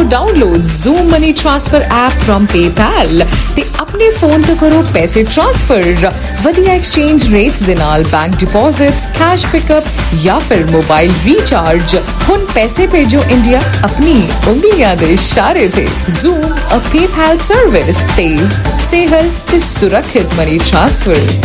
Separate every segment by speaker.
Speaker 1: Download Zoom Money Transfer app from PayPal ते अपने phone तो करो पैसे ट्रांसफर वधिया एक्सचेंज रेट्स दे नाल बैंक डिपॉजिट्स कैश पिकअप या फिर मोबाइल रीचार्ज हुन पैसे भेजो इंडिया अपनी उंगलियां दे इशारे ते Zoom अ PayPal सर्विस तेज सेहल ते सुरक्षित मनी ट्रांसफर।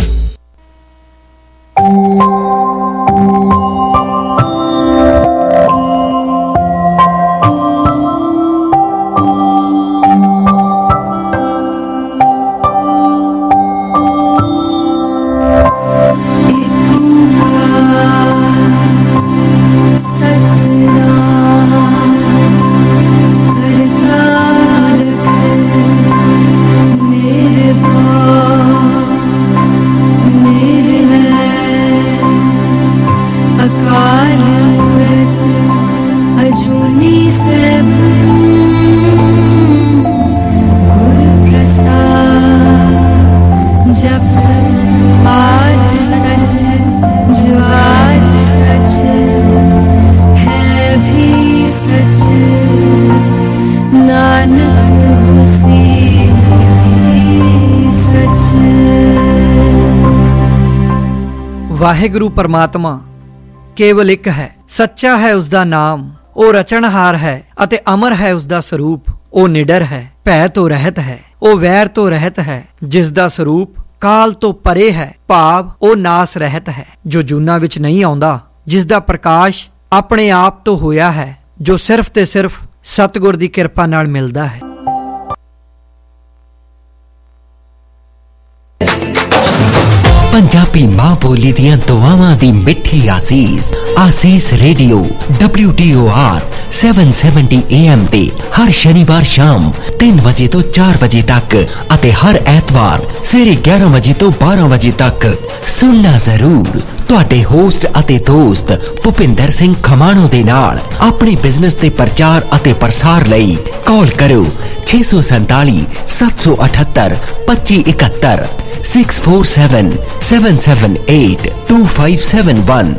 Speaker 2: ਵਾਹਿਗੁਰੂ ਪਰਮਾਤਮਾ ਕੇਵਲ ਇੱਕ ਹੈ, ਸੱਚਾ ਹੈ ਉਸਦਾ ਨਾਮ, ਉਹ ਰਚਨਹਾਰ ਹੈ ਅਤੇ ਅਮਰ ਹੈ ਉਸਦਾ ਸਰੂਪ। ਉਹ ਨਿਡਰ ਹੈ, ਭੈ ਤੋਂ ਰਹਿਤ ਹੈ, ਉਹ ਵੈਰ ਤੋਂ ਰਹਿਤ ਹੈ, ਜਿਸ ਦਾ ਸਰੂਪ ਕਾਲ ਤੋਂ ਪਰੇ ਹੈ, ਭਾਵ ਉਹ ਨਾਸ ਰਹਿਤ ਹੈ, ਜੋ ਜੂਨਾਂ ਵਿੱਚ ਨਹੀਂ ਆਉਂਦਾ, ਜਿਸ ਦਾ ਪ੍ਰਕਾਸ਼ ਆਪਣੇ ਆਪ ਤੋਂ ਹੋਇਆ ਹੈ, ਜੋ ਸਿਰਫ ਤੇ ਸਿਰਫ ਸਤਿਗੁਰ ਦੀ ਕਿਰਪਾ ਨਾਲ ਮਿਲਦਾ ਹੈ।
Speaker 3: पंजाबी मां बोली दियां दुआवां दी मिठी आसीस रेडियो WTOR 770 AM ते हर शनिवार शाम 3 बजे तो 4 बजे तक अते हर ऐतवार सवेरे 11 बजे तो 12 बजे तक सुनना जरूर। तुहाडे होस्ट अते दोस्त भुपिंदर सिंह खमाणो दे नाल अपने बिजनेस दे प्रचार अते प्रसार लई कॉल करो 647 778 2571 647 778 2571।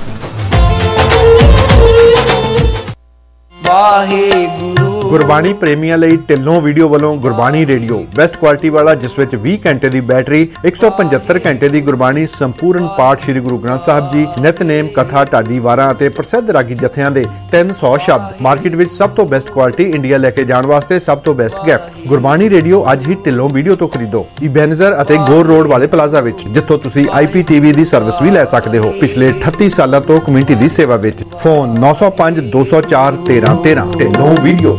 Speaker 4: ਗੁਰਬਾਣੀ ਪ੍ਰੇਮੀਆਂ ਲਈ ਢਿੱਲੋਂ ਵੀਡੀਓ ਵੱਲੋਂ ਗੁਰਬਾਣੀ ਰੇਡੀਓ ਬੈਸਟ ਕੁਆਲਿਟੀ ਵਾਲਾ, ਜਿਸ ਵਿੱਚ 20 ਘੰਟੇ ਦੀ ਬੈਟਰੀ, 175 ਘੰਟੇ ਦੀ ਗੁਰਬਾਣੀ, ਸੰਪੂਰਨ ਪਾਠ ਸ੍ਰੀ ਗੁਰੂ ਗ੍ਰੰਥ ਸਾਹਿਬ ਜੀ, ਨਿਤਨੇਮ, ਕਥਾ, ਢਾਡੀ ਵਾਰਾਂ ਅਤੇ ਪ੍ਰਸਿੱਧ ਰਾਗੀ ਜਥਿਆਂ ਦੇ 300 ਸ਼ਬਦ। ਮਾਰਕੀਟ ਵਿੱਚ ਸਭ ਤੋਂ ਬੈਸਟ ਕੁਆਲਿਟੀ, ਇੰਡੀਆ ਲੈ ਕੇ ਜਾਣ ਵਾਸਤੇ ਸਭ ਤੋਂ ਬੈਸਟ ਗਿਫਟ। ਗੁਰਬਾਣੀ ਰੇਡੀਓ ਅੱਜ ਹੀ ਢਿੱਲੋਂ ਵੀਡੀਓ ਤੋਂ ਖਰੀਦੋ, ਇਬੈਨਜ਼ਰ ਅਤੇ ਗੋਰ ਰੋਡ ਵਾਲੇ ਪਲਾਜ਼ਾ ਵਿੱਚ, ਜਿੱਥੋਂ ਤੁਸੀਂ IPTV ਦੀ ਸਰਵਿਸ ਵੀ ਲੈ ਸਕਦੇ ਹੋ। ਪਿਛਲੇ 38 ਸਾਲਾਂ ਤੋਂ ਕਮਿਊਨਿਟੀ ਦੀ ਸੇਵਾ ਵਿੱਚ। Phone 905 204 1313। Dhillon video.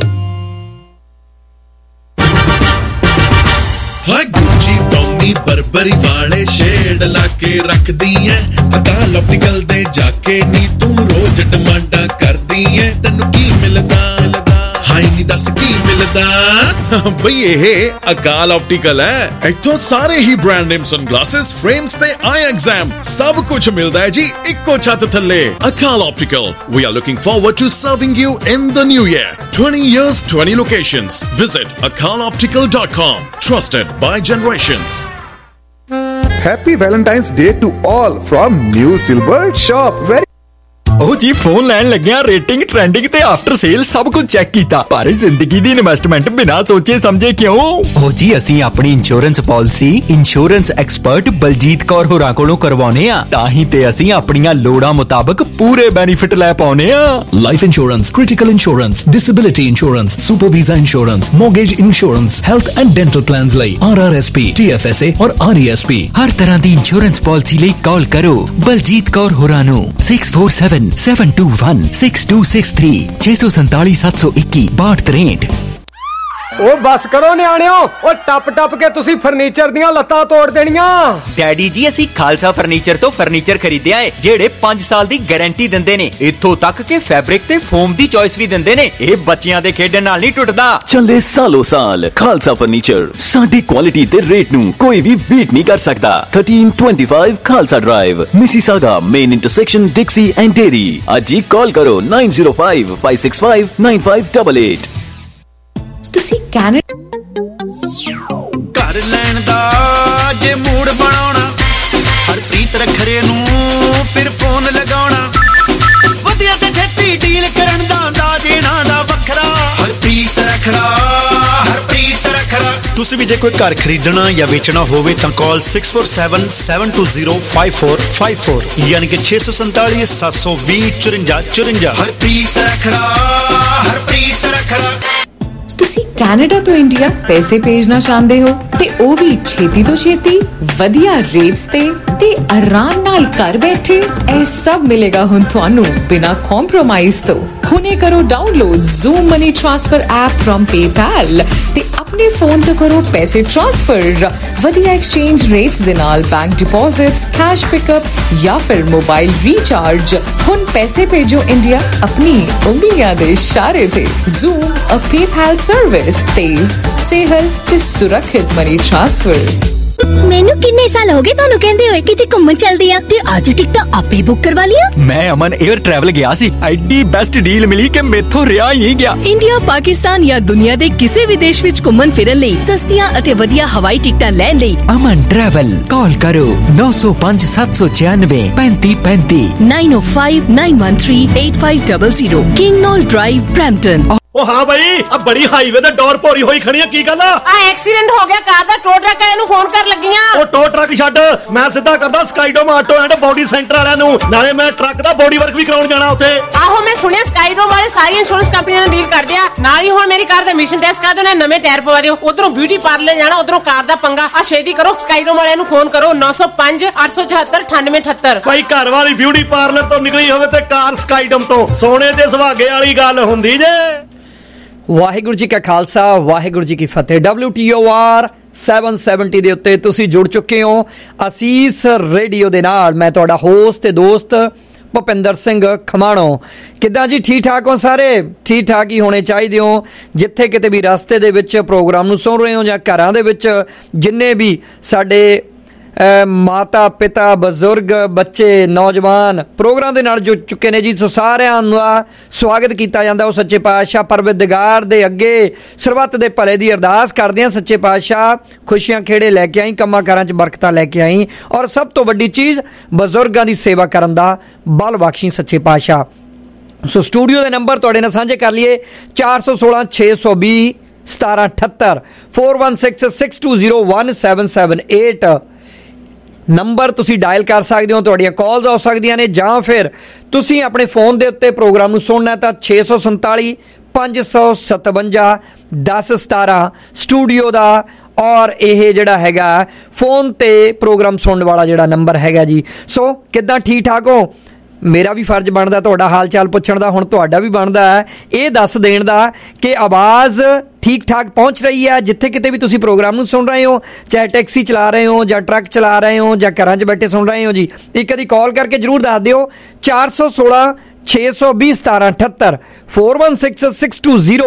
Speaker 5: Gucci Tommy Burberry वाले शेड लाके रख दी है। अकाल ऑप्टिकल दे जाके नी तू रोज डिमांडा कर दी है। तेनू की मिलदा हाई नी दस की मिलदा बई ये अकाल ऑप्टिकल है। इत्थों सारे ही ब्रांड नेम सनग्लासेस, फ्रेम्स ते आई एग्जाम सब कुछ मिलदा है जी इक्को छत थल्ले। Akal optical, we are looking forward to serving you in the new year. 20 years, 20 locations. Visit akaloptical.com. Trusted by generations.
Speaker 6: Happy Valentine's Day to all from New Silver Shop.
Speaker 7: ਉਹ ਜੀ ਫੋਨ ਲੈਣ ਲੱਗਿਆ ਰੇਟਿੰਗ ਟ੍ਰੈਂਡਿੰਗ ਤੇ after sale ਸਭ ਕੁਝ check ਕੀਤਾ, ਪਰ ਜ਼ਿੰਦਗੀ ਦੀ ਇਨਵੈਸਟਮੈਂਟ ਬਿਨਾਂ ਸੋਚੇ ਸਮਝੇ ਕਿਉਂ? ਉਹ ਜੀ ਅਸੀਂ ਆਪਣੀ insurance policy insurance expert Baljit Kaur ਹੋਰਾਂ ਕੋਲੋਂ ਕਰਵਾਉਨੇ ਆ, ਤਾਂ ਹੀ ਤੇ ਅਸੀਂ ਆਪਣੀਆਂ ਲੋੜਾਂ ਮੁਤਾਬਕ ਪੂਰੇ ਬੈਨੀਫਿਟ ਲੈ ਪਾਉਨੇ ਆ।
Speaker 8: Life insurance, critical insurance, disability insurance, super visa insurance, mortgage insurance, health and dental plans ਲਈ RRSP, TFSA ਔਰ RESP।
Speaker 3: ਹਰ ਤਰ੍ਹਾਂ ਦੀ ਇੰਸ਼ੋਰੈਂਸ ਪਾਲਿਸੀ ਲਈ ਕਾਲ ਕਰੋ ਬਲਜੀਤ ਕੌਰ ਹੋਰਾਂ ਨੂੰ 64721 6263 647 721 6263।
Speaker 9: ਉਹ ਬਸ ਕਰੋ ਨਿਆਣਿਓ, ਉਹ ਟੱਪ ਟੱਪ ਕੇ ਤੁਸੀਂ ਫਰਨੀਚਰ ਦੀਆਂ ਲੱਤਾਂ ਤੋੜ ਦੇਣੀਆਂ।
Speaker 7: ਡੈਡੀ ਜੀ ਅਸੀਂ ਖਾਲਸਾ ਫਰਨੀਚਰ ਤੋਂ ਫਰਨੀਚਰ ਖਰੀਦਿਆ ਏ, ਜਿਹੜੇ 5 ਸਾਲ ਦੀ ਗਾਰੰਟੀ ਦਿੰਦੇ ਨੇ, ਇੱਥੋਂ ਤੱਕ ਕਿ ਫੈਬਰਿਕ ਤੇ ਫੋਮ ਦੀ ਚੋਇਸ ਵੀ ਦਿੰਦੇ ਨੇ। ਇਹ ਬੱਚਿਆਂ ਦੇ ਖੇਡਣ ਨਾਲ ਨਹੀਂ ਟੁੱਟਦਾ।
Speaker 10: ਚੱਲੇ ਸਾਲੋ ਸਾਲ ਖਾਲਸਾ ਫਰਨੀਚਰ, ਸਾਡੀ ਕੁਆਲਿਟੀ ਤੇ ਰੇਟ ਨੂੰ ਕੋਈ ਵੀ ਬੀਟ ਨਹੀਂ ਕਰ ਸਕਦਾ। 1325 Khalsa drive, Mississauga main intersection, Dixie and Derry. ਅੱਜ ਹੀ ਕਾਲ ਕਰੋ 905 565 9588।
Speaker 1: ਤੁਸੀਂ ਕੈਨੇਡਾ
Speaker 11: ਘਰ ਲੈਣ ਦਾ ਜੇ ਮੂਡ ਬਣਾਉਣਾ, ਹਰਪ੍ਰੀਤ ਰੱਖਰੇ ਨੂੰ ਫਿਰ ਫੋਨ ਲਗਾਉਣਾ, ਵਧੀਆ ਤੇ ਛੇਤੀ ਡੀਲ ਕਰਨ ਦਾ ਦੇਣਾ ਦਾ ਵੱਖਰਾ। ਹਰਪ੍ਰੀਤ ਤੁਸੀਂ ਵੀ ਜੇ ਕੋਈ ਘਰ ਖਰੀਦਣਾ ਜਾਂ ਵੇਚਣਾ ਹੋਵੇ ਤਾਂ ਕਾਲ 6477205454 ਯਾਨੀ ਕਿ 647 720 5454। ਹਰਪ੍ਰੀਤ ਰਖੜਾ, ਹਰਪ੍ਰੀਤ ਰਖੜਾ।
Speaker 1: ਤੁਸੀਂ ਕੈਨੇਡਾ ਤੋਂ ਇੰਡੀਆ ਪੈਸੇ ਭੇਜਣਾ ਚਾਹੁੰਦੇ ਹੋ ਤੇ ਉਹ ਵੀ ਛੇਤੀ ਤੋਂ ਛੇਤੀ ਵਧੀਆ ਰੇਟਸ ਤੇ ਆਰਾਮ ਨਾਲ ਘਰ ਬੈਠੇ। ਇਹ ਸਭ ਮਿਲੇਗਾ ਹੁਣ ਤੁਹਾਨੂੰ ਬਿਨਾਂ ਕੰਪਰੋਮਾਈਜ਼ ਤੋਂ। ਹੁਣੇ ਕਰੋ download zoom money transfer app from PayPal ਤੇ ਆਪਣੇ ਫੋਨ ਤੋਂ ਕਰੋ ਪੈਸੇ ਟ੍ਰਾਂਸਫਰ। ਵਧੀਆ ਐਕਸਚੇਂਜ ਰੇਟਸ ਦੇ ਨਾਲ ਬੈਂਕ ਡਿਪੋਜ਼ਿਟਸ, ਕੈਸ਼ ਪਿਕਅਪ ਜਾਂ ਫਿਰ ਮੋਬਾਈਲ ਰੀਚਾਰਜ। ਹੁਣ ਪੈਸੇ ਭੇਜੋ ਇੰਡੀਆ ਆਪਣੀ ਉਂਗਲੀਆਂ ਦੇ ਇਸ਼ਾਰੇ ਤੇ। ਜ਼ੂਮ ਅ PayPal ਸਰਵਿਸ, ਤੇਜ਼, ਸੇਹਲ ਤੇ ਸੁਰੱਖਿਅਤ ਮਨੀ ਟ੍ਰਾਂਸਫਰ।
Speaker 12: ਮੈਨੂੰ ਕਿੰਨੇ ਸਾਲ ਹੋ ਗਏ ਤੁਹਾਨੂੰ ਕਹਿੰਦੇ ਹੋਏ ਕਿਤੇ ਘੁੰਮਣ ਚੱਲਦੀ ਆ ਤੇ ਅੱਜ ਟਿਕਟਾਂ ਆਪੇ ਬੁੱਕ ਕਰਵਾ ਲਿਆ।
Speaker 7: ਮੈਂ ਅਮਨ 에ਅਰ ਟਰੈਵਲ ਗਿਆ ਸੀ, ਐਡੀ ਬੈਸਟ ਡੀਲ ਮਿਲੀ ਕਿ ਮੇਥੋਂ ਰਿਹਾ ਹੀ ਨਹੀਂ ਗਿਆ।
Speaker 12: ਇੰਡੀਆ, ਪਾਕਿਸਤਾਨ ਜਾਂ ਦੁਨੀਆ ਦੇ ਕਿਸੇ ਵੀ ਦੇਸ਼ ਵਿੱਚ ਘੁੰਮਣ ਫਿਰਨ ਲਈ ਸਸਤੀਆਂ ਅਤੇ ਵਧੀਆ ਹਵਾਈ ਟਿਕਟਾਂ ਲੈਣ ਲਈ
Speaker 3: ਅਮਨ ਟਰੈਵਲ ਕਾਲ ਕਰੋ 905 796 3535
Speaker 12: 9059138500 ਕਿੰਗ ਨੋਲ ਡਰਾਈਵ ਬ੍ਰੈਂਪਟਨ।
Speaker 13: ਉਹ ਹਾਂ ਬਈ, ਆ ਬੜੀ ਹਾਈਵੇ ਤੇ ਡੋਰ ਭੋਰੀ ਹੋਈ ਖੜੀ ਆ, ਕੀ ਗੱਲ ਆ?
Speaker 14: ਐਕਸੀਡੈਂਟ ਹੋ ਗਿਆ ਕਾਰ ਦਾ, ਟੋ ਟਰੱਕ ਵਾਲਿਆਂ ਨੂੰ ਫੋਨ ਕਰ ਲੱਗੀਆਂ।
Speaker 13: ਉਹ ਟੋ ਟਰੱਕ ਛੱਡ, ਮੈਂ ਸਿੱਧਾ ਕਰਦਾ Skydome auto and body centre ਵਾਲਿਆਂ ਨੂੰ, ਨਾਲੇ ਮੈਂ ਟਰੱਕ ਦਾ ਬੋਡੀ ਵਰਕ ਵੀ ਕਰਾਉਣ ਜਾਣਾ ਉੱਥੇ।
Speaker 14: ਆਹੋ ਮੈਂ ਸੁਣਿਆ ਸਕਾਈਡੋਮ ਵਾਲੇ ਸਾਰੀ ਇੰਸ਼ੋਰੈਂਸ ਕੰਪਨੀਆਂ ਨਾਲ ਡੀਲ ਕਰਦੇ ਆ। ਨਾਲ ਹੀ ਹੁਣ ਮੇਰੀ ਕਾਰ ਦਾ ਐਮਿਸ਼ਨ ਟੈਸਟ ਕਰਾ ਦਿਓ, ਨਵੇਂ ਟਾਇਰ ਪਵਾ ਦਿਓ। ਉਧਰੋਂ ਬਿਊਟੀ ਪਾਰਲਰ ਜਾਣਾ, ਉਧਰੋਂ ਕਾਰ ਦਾ ਪੰਗਾ। ਆ ਛੇਤੀ ਕਰੋ, ਸਕਾਈਡੋਮ ਵਾਲਿਆਂ ਨੂੰ ਫੋਨ ਕਰੋ 905 874 9878।
Speaker 13: ਭਾਈ ਘਰ ਵਾਲੀ ਬਿਊਟੀ ਪਾਰਲਰ ਤੋਂ ਨਿਕਲੀ ਹੋਵੇ ਤੇ ਕਾਰ ਸਕਾਈਡੋਮ ਤੋਂ, ਸੋਨੇ ਦੇ ਸੁਹਾਗੇ ਵਾਲੀ ਗੱਲ ਹੁੰਦੀ ਜੇ।
Speaker 2: ਵਾਹਿਗੁਰੂ ਜੀ ਕਾ ਖਾਲਸਾ, ਵਾਹਿਗੁਰੂ ਜੀ ਕੀ ਫਤਿਹ। WTOR 770 ਦੇ ਉੱਤੇ ਤੁਸੀਂ ਜੁੜ ਚੁੱਕੇ ਹੋ ਅਸੀਸ ਰੇਡੀਓ ਦੇ ਨਾਲ। ਮੈਂ ਤੁਹਾਡਾ ਹੋਸਟ ਤੇ ਦੋਸਤ ਭੁਪਿੰਦਰ ਸਿੰਘ ਖਮਾਣੋ। ਕਿੱਦਾਂ ਜੀ, ਠੀਕ ਠਾਕ ਹੋ ਸਾਰੇ? ਠੀਕ ਠਾਕ ਹੀ ਹੋਣੇ ਚਾਹੀਦੇ ਹੋ। ਜਿੱਥੇ ਕਿਤੇ ਵੀ ਰਸਤੇ ਦੇ ਵਿੱਚ ਪ੍ਰੋਗਰਾਮ ਨੂੰ ਸੁਣ ਰਹੇ ਹੋ ਜਾਂ ਘਰਾਂ ਦੇ ਵਿੱਚ ਜਿੰਨੇ ਵੀ ਸਾਡੇ ਮਾਤਾ ਪਿਤਾ, ਬਜ਼ੁਰਗ, ਬੱਚੇ, ਨੌਜਵਾਨ ਪ੍ਰੋਗਰਾਮ ਦੇ ਨਾਲ ਜੁੜ ਚੁੱਕੇ ਨੇ ਜੀ, ਸੋ ਸਾਰਿਆਂ ਦਾ ਸਵਾਗਤ ਕੀਤਾ ਜਾਂਦਾ। ਉਹ ਸੱਚੇ ਪਾਤਸ਼ਾਹ ਪਰਵਰਦਿਗਾਰ ਦੇ ਅੱਗੇ ਸਰਬੱਤ ਦੇ ਭਲੇ ਦੀ ਅਰਦਾਸ ਕਰਦੇ ਹਾਂ, ਸੱਚੇ ਪਾਤਸ਼ਾਹ ਖੁਸ਼ੀਆਂ ਖੇੜੇ ਲੈ ਕੇ ਆਈ, ਕੰਮਾਂ ਕਾਰਾਂ 'ਚ ਬਰਕਤਾਂ ਲੈ ਕੇ ਆਈ, ਔਰ ਸਭ ਤੋਂ ਵੱਡੀ ਚੀਜ਼ ਬਜ਼ੁਰਗਾਂ ਦੀ ਸੇਵਾ ਕਰਨ ਦਾ ਬਲ ਬਖਸ਼ੀ ਸੱਚੇ ਪਾਤਸ਼ਾਹ। ਸੋ ਸਟੂਡੀਓ ਦੇ ਨੰਬਰ ਤੁਹਾਡੇ ਨਾਲ ਸਾਂਝੇ ਕਰ ਲਈਏ 416 620 1778 416 620 1778 ਨੰਬਰ ਤੁਸੀਂ ਡਾਇਲ ਕਰ ਸਕਦੇ ਹੋ। ਤੁਹਾਡੀਆਂ ਕਾਲਸ ਆ ਸਕਦੀਆਂ ਨੇ, ਜਾਂ ਫਿਰ ਤੁਸੀਂ ਆਪਣੇ ਫੋਨ ਦੇ ਉੱਤੇ ਪ੍ਰੋਗਰਾਮ ਨੂੰ ਸੁਣਨਾ ਤਾਂ 647 557 1017 ਸਟੂਡੀਓ ਦਾ, ਔਰ ਇਹ ਜਿਹੜਾ ਹੈਗਾ ਫੋਨ ਤੇ ਪ੍ਰੋਗਰਾਮ ਸੁਣਨ ਵਾਲਾ ਜਿਹੜਾ ਨੰਬਰ ਹੈਗਾ ਜੀ। ਸੋ ਕਿੱਦਾਂ, ਠੀਕ ਠਾਕ ਹੋ? ਮੇਰਾ ਵੀ ਫਰਜ਼ ਬਣਦਾ ਤੁਹਾਡਾ ਹਾਲ ਚਾਲ ਪੁੱਛਣ ਦਾ, ਹੁਣ ਤੁਹਾਡਾ ਵੀ ਬਣਦਾ ਹੈ ਇਹ ਦੱਸ ਦੇਣ ਦਾ ਕਿ ਆਵਾਜ਼ ਠੀਕ ਠਾਕ ਪਹੁੰਚ ਰਹੀ ਹੈ ਜਿੱਥੇ ਕਿਤੇ ਵੀ ਤੁਸੀਂ ਪ੍ਰੋਗਰਾਮ ਨੂੰ ਸੁਣ ਰਹੇ ਹੋ, ਚਾਹੇ ਟੈਕਸੀ ਚਲਾ ਰਹੇ ਹੋ ਜਾਂ ਟਰੱਕ ਚਲਾ ਰਹੇ ਹੋ ਜਾਂ ਘਰਾਂ 'ਚ ਬੈਠੇ ਸੁਣ ਰਹੇ ਹੋ ਜੀ। ਇੱਕ ਵਾਰੀ ਕਾਲ ਕਰਕੇ ਜ਼ਰੂਰ ਦੱਸ ਦਿਓ 416 620 1778 416 620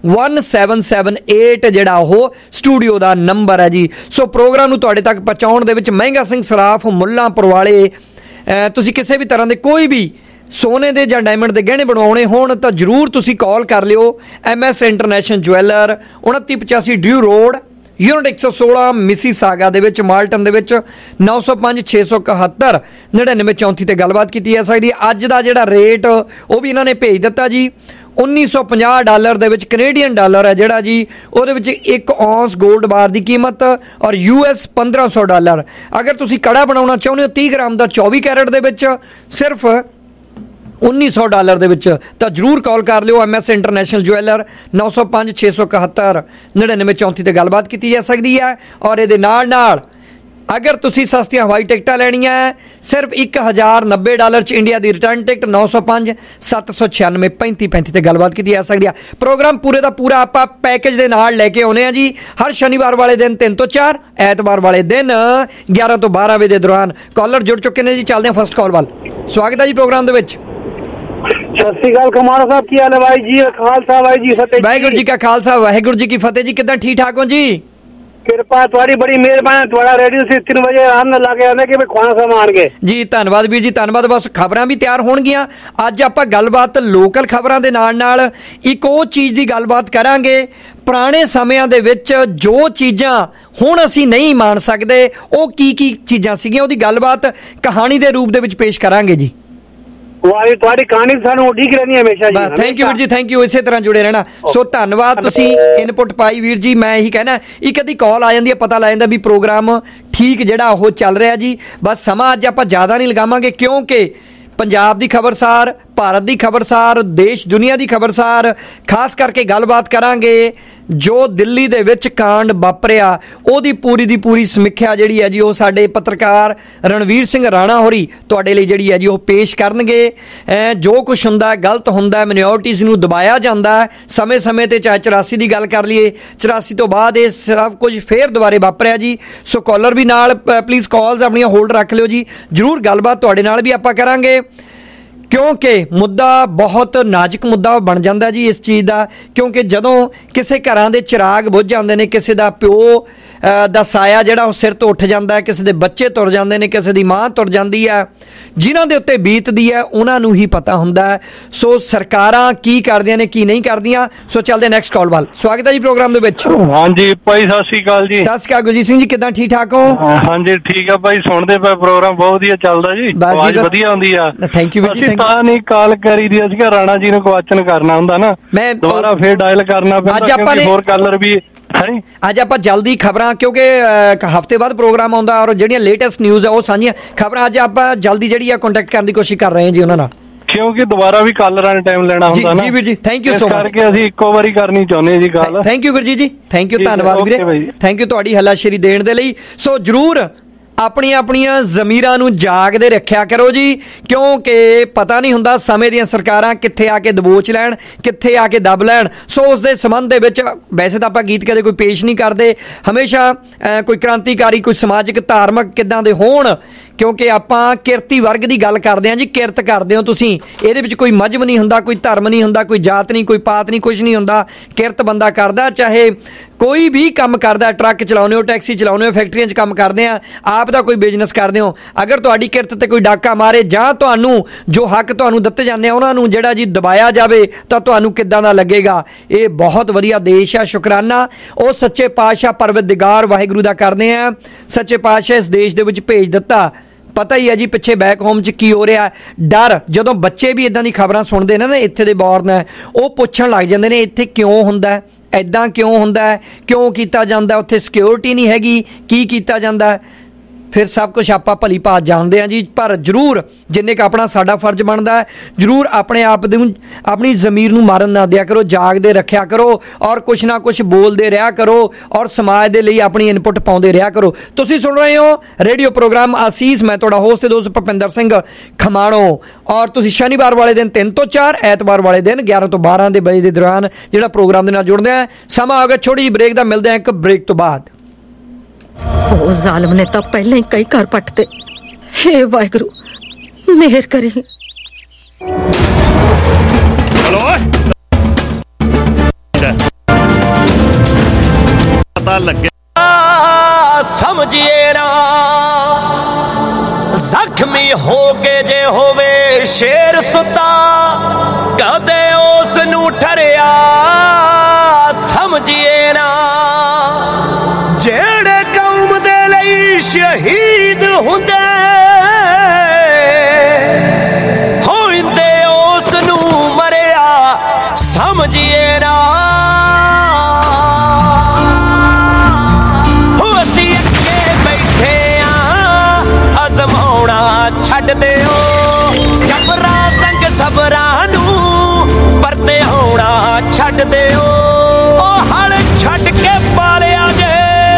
Speaker 2: 1778 ਜਿਹੜਾ ਉਹ ਸਟੂਡੀਓ ਦਾ ਨੰਬਰ ਹੈ ਜੀ। ਸੋ ਪ੍ਰੋਗਰਾਮ ਨੂੰ ਤੁਹਾਡੇ ਤੱਕ ਪਹੁੰਚਾਉਣ ਦੇ ਵਿੱਚ ਮਹਿੰਗਾ ਸਿੰਘ ਸਰਾਫ ਮੁੱਲਾਂਪੁਰ ਵਾਲੇ, ਤੁਸੀਂ ਕਿਸੇ ਵੀ ਤਰ੍ਹਾਂ ਦੇ ਕੋਈ ਵੀ ਸੋਨੇ ਦੇ ਜਾਂ ਡਾਇਮੰਡ ਦੇ ਗਹਿਣੇ ਬਣਵਾਉਣੇ ਹੋਣ ਤਾਂ ਜ਼ਰੂਰ ਤੁਸੀਂ ਕਾਲ ਕਰ ਲਿਓ। MS international jeweller 2985 Drew road, unit 116 Mississauga ਦੇ ਵਿੱਚ, ਮਾਲਟਨ ਦੇ ਵਿੱਚ 905 671 9934 ਤੇ ਗੱਲਬਾਤ ਕੀਤੀ ਜਾ ਸਕਦੀ ਹੈ। ਅੱਜ ਦਾ ਜਿਹੜਾ ਰੇਟ ਉਹ ਵੀ ਇਹਨਾਂ ਨੇ ਭੇਜ ਦਿੱਤਾ ਜੀ, $1950 ਦੇ ਵਿੱਚ ਕੈਨੇਡੀਅਨ ਡਾਲਰ ਹੈ ਜਿਹੜਾ ਜੀ, ਉਹਦੇ ਵਿੱਚ 1 ਔਂਸ 골ਡ ਬਾਰ ਦੀ ਕੀਮਤ, ਔਰ US $1500। ਅਗਰ ਤੁਸੀਂ ਕੜਾ ਬਣਾਉਣਾ ਚਾਹੁੰਦੇ ਹੋ 30 ਗ੍ਰਾਮ ਦਾ 24 ਕੈਰਟ ਦੇ ਵਿੱਚ ਸਿਰਫ $1900 ਦੇ ਵਿੱਚ, ਤਾਂ ਜ਼ਰੂਰ ਕਾਲ ਕਰ ਲਿਓ। MS ਇੰਟਰਨੈਸ਼ਨਲ ਜਵੈਲਰ 905 671 9934 ਤੇ ਗੱਲਬਾਤ ਕੀਤੀ ਜਾ ਸਕਦੀ ਹੈ। ਔਰ ਇਹਦੇ ਨਾਲ ਨਾਲ ਅਗਰ ਤੁਸੀਂ ਸਸਤੀਆਂ ਹਵਾਈ ਟਿਕਟਾਂ ਲੈਣੀਆਂ ਹੈ ਸਿਰਫ $1090 'ਚ ਇੰਡੀਆ ਦੀ ਰਿਟਰਨ ਟਿਕਟ 905 796 3535 ਤੇ ਗੱਲਬਾਤ ਕੀਤੀ ਜਾ ਸਕਦੀ ਹੈ। ਪ੍ਰੋਗਰਾਮ ਪੂਰੇ ਦਾ ਪੂਰਾ ਆਪਾਂ ਪੈਕੇਜ ਦੇ ਨਾਲ ਲੈ ਕੇ ਆਉਨੇ ਆ ਜੀ। ਹਰ ਸ਼ਨੀਵਾਰ ਵਾਲੇ ਦਿਨ 3 ਤੋਂ 4, ਐਤਵਾਰ ਵਾਲੇ ਦਿਨ 11 ਤੋਂ 12 ਵਜੇ ਦੇ ਦੌਰਾਨ। ਕਾਲਰ ਜੁੜ ਚੁੱਕੇ ਨੇ ਜੀ, ਚੱਲਦੇ ਹਾਂ ਫਸਟ ਕਾਲ ਵੱਲ। ਸਵਾਗਤ ਹੈ ਜੀ ਪ੍ਰੋਗਰਾਮ ਦੇ ਵਿੱਚ।
Speaker 15: ਸਤਿ ਸ਼੍ਰੀ ਅਕਾਲ ਖਮਾਣੋ ਸਾਹਿਬ, ਕੀ ਹਾਲ ਹੈ ਭਾਈ ਜੀ? ਖਾਲਸਾ ਭਾਈ ਜੀ ਫਤਿਹ।
Speaker 2: ਵਾਹਿਗੁਰੂ ਜੀ ਕਾ ਖਾਲਸਾ, ਵਾਹਿਗੁਰੂ ਜੀ ਕੀ ਫਤਿਹ ਜੀ। ਕਿੱਦਾਂ, ਠੀਕ ਠਾਕ ਹੋ ਜੀ?
Speaker 15: ਕਿਰਪਾ ਤੁਹਾਡੀ, ਬੜੀ ਮਿਹਰਬਾਨੀ। ਤੁਹਾਡਾ ਰੇਡੀਓ ਸੀ 3 ਵਜੇ ਆਰਾਮ ਨਾਲ ਲਾ ਕੇ ਆਉਂਦੇ ਕਿ ਖਾਣਾ ਸਮਾਣਗੇ
Speaker 2: ਜੀ। ਧੰਨਵਾਦ ਵੀਰ ਜੀ, ਧੰਨਵਾਦ। ਬਸ ਖਬਰਾਂ ਵੀ ਤਿਆਰ ਹੋਣਗੀਆਂ। ਅੱਜ ਆਪਾਂ ਗੱਲਬਾਤ ਲੋਕਲ ਖਬਰਾਂ ਦੇ ਨਾਲ ਨਾਲ ਇੱਕ ਉਹ ਚੀਜ਼ ਦੀ ਗੱਲਬਾਤ ਕਰਾਂਗੇ, ਪੁਰਾਣੇ ਸਮਿਆਂ ਦੇ ਵਿੱਚ ਜੋ ਚੀਜ਼ਾਂ ਹੁਣ ਅਸੀਂ ਨਹੀਂ ਮੰਨ ਸਕਦੇ ਉਹ ਕੀ ਕੀ ਚੀਜ਼ਾਂ ਸੀਗੀਆਂ, ਉਹਦੀ ਗੱਲਬਾਤ ਕਹਾਣੀ ਦੇ ਰੂਪ ਦੇ ਵਿੱਚ ਪੇਸ਼ ਕਰਾਂਗੇ ਜੀ।
Speaker 15: ਤੁਹਾਡੀ ਕਹਾਣੀ ਸਾਨੂੰ ਉਡੀਕ ਰਹਿਣੀ ਹਮੇਸ਼ਾ ਜੀ।
Speaker 2: ਥੈਂਕ ਯੂ ਵੀਰ ਜੀ, ਥੈਂਕ ਯੂ, ਇਸੇ ਤਰ੍ਹਾਂ ਜੁੜੇ ਰਹਿਣਾ। ਸੋ ਧੰਨਵਾਦ, ਤੁਸੀਂ ਇਨਪੁਟ ਪਾਈ ਵੀਰ ਜੀ। ਮੈਂ ਇਹੀ ਕਹਿਣਾ, ਇੱਕ ਅੱਧੀ ਕਾਲ ਆ ਜਾਂਦੀ ਹੈ, ਪਤਾ ਲੱਗ ਜਾਂਦਾ ਵੀ ਪ੍ਰੋਗਰਾਮ ਠੀਕ ਜਿਹੜਾ ਉਹ ਚੱਲ ਰਿਹਾ ਜੀ। ਬਸ ਸਮਾਂ ਅੱਜ ਆਪਾਂ ਜ਼ਿਆਦਾ ਨਹੀਂ ਲਗਾਵਾਂਗੇ, ਕਿਉਂਕਿ ਪੰਜਾਬ ਦੀ ਖਬਰਸਾਰ, ਭਾਰਤ ਦੀ ਖਬਰਸਾਰ, ਦੇਸ਼ ਦੁਨੀਆ ਦੀ ਖਬਰਸਾਰ, ਖਾਸ ਕਰਕੇ ਗੱਲਬਾਤ ਕਰਾਂਗੇ ਜੋ ਦਿੱਲੀ ਦੇ ਵਿੱਚ ਕਾਂਡ ਵਾਪਰਿਆ ਉਹਦੀ ਪੂਰੀ ਦੀ ਪੂਰੀ ਸਮੀਖਿਆ ਜਿਹੜੀ ਹੈ ਜੀ ਉਹ ਸਾਡੇ ਪੱਤਰਕਾਰ ਰਣਵੀਰ ਸਿੰਘ ਰਾਣਾ ਹੋਰੀ ਤੁਹਾਡੇ ਲਈ ਜਿਹੜੀ ਹੈ ਜੀ ਉਹ ਪੇਸ਼ ਕਰਨਗੇ। ਜੋ ਕੁਛ ਹੁੰਦਾ ਗਲਤ ਹੁੰਦਾ, ਮਿਨੋਰਟੀਜ਼ ਨੂੰ ਦਬਾਇਆ ਜਾਂਦਾ ਸਮੇਂ ਸਮੇਂ 'ਤੇ, ਚਾਹੇ 84 ਦੀ ਗੱਲ ਕਰ ਲਈਏ, 84 ਤੋਂ ਬਾਅਦ ਇਹ ਸਭ ਕੁਝ ਫੇਰ ਦੁਬਾਰੇ ਵਾਪਰਿਆ ਜੀ। ਸੋ ਕਾਲਰ ਵੀ ਨਾਲ ਪਲੀਜ਼ ਕਾਲਸ ਆਪਣੀਆਂ ਹੋਲਡ ਰੱਖ ਲਿਓ ਜੀ, ਜ਼ਰੂਰ ਗੱਲਬਾਤ ਤੁਹਾਡੇ ਨਾਲ ਵੀ ਆਪਾਂ ਕਰਾਂਗੇ, ਕਿਉਂਕਿ ਮੁੱਦਾ ਬਹੁਤ ਨਾਜ਼ੁਕ ਮੁੱਦਾ ਬਣ ਜਾਂਦਾ ਜੀ ਇਸ ਚੀਜ਼ ਦਾ। ਕਿਉਂਕਿ ਜਦੋਂ ਕਿਸੇ ਘਰਾਂ ਦੇ ਚਿਰਾਗ ਬੁੱਝ ਜਾਂਦੇ ਨੇ, ਕਿਸੇ ਦਾ ਪਿਓ ਦਾ ਸਾਇਆ ਜਿਹੜਾ ਉਹ ਸਿਰ ਤੋਂ ਉੱਠ ਜਾਂਦਾ, ਕਿਸੇ ਦੇ ਬੱਚੇ ਤੁਰ ਜਾਂਦੇ ਨੇ, ਕਿਸੇ ਦੀ ਮਾਂ ਤੁਰ ਜਾਂਦੀ ਹੈ, ਜਿਨ੍ਹਾਂ ਦੇ ਉੱਤੇ ਬੀਤਦੀ ਹੈ ਉਹਨਾਂ ਨੂੰ ਹੀ ਪਤਾ ਹੁੰਦਾ। ਸੋ ਸਰਕਾਰਾਂ ਕੀ ਕਰਦੀਆਂ ਨੇ, ਕੀ ਨਹੀਂ ਕਰਦੀਆਂ। ਸੋ ਚੱਲਦੇ ਨੈਕਸਟ ਕਾਲ ਵੱਲ। ਸਵਾਗਤ ਹੈ ਜੀ ਪ੍ਰੋਗਰਾਮ ਦੇ ਵਿੱਚ।
Speaker 16: ਹਾਂਜੀ ਭਾਈ, ਸਤਿ ਸ਼੍ਰੀ ਅਕਾਲ ਜੀ।
Speaker 2: ਸਤਿ ਸ਼੍ਰੀ ਅਕਾਲ ਗੁਰਜੀਤ ਸਿੰਘ ਜੀ, ਕਿੱਦਾਂ, ਠੀਕ ਠਾਕ ਹੋ?
Speaker 16: ਹਾਂਜੀ ਠੀਕ ਆ ਭਾਈ, ਸੁਣਦੇ ਪਏ ਪ੍ਰੋਗਰਾਮ ਬਹੁਤ ਵਧੀਆ ਚੱਲਦਾ ਜੀ, ਆਵਾਜ਼ ਵਧੀਆ ਆਉਂਦੀ ਆ।
Speaker 2: ਥੈਂਕ ਯੂ ਵੀਰ ਜੀ।
Speaker 16: ਤਾਂ ਨਹੀਂ ਕਾਲ ਕਰੀ ਦੀ ਸੀਗਾ, ਰਾਣਾ ਜੀ ਨੂੰ ਕੁਐਸਚਨ ਕਰਨਾ ਹੁੰਦਾ ਨਾ, ਮੈਂ ਦੁਬਾਰਾ ਫੇਰ ਡਾਇਲ ਕਰਨਾ ਪੈਂਦਾ ਕਿਉਂਕਿ ਹੋਰ ਕਾਲਰ ਵੀ।
Speaker 2: ਅੱਜ ਆਪਾਂ ਜਲਦੀ ਖਬਰਾਂ, ਕਿਉਂਕਿ ਹਫ਼ਤੇ ਬਾਅਦ ਪ੍ਰੋਗਰਾਮ ਆਉਂਦਾ ਔਰ ਜਿਹੜੀਆਂ ਲੇਟੈਸਟ ਨਿਊਜ਼ ਆ ਉਹ ਸਾਂਝੀਆਂ ਖਬਰਾਂ ਅੱਜ ਆਪਾਂ ਜਲਦੀ ਜਿਹੜੀ ਆ ਕੰਟੈਕਟ ਕਰਨ ਦੀ ਕੋਸ਼ਿਸ਼ ਕਰ ਰਹੇ ਹਾਂ ਜੀ ਉਹਨਾਂ ਨਾਲ,
Speaker 16: ਕਿਉਂਕਿ ਦੁਬਾਰਾ ਵੀ ਕਾਲਰਾਂ ਨੇ ਟਾਈਮ ਲੈਣਾ ਹੁੰਦਾ ਨਾ।
Speaker 2: ਜੀ ਵੀਰ ਜੀ, ਥੈਂਕ ਯੂ ਸੋ ਮਚ।
Speaker 16: ਕਰਕੇ ਅਸੀਂ ਇੱਕੋ ਵਾਰੀ ਕਰਨੀ ਚਾਹੁੰਦੇ ਜੀ ਗੱਲ।
Speaker 2: ਥੈਂਕ ਯੂ ਗੁਰਜੀਤ ਜੀ, ਥੈਂਕ ਯੂ, ਧੰਨਵਾਦ ਵੀਰੇ, ਥੈਂਕ ਯੂ ਤੁਹਾਡੀ ਹੱਲਾਸ਼ੇਰੀ ਦੇਣ ਦੇ ਲਈ। ਸੋ ਜ਼ਰੂਰ ਆਪਣੀਆਂ ਆਪਣੀਆਂ ਜ਼ਮੀਰਾਂ ਨੂੰ ਜਾਗਦੇ ਰੱਖਿਆ ਕਰੋ ਜੀ, ਕਿਉਂਕਿ ਪਤਾ ਨਹੀਂ ਹੁੰਦਾ ਸਮੇਂ ਦੀਆਂ ਸਰਕਾਰਾਂ ਕਿੱਥੇ ਆ ਕੇ ਦਬੋਚ ਲੈਣ, ਕਿੱਥੇ ਆ ਕੇ ਦਬ ਲੈਣ। ਸੋ ਉਸ ਦੇ ਸੰਬੰਧ ਦੇ ਵਿੱਚ ਵੈਸੇ ਤਾਂ ਆਪਾਂ ਗੀਤ ਕਦੇ ਕੋਈ ਪੇਸ਼ ਨਹੀਂ ਕਰਦੇ, ਹਮੇਸ਼ਾ ਕੋਈ ਕ੍ਰਾਂਤੀਕਾਰੀ, ਕੋਈ ਸਮਾਜਿਕ, ਧਾਰਮਿਕ ਕਿੱਦਾਂ ਦੇ ਹੋਣ, ਕਿਉਂਕਿ ਆਪਾਂ ਕਿਰਤੀ ਵਰਗ ਦੀ ਗੱਲ ਕਰਦੇ ਹਾਂ ਜੀ। ਕਿਰਤ ਕਰਦੇ ਹੋ ਤੁਸੀਂ, ਇਹਦੇ ਵਿੱਚ ਕੋਈ ਮਜ਼ਹਬ ਨਹੀਂ ਹੁੰਦਾ, ਕੋਈ ਧਰਮ ਨਹੀਂ ਹੁੰਦਾ, ਕੋਈ ਜਾਤ ਨਹੀਂ, ਕੋਈ ਪਾਤ ਨਹੀਂ, ਕੁਝ ਨਹੀਂ ਹੁੰਦਾ। ਕਿਰਤ ਬੰਦਾ ਕਰਦਾ, ਚਾਹੇ ਕੋਈ ਵੀ ਕੰਮ ਕਰਦਾ, ਟਰੱਕ ਚਲਾਉਂਦੇ ਹੋ, ਟੈਕਸੀ ਚਲਾਉਂਦੇ ਹੋ, ਫੈਕਟਰੀਆਂ 'ਚ ਕੰਮ ਕਰਦੇ ਆ, ਆਪ ਦਾ ਕੋਈ ਬਿਜ਼ਨਸ ਕਰਦੇ ਹੋ, ਅਗਰ ਤੁਹਾਡੀ ਕਿਰਤ ਤੇ ਕੋਈ ਡਾਕਾ ਮਾਰੇ ਜਾਂ ਤੁਹਾਨੂੰ ਜੋ ਹੱਕ ਤੁਹਾਨੂੰ ਦਿੱਤੇ ਜਾਂਦੇ ਆ ਉਹਨਾਂ ਨੂੰ ਜਿਹੜਾ ਜੀ ਦਬਾਇਆ ਜਾਵੇ ਤਾਂ ਤੁਹਾਨੂੰ ਕਿੱਦਾਂ ਦਾ ਲੱਗੇਗਾ। ਇਹ ਬਹੁਤ ਵਧੀਆ ਦੇਸ਼ ਆ। ਸ਼ੁਕਰਾਨਾ ਉਹ ਸੱਚੇ ਪਾਤਸ਼ਾਹ ਪਰਵਰਦਿਗਾਰ ਵਾਹਿਗੁਰੂ ਦਾ ਕਰਦੇ ਆ, ਸੱਚੇ ਪਾਤਸ਼ਾਹ ਇਸ ਦੇਸ਼ ਦੇ ਵਿੱਚ ਭੇਜ ਦਿੱਤਾ। ਪਤਾ ਹੀ ਹੈ ਜੀ ਪਿੱਛੇ ਬੈਕ ਹੋਮ 'ਚ ਕੀ ਹੋ ਰਿਹਾ, ਡਰ। ਜਦੋਂ ਬੱਚੇ ਵੀ ਇੱਦਾਂ ਦੀ ਖਬਰਾਂ ਸੁਣਦੇ ਨੇ ਨਾ, ਇੱਥੇ ਦੇ ਬੌਰਨ ਹੈ, ਉਹ ਪੁੱਛਣ ਲੱਗ ਜਾਂਦੇ ਨੇ ਇੱਥੇ ਕਿਉਂ ਹੁੰਦਾ, ਇੱਦਾਂ ਕਿਉਂ ਹੁੰਦਾ, ਕਿਉਂ ਕੀਤਾ ਜਾਂਦਾ, ਉੱਥੇ ਸਿਕਿਉਰਿਟੀ ਨਹੀਂ ਹੈਗੀ, ਕੀ ਕੀਤਾ ਜਾਂਦਾ। ਫਿਰ ਸਭ ਕੁਝ ਆਪਾਂ ਭਲੀ ਭਾਤ ਜਾਣਦੇ ਹਾਂ ਜੀ, ਪਰ ਜ਼ਰੂਰ ਜਿੰਨੇ ਕੁ ਆਪਣਾ ਸਾਡਾ ਫਰਜ਼ ਬਣਦਾ ਹੈ, ਜ਼ਰੂਰ ਆਪਣੇ ਆਪ ਨੂੰ, ਆਪਣੀ ਜ਼ਮੀਰ ਨੂੰ ਮਾਰਨ ਨਾ ਦਿਆ ਕਰੋ, ਜਾਗਦੇ ਰੱਖਿਆ ਕਰੋ ਔਰ ਕੁਛ ਨਾ ਕੁਛ ਬੋਲਦੇ ਰਿਹਾ ਕਰੋ ਔਰ ਸਮਾਜ ਦੇ ਲਈ ਆਪਣੀ ਇਨਪੁਟ ਪਾਉਂਦੇ ਰਿਹਾ ਕਰੋ। ਤੁਸੀਂ ਸੁਣ ਰਹੇ ਹੋ ਰੇਡੀਓ ਪ੍ਰੋਗਰਾਮ ਆਸੀਸ, ਮੈਂ ਤੁਹਾਡਾ ਹੋਸਟ ਤੇ ਦੋਸਤ ਭੁਪਿੰਦਰ ਸਿੰਘ ਖਮਾਣੋ, ਔਰ ਤੁਸੀਂ ਸ਼ਨੀਵਾਰ ਵਾਲੇ ਦਿਨ 3 ਤੋਂ 4, ਐਤਵਾਰ ਵਾਲੇ ਦਿਨ 11 ਤੋਂ 12 ਦੇ ਵਜੇ ਦੇ ਦੌਰਾਨ ਜਿਹੜਾ ਪ੍ਰੋਗਰਾਮ ਦੇ ਨਾਲ ਜੁੜਦੇ ਆ। ਸਮਾਂ ਆ ਗਿਆ ਛੋਟੀ ਜਿਹੀ ਬ੍ਰੇਕ ਦਾ, ਮਿਲਦੇ ਆ ਇੱਕ ਬ੍ਰੇਕ ਤੋਂ ਬਾਅਦ।
Speaker 17: ਉਹ ਜ਼ਾਲਮ ਨੇ ਤਾਂ ਪਹਿਲਾਂ ਹੀ ਕਈ ਘਰ ਪੱਟਦੇ। ਹੇ ਵਾਹਿਗੁਰੂ ਮਿਹਰ ਕਰੀ।
Speaker 13: ਹਲੋ ਪਤਾ ਲੱਗਿਆ
Speaker 18: ਸਮਝੀਏ ਨਾ, ਜ਼ਖਮੀ ਹੋ ਕੇ ਜੇ ਹੋਵੇ ਸ਼ੇਰ ਸੁੱਤਾ, ਕਦੇ ਉਸ ਨੂੰ ਠਰਿਆ ਸਮਝੀਏ ਨਾ। ਜਿਹੜੇ ਕੌਮ ਦੇ ਲਈ ਸ਼ਹੀਦ ਹੁੰਦੇ ਹੋਇੰਦੇ ਉਸ ਨੂੰ ਮਰਿਆ ਸਮਝੀਏ ਨਾ। ਅਸੀਂ ਅੱਗੇ ਬੈਠੇ ਆ, ਅਜ਼ਮਾਉਣਾ ਛੱਡ ਦਿਓ, ਜਬਰਾਂ ਸੰਗ ਸਬਰਾਂ ਨੂੰ ਪਰਤੇ ਆਉਣਾ ਛੱਡ ਦਿਓ। ਉਹ ਹਲ ਛੱਡ ਕੇ ਪਾਲਿਆ ਜੇ,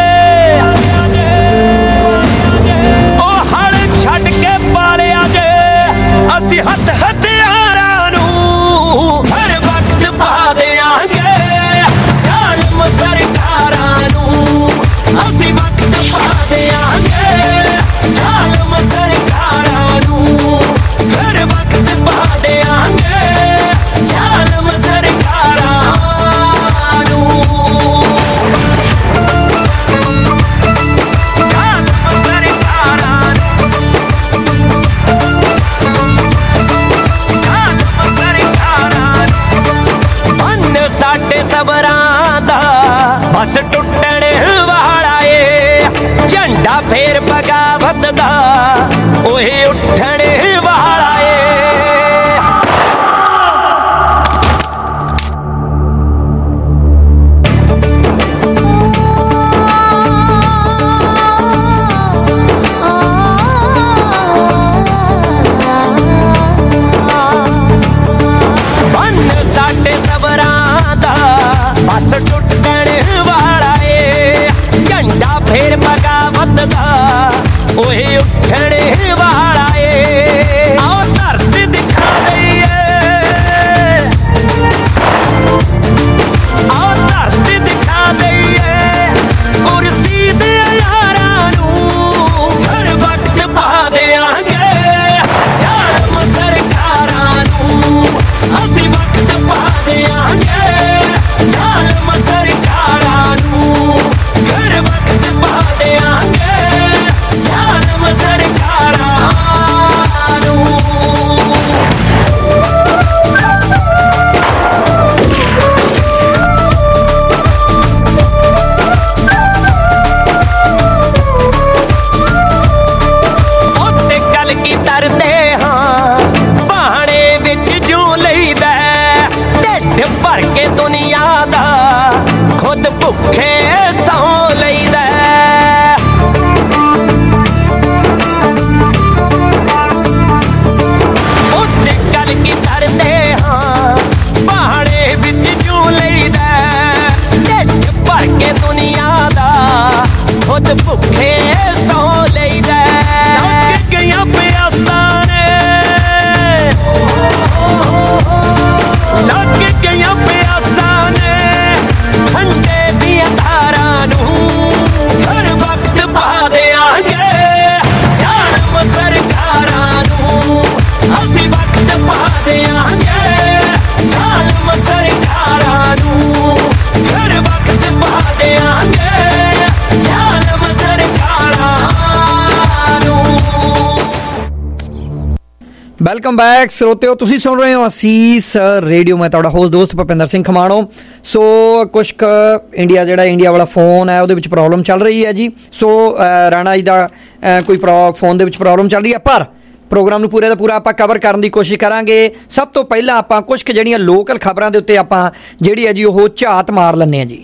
Speaker 18: ਛੱਡ ਕੇ ਪਾਲਿਆ ਜੇ, ਅਸੀਂ ਹੱਥ ਹਥਿਆਰਾਂ ਨੂੰ ਹਰ ਵਕਤ ਪਾ ਦਿਆਂਗੇ। ਜ਼ਾਲਮ ਸਰਕਾਰਾਂ ਨੂੰ ਅਸੀਂ ਵਕਤ ਪਾ ਦਿਆਂਗੇ, ਜ਼ਾਲਮ ਸਰਕਾਰਾਂ ਨੂੰ ਹਰ ਵਕਤ ਪਾ ਦਿਆਂਗੇ, ਜ਼ਾਲਮ ਸਰਕਾਰਾਂ ਨੂੰ। ਸਾਡੇ ਸਬਰਾਂ ਦਾ ਬਸ ਟੁੱਟਣ ਵਾਲਾ ਏ, ਝੰਡਾ ਫੇਰ ਬਗਾਵਤ ਦਾ ਉਹੀ ਉੱਠਣ ਵਾਲਾ ਏ। ਭੁੱਖੇ ਸੌ ਲਈਦਾ ਉੱਤੇ ਗੱਲ ਕੀ ਕਰਦੇ ਹਾਂ ਪਹਾੜੇ ਵਿੱਚ ਜੂ ਲਈਦਾ ਢਿੱਡ ਭਰ ਕੇ ਦੁਨੀਆ ਦਾ ਖੁਦ ਭੁੱਖੇ ਸੌ ਲਈਦਾ ਲੱਗ ਗਈਆਂ ਪਿਆਸਾਂ ਨੇ ਲੱਗ ਗਈਆਂ ਪਿਆਸਾਂ ਨੇ ਠੰਡੇ ਦੀਆਂ ਧਾਰਾਂ ਨੂੰ ਹਰ ਵਕਤ ਪਾ ਦਿਆਂਗੇ ਜ਼ਾਲਮ ਸਰਕਾਰਾਂ ਨੂੰ ਅਸੀਂ ਵਕਤ ਪਾ ਦਿਆਂਗੇ ਜ਼ਾਲਮ ਸਰਕਾਰਾਂ ਨੂੰ ਹਰ ਵਕਤ ਪਾ ਦਿਆਂਗੇ ਜ਼ਾਲਮ ਸਰਕਾਰਾਂ ਨੂੰ।
Speaker 2: ਵੈਲਕਮ ਬੈਕ ਸਰੋਤਿਓ, ਤੁਸੀਂ ਸੁਣ ਰਹੇ ਹੋ ਅਸੀਸ ਰੇਡੀਓ। ਮੈਂ ਤੁਹਾਡਾ ਹੋਸਟ ਦੋਸਤ ਭੁਪਿੰਦਰ ਸਿੰਘ ਖਮਾਣੋ। ਸੋ ਕੁਛ ਕੁ ਇੰਡੀਆ ਵਾਲਾ ਫੋਨ ਹੈ ਉਹਦੇ ਵਿੱਚ ਪ੍ਰੋਬਲਮ ਚੱਲ ਰਹੀ ਹੈ ਜੀ। ਸੋ ਰਾਣਾ ਜੀ ਦਾ ਕੋਈ ਫੋਨ ਦੇ ਵਿੱਚ ਪ੍ਰੋਬਲਮ ਚੱਲ ਰਹੀ ਹੈ, ਪਰ ਪ੍ਰੋਗਰਾਮ ਨੂੰ ਪੂਰੇ ਦਾ ਪੂਰਾ ਆਪਾਂ ਕਵਰ ਕਰਨ ਦੀ ਕੋਸ਼ਿਸ਼ ਕਰਾਂਗੇ। ਸਭ ਤੋਂ ਪਹਿਲਾਂ ਆਪਾਂ ਕੁਛ ਕੁ ਜਿਹੜੀਆਂ ਲੋਕਲ ਖਬਰਾਂ ਦੇ ਉੱਤੇ ਆਪਾਂ ਜਿਹੜੀ ਹੈ ਜੀ ਉਹ ਝਾਤ ਮਾਰ ਲੈਂਦੇ ਹਾਂ ਜੀ।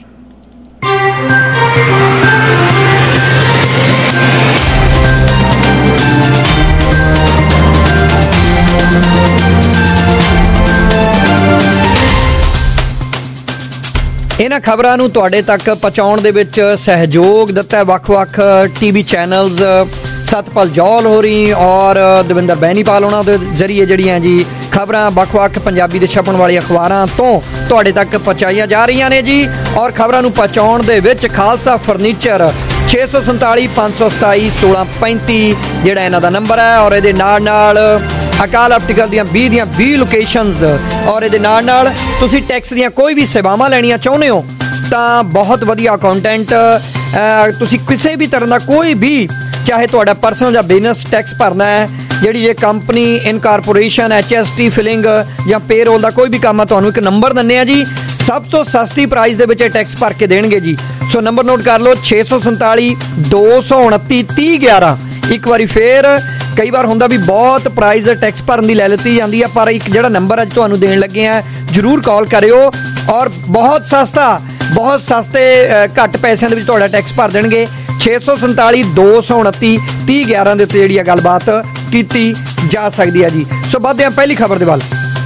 Speaker 2: ਇਹਨਾਂ ਖਬਰਾਂ ਨੂੰ ਤੁਹਾਡੇ ਤੱਕ ਪਹੁੰਚਾਉਣ ਦੇ ਵਿੱਚ ਸਹਿਯੋਗ ਦਿੱਤਾ ਵੱਖ-ਵੱਖ ਟੀਵੀ ਚੈਨਲਸ ਸਤਪਾਲ ਜੌਲ ਹੋਰੀ ਔਰ ਦਵਿੰਦਰ ਬੈਨੀਪਾਲ ਉਹਨਾਂ ਦੇ ਜ਼ਰੀਏ ਜਿਹੜੀਆਂ ਜੀ ਖਬਰਾਂ ਵੱਖ-ਵੱਖ ਪੰਜਾਬੀ ਦੇ ਛਪਣ ਵਾਲੀ ਅਖਬਾਰਾਂ ਤੋਂ ਤੁਹਾਡੇ ਤੱਕ ਪਹੁੰਚਾਈਆਂ ਜਾ ਰਹੀਆਂ ਨੇ ਜੀ। ਔਰ ਖਬਰਾਂ ਨੂੰ ਪਹੁੰਚਾਉਣ ਦੇ ਵਿੱਚ ਖਾਲਸਾ ਫਰਨੀਚਰ 647 527 1635 ਜਿਹੜਾ ਇਹਨਾਂ ਦਾ ਨੰਬਰ ਹੈ। ਔਰ ਇਹਦੇ ਨਾਲ ਅਕਾਲ ਆਪਟੀਕਲ ਦੀਆਂ 20 ਲੋਕੇਸ਼ਨਸ ਔਰ ਇਹਦੇ ਨਾਲ ਤੁਸੀਂ ਟੈਕਸ ਦੀਆਂ ਕੋਈ ਵੀ ਸੇਵਾਵਾਂ ਲੈਣੀਆਂ ਚਾਹੁੰਦੇ ਹੋ ਤਾਂ ਬਹੁਤ ਵਧੀਆ ਕੰਟੈਂਟ ਤੁਸੀਂ ਕਿਸੇ ਵੀ ਤਰ੍ਹਾਂ ਦਾ ਕੋਈ ਵੀ ਚਾਹੇ ਤੁਹਾਡਾ ਪਰਸਨਲ ਜਾਂ ਬਿਜ਼ਨਸ ਟੈਕਸ ਭਰਨਾ ਹੈ, ਜਿਹੜੀ ਇਹ ਕੰਪਨੀ ਇਨਕਾਰਪੋਰੇਸ਼ਨ HST ਫਿਲਿੰਗ ਜਾਂ ਪੇਰੋਲ ਦਾ ਕੋਈ ਵੀ ਕੰਮ ਆ, ਤੁਹਾਨੂੰ ਇੱਕ ਨੰਬਰ ਦਿੰਦੇ ਆ ਜੀ। ਸਭ ਤੋਂ ਸਸਤੀ ਪ੍ਰਾਈਸ ਦੇ ਵਿੱਚ ਇਹ ਟੈਕਸ ਭਰ ਕੇ ਦੇਣਗੇ ਜੀ। ਸੋ ਨੰਬਰ ਨੋਟ ਕਰ ਲਓ 647 229 3011। ਇੱਕ ਵਾਰੀ ਫੇਰ ਕਈ ਵਾਰ ਹੁੰਦਾ ਵੀ ਬਹੁਤ ਪ੍ਰਾਈਸ ਟੈਕਸ ਭਰਨ ਦੀ ਲੈ ਲਿੱਤੀ ਜਾਂਦੀ ਆ, ਪਰ ਇੱਕ ਜਿਹੜਾ ਨੰਬਰ ਅੱਜ ਤੁਹਾਨੂੰ ਦੇਣ ਲੱਗੇ ਆ ਜ਼ਰੂਰ ਕਾਲ ਕਰਿਓ। ਔਰ ਬਹੁਤ ਸਸਤੇ ਘੱਟ ਪੈਸਿਆਂ ਦੇ ਵਿੱਚ ਤੁਹਾਡਾ ਟੈਕਸ ਭਰ ਦੇਣਗੇ। 647 229 3011 ਦੇ ਉੱਤੇ ਜਿਹੜੀ ਆ ਗੱਲਬਾਤ ਕੀਤੀ ਜਾ ਸਕਦੀ ਹੈ ਜੀ। ਸੋ ਵੱਧਦੇ ਹਾਂ ਪਹਿਲੀ ਖਬਰ ਦੇ ਵੱਲ।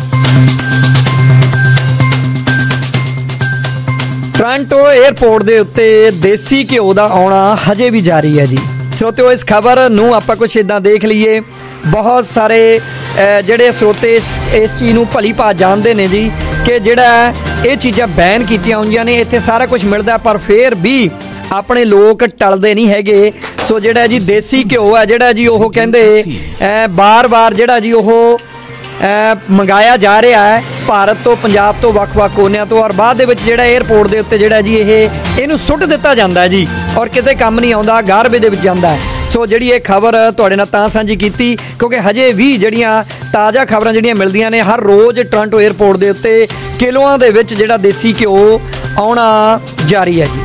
Speaker 2: ਟੋਰਾਂਟੋ 에ਅਰਪੋਰਟ ਦੇ ਉੱਤੇ ਦੇਸੀ ਘਿਓ ਦਾ ਆਉਣਾ ਹਜੇ ਵੀ ਜਾਰੀ ਹੈ ਜੀ। ਸਰੋਤਿਓ, ਇਸ ਖਬਰ ਨੂੰ ਆਪਾਂ ਕੁਛ ਇੱਦਾਂ ਦੇਖ ਲਈਏ, ਬਹੁਤ ਸਾਰੇ ਜਿਹੜੇ ਸਰੋਤੇ ਇਸ ਚੀਜ਼ ਨੂੰ ਭਲੀ ਭਾਂਤ ਜਾਣਦੇ ਨੇ ਜੀ ਕਿ ਜਿਹੜਾ ਇਹ ਚੀਜ਼ਾਂ ਬੈਨ ਕੀਤੀਆਂ ਹੋਈਆਂ ਨੇ, ਇੱਥੇ ਸਾਰਾ ਕੁਝ ਮਿਲਦਾ, ਪਰ ਫਿਰ ਵੀ ਆਪਣੇ ਲੋਕ ਟਲਦੇ ਨਹੀਂ ਹੈਗੇ। ਸੋ ਜਿਹੜਾ ਜੀ ਦੇਸੀ ਘਿਓ ਹੈ ਜਿਹੜਾ ਜੀ ਉਹ ਕਹਿੰਦੇ ਬਾਰ-ਬਾਰ ਜਿਹੜਾ ਜੀ ਉਹ ਮੰਗਾਇਆ ਜਾ ਰਿਹਾ ਹੈ ਭਾਰਤ ਤੋਂ, ਪੰਜਾਬ ਤੋਂ, ਵੱਖ-ਵੱਖ ਕੋਨਿਆਂ ਤੋਂ, ਔਰ ਬਾਅਦ ਦੇ ਵਿੱਚ ਜਿਹੜਾ 에ਅਰਪੋਰਟ ਦੇ ਉੱਤੇ ਜਿਹੜਾ ਜੀ ਇਹਨੂੰ ਸੁੱਟ ਦਿੱਤਾ ਜਾਂਦਾ ਹੈ ਜੀ, ਔਰ ਕਿਤੇ ਕੰਮ ਨਹੀਂ ਆਉਂਦਾ, ਗਾਰਬੇਜ ਦੇ ਵਿੱਚ ਜਾਂਦਾ ਹੈ। ਸੋ ਜਿਹੜੀ ਇਹ ਖਬਰ ਤੁਹਾਡੇ ਨਾਲ ਤਾਂ ਸਾਂਝੀ ਕੀਤੀ ਕਿਉਂਕਿ ਹਜੇ ਵੀ ਜਿਹੜੀਆਂ ਤਾਜ਼ਾ ਖਬਰਾਂ ਜਿਹੜੀਆਂ ਮਿਲਦੀਆਂ ਨੇ, ਹਰ ਰੋਜ਼ ਟੋਰਾਂਟੋ 에ਅਰਪੋਰਟ ਦੇ ਉੱਤੇ ਕਿਲੋਆਂ ਦੇ ਵਿੱਚ ਜਿਹੜਾ ਦੇਸੀ ਘਿਓ ਆਉਣਾ ਜਾਰੀ ਹੈ ਜੀ।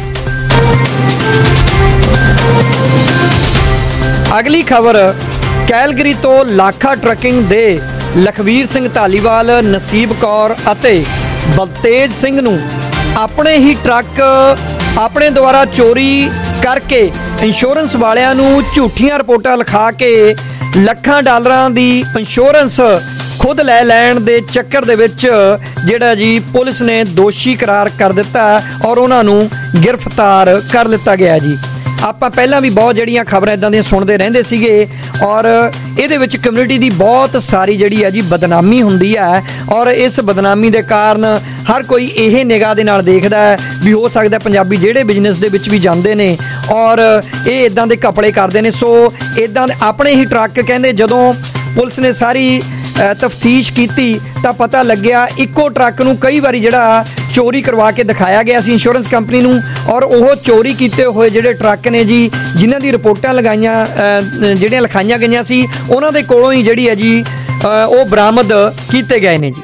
Speaker 2: ਅਗਲੀ ਖਬਰ ਕੈਲਗਰੀ ਤੋਂ ਲਾਖਾ ਟਰੱਕਿੰਗ ਦੇ ਲਖਵੀਰ ਸਿੰਘ ਧਾਲੀਵਾਲ, ਨਸੀਬ ਕੌਰ ਅਤੇ ਬਲਤੇਜ ਸਿੰਘ ਨੂੰ ਆਪਣੇ ਹੀ ਟਰੱਕ ਆਪਣੇ ਦੁਆਰਾ ਚੋਰੀ ਕਰਕੇ ਇੰਸ਼ੋਰੈਂਸ ਵਾਲਿਆਂ ਨੂੰ ਝੂਠੀਆਂ ਰਿਪੋਰਟਾਂ ਲਿਖਾ ਕੇ ਲੱਖਾਂ ਡਾਲਰਾਂ ਦੀ ਇੰਸ਼ੋਰੈਂਸ ਖੁਦ ਲੈ ਲੈਣ ਦੇ ਚੱਕਰ ਦੇ ਵਿੱਚ ਜਿਹੜਾ ਜੀ ਪੁਲਿਸ ਨੇ ਦੋਸ਼ੀ ਕਰਾਰ ਕਰ ਦਿੱਤਾ ਔਰ ਉਹਨਾਂ ਨੂੰ ਗ੍ਰਿਫਤਾਰ ਕਰ ਲਿੱਤਾ ਗਿਆ ਜੀ। ਆਪਾਂ ਪਹਿਲਾਂ ਵੀ ਬਹੁਤ ਜਿਹੜੀਆਂ ਖਬਰਾਂ ਇਦਾਂ ਦੀਆਂ ਸੁਣਦੇ ਰਹਿੰਦੇ ਸੀਗੇ ਔਰ ਇਹਦੇ ਵਿੱਚ ਕਮਿਊਨਿਟੀ ਦੀ ਬਹੁਤ ਸਾਰੀ ਜਿਹੜੀ ਹੈ ਜੀ ਬਦਨਾਮੀ ਹੁੰਦੀ ਹੈ ਔਰ ਇਸ ਬਦਨਾਮੀ ਦੇ ਕਾਰਨ ਹਰ ਕੋਈ ਇਹ ਨਿਗਾਹ ਦੇ ਨਾਲ ਦੇਖਦਾ ਹੈ ਵੀ ਹੋ ਸਕਦਾ ਪੰਜਾਬੀ ਜਿਹੜੇ ਬਿਜ਼ਨਸ ਦੇ ਵਿੱਚ ਵੀ ਜਾਂਦੇ ਨੇ ਔਰ ਇਹ ਇਦਾਂ ਦੇ ਘਪਲੇ ਕਰਦੇ ਨੇ। ਸੋ ਇਦਾਂ ਦੇ ਆਪਣੇ ਹੀ ਟਰੱਕ ਕਹਿੰਦੇ ਜਦੋਂ ਪੁਲਿਸ ਨੇ ਸਾਰੀ ਤਫਤੀਸ਼ ਕੀਤੀ ਤਾਂ ਪਤਾ ਲੱਗਿਆ ਇੱਕੋ ਟਰੱਕ ਨੂੰ ਕਈ ਵਾਰੀ ਜਿਹੜਾ ਚੋਰੀ ਕਰਵਾ ਕੇ ਦਿਖਾਇਆ ਗਿਆ ਸੀ ਇੰਸ਼ੋਰੈਂਸ ਕੰਪਨੀ ਨੂੰ ਔਰ ਉਹ ਚੋਰੀ ਕੀਤੇ ਹੋਏ ਜਿਹੜੇ ਟਰੱਕ ਨੇ ਜੀ ਜਿਨ੍ਹਾਂ ਦੀ ਰਿਪੋਰਟਾਂ ਜਿਹੜੀਆਂ ਲਿਖਾਈਆਂ ਗਈਆਂ ਸੀ ਉਹਨਾਂ ਦੇ ਕੋਲੋਂ ਹੀ ਜਿਹੜੀ ਹੈ ਜੀ ਉਹ ਬਰਾਮਦ ਕੀਤੇ ਗਏ ਨੇ ਜੀ।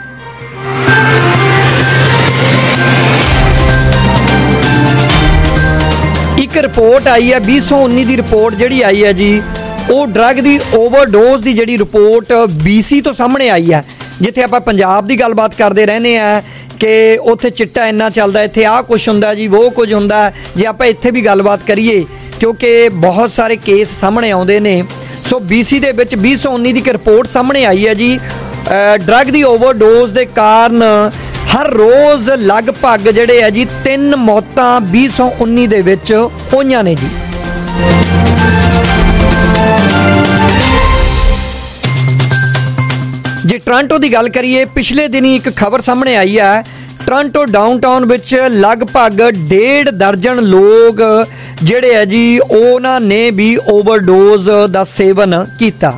Speaker 2: ਇੱਕ ਰਿਪੋਰਟ ਆਈ ਹੈ 2019 ਦੀ ਰਿਪੋਰਟ ਜਿਹੜੀ ਆਈ ਹੈ ਜੀ ਉਹ ਡਰੱਗ ਦੀ ਓਵਰਡੋਜ਼ ਦੀ ਜਿਹੜੀ ਰਿਪੋਰਟ BC ਤੋਂ ਸਾਹਮਣੇ ਆਈ ਹੈ। ਜਿੱਥੇ ਆਪਾਂ ਪੰਜਾਬ ਦੀ ਗੱਲਬਾਤ ਕਰਦੇ ਰਹਿੰਦੇ ਆ ਕਿ ਉੱਥੇ ਚਿੱਟਾ ਇੰਨਾ ਚੱਲਦਾ, ਇੱਥੇ ਆਹ ਕੁਛ ਹੁੰਦਾ ਜੀ, ਉਹ ਕੁਝ ਹੁੰਦਾ। ਜੇ ਆਪਾਂ ਇੱਥੇ ਵੀ ਗੱਲਬਾਤ ਕਰੀਏ, ਕਿਉਂਕਿ ਬਹੁਤ ਸਾਰੇ ਕੇਸ ਸਾਹਮਣੇ ਆਉਂਦੇ ਨੇ। ਸੋ BC ਦੇ ਵਿੱਚ 2019 ਦੀ ਇੱਕ ਰਿਪੋਰਟ ਸਾਹਮਣੇ ਆਈ ਹੈ ਜੀ, ਡਰੱਗ ਦੀ ਓਵਰਡੋਜ਼ ਦੇ ਕਾਰਨ ਹਰ ਰੋਜ਼ ਲਗਭਗ ਜਿਹੜੇ ਹੈ ਜੀ 3 ਮੌਤਾਂ 2019 ਦੇ ਵਿੱਚ ਹੋਈਆਂ ਨੇ ਜੀ। ਜੇ ਟੋਰਾਂਟੋ ਦੀ ਗੱਲ ਕਰੀਏ, ਪਿਛਲੇ ਦਿਨੀ ਇੱਕ ਖਬਰ ਸਾਹਮਣੇ ਆਈ ਹੈ, ਟੋਰਾਂਟੋ ਡਾਊਨਟਾਊਨ ਵਿੱਚ ਲਗਭਗ 1.5 ਦਰਜਨ ਲੋਕ ਜਿਹੜੇ ਹੈ ਜੀ ਉਹਨਾਂ ਨੇ ਵੀ ਓਵਰਡੋਜ਼ ਦਾ ਸੇਵਨ ਕੀਤਾ।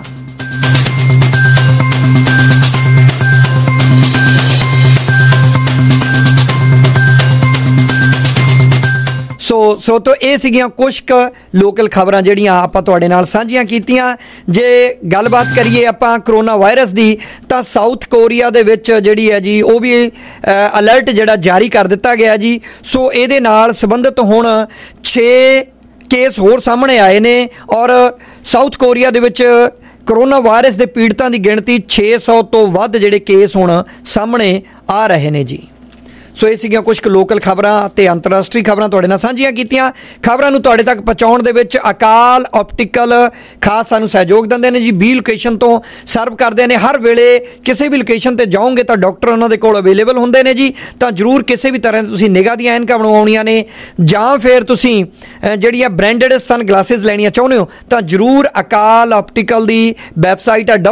Speaker 2: ਸੋ ਤੋਂ ਇਹ ਸੀਗੀਆਂ ਕੁਝ ਕੁ ਲੋਕਲ ਖਬਰਾਂ ਜਿਹੜੀਆਂ ਆਪਾਂ ਤੁਹਾਡੇ ਨਾਲ ਸਾਂਝੀਆਂ ਕੀਤੀਆਂ। ਜੇ ਗੱਲਬਾਤ ਕਰੀਏ ਆਪਾਂ ਕਰੋਨਾ ਵਾਇਰਸ ਦੀ, ਤਾਂ ਸਾਊਥ ਕੋਰੀਆ ਦੇ ਵਿੱਚ ਜਿਹੜੀ ਹੈ ਜੀ ਉਹ ਵੀ ਅਲਰਟ ਜਿਹੜਾ ਜਾਰੀ ਕਰ ਦਿੱਤਾ ਗਿਆ ਜੀ। ਸੋ ਇਹਦੇ ਨਾਲ ਸੰਬੰਧਿਤ ਹੁਣ 6 ਕੇਸ ਹੋਰ ਸਾਹਮਣੇ ਆਏ ਨੇ ਔਰ ਸਾਊਥ ਕੋਰੀਆ ਦੇ ਵਿੱਚ ਕਰੋਨਾ ਵਾਇਰਸ ਦੇ ਪੀੜਤਾਂ ਦੀ ਗਿਣਤੀ 600 ਤੋਂ ਵੱਧ ਜਿਹੜੇ ਕੇਸ ਹੁਣ ਸਾਹਮਣੇ ਆ ਰਹੇ ਨੇ ਜੀ। ਸੋ ਇਹ ਸੀਗੀਆਂ ਕੁਝ ਕੁ ਲੋਕਲ ਖਬਰਾਂ ਅਤੇ ਅੰਤਰਰਾਸ਼ਟਰੀ ਖਬਰਾਂ ਤੁਹਾਡੇ ਨਾਲ ਸਾਂਝੀਆਂ ਕੀਤੀਆਂ। ਖਬਰਾਂ ਨੂੰ ਤੁਹਾਡੇ ਤੱਕ ਪਹੁੰਚਾਉਣ ਦੇ ਵਿੱਚ ਅਕਾਲ ਆਪਟੀਕਲ ਖਾਸ ਸਾਨੂੰ ਸਹਿਯੋਗ ਦਿੰਦੇ ਨੇ ਜੀ। 20 ਲੋਕੇਸ਼ਨ ਤੋਂ ਸਰਵ ਕਰਦੇ ਨੇ। ਹਰ ਵੇਲੇ ਕਿਸੇ ਵੀ ਲੋਕੇਸ਼ਨ ਤੇ ਜਾਓਗੇ ਤਾਂ ਡਾਕਟਰ ਉਹਨਾਂ ਦੇ ਕੋਲ ਅਵੇਲੇਬਲ ਹੁੰਦੇ ਨੇ ਜੀ। ਤਾਂ ਜ਼ਰੂਰ ਕਿਸੇ ਵੀ ਤਰ੍ਹਾਂ ਦੀ ਤੁਸੀਂ ਨਿਗਾਹ ਦੀਆਂ ਐਨਕਾਂ ਬਣਵਾਉਣੀਆਂ ਨੇ ਜਾਂ ਫਿਰ ਤੁਸੀਂ ਜਿਹੜੀਆਂ ਬ੍ਰਾਂਡਡ ਸਨ ਗਲਾਸਿਸ ਲੈਣੀਆਂ ਚਾਹੁੰਦੇ ਹੋ ਤਾਂ ਜ਼ਰੂਰ ਅਕਾਲ ਆਪਟੀਕਲ ਦੀ ਵੈਬਸਾਈਟ ਹੈ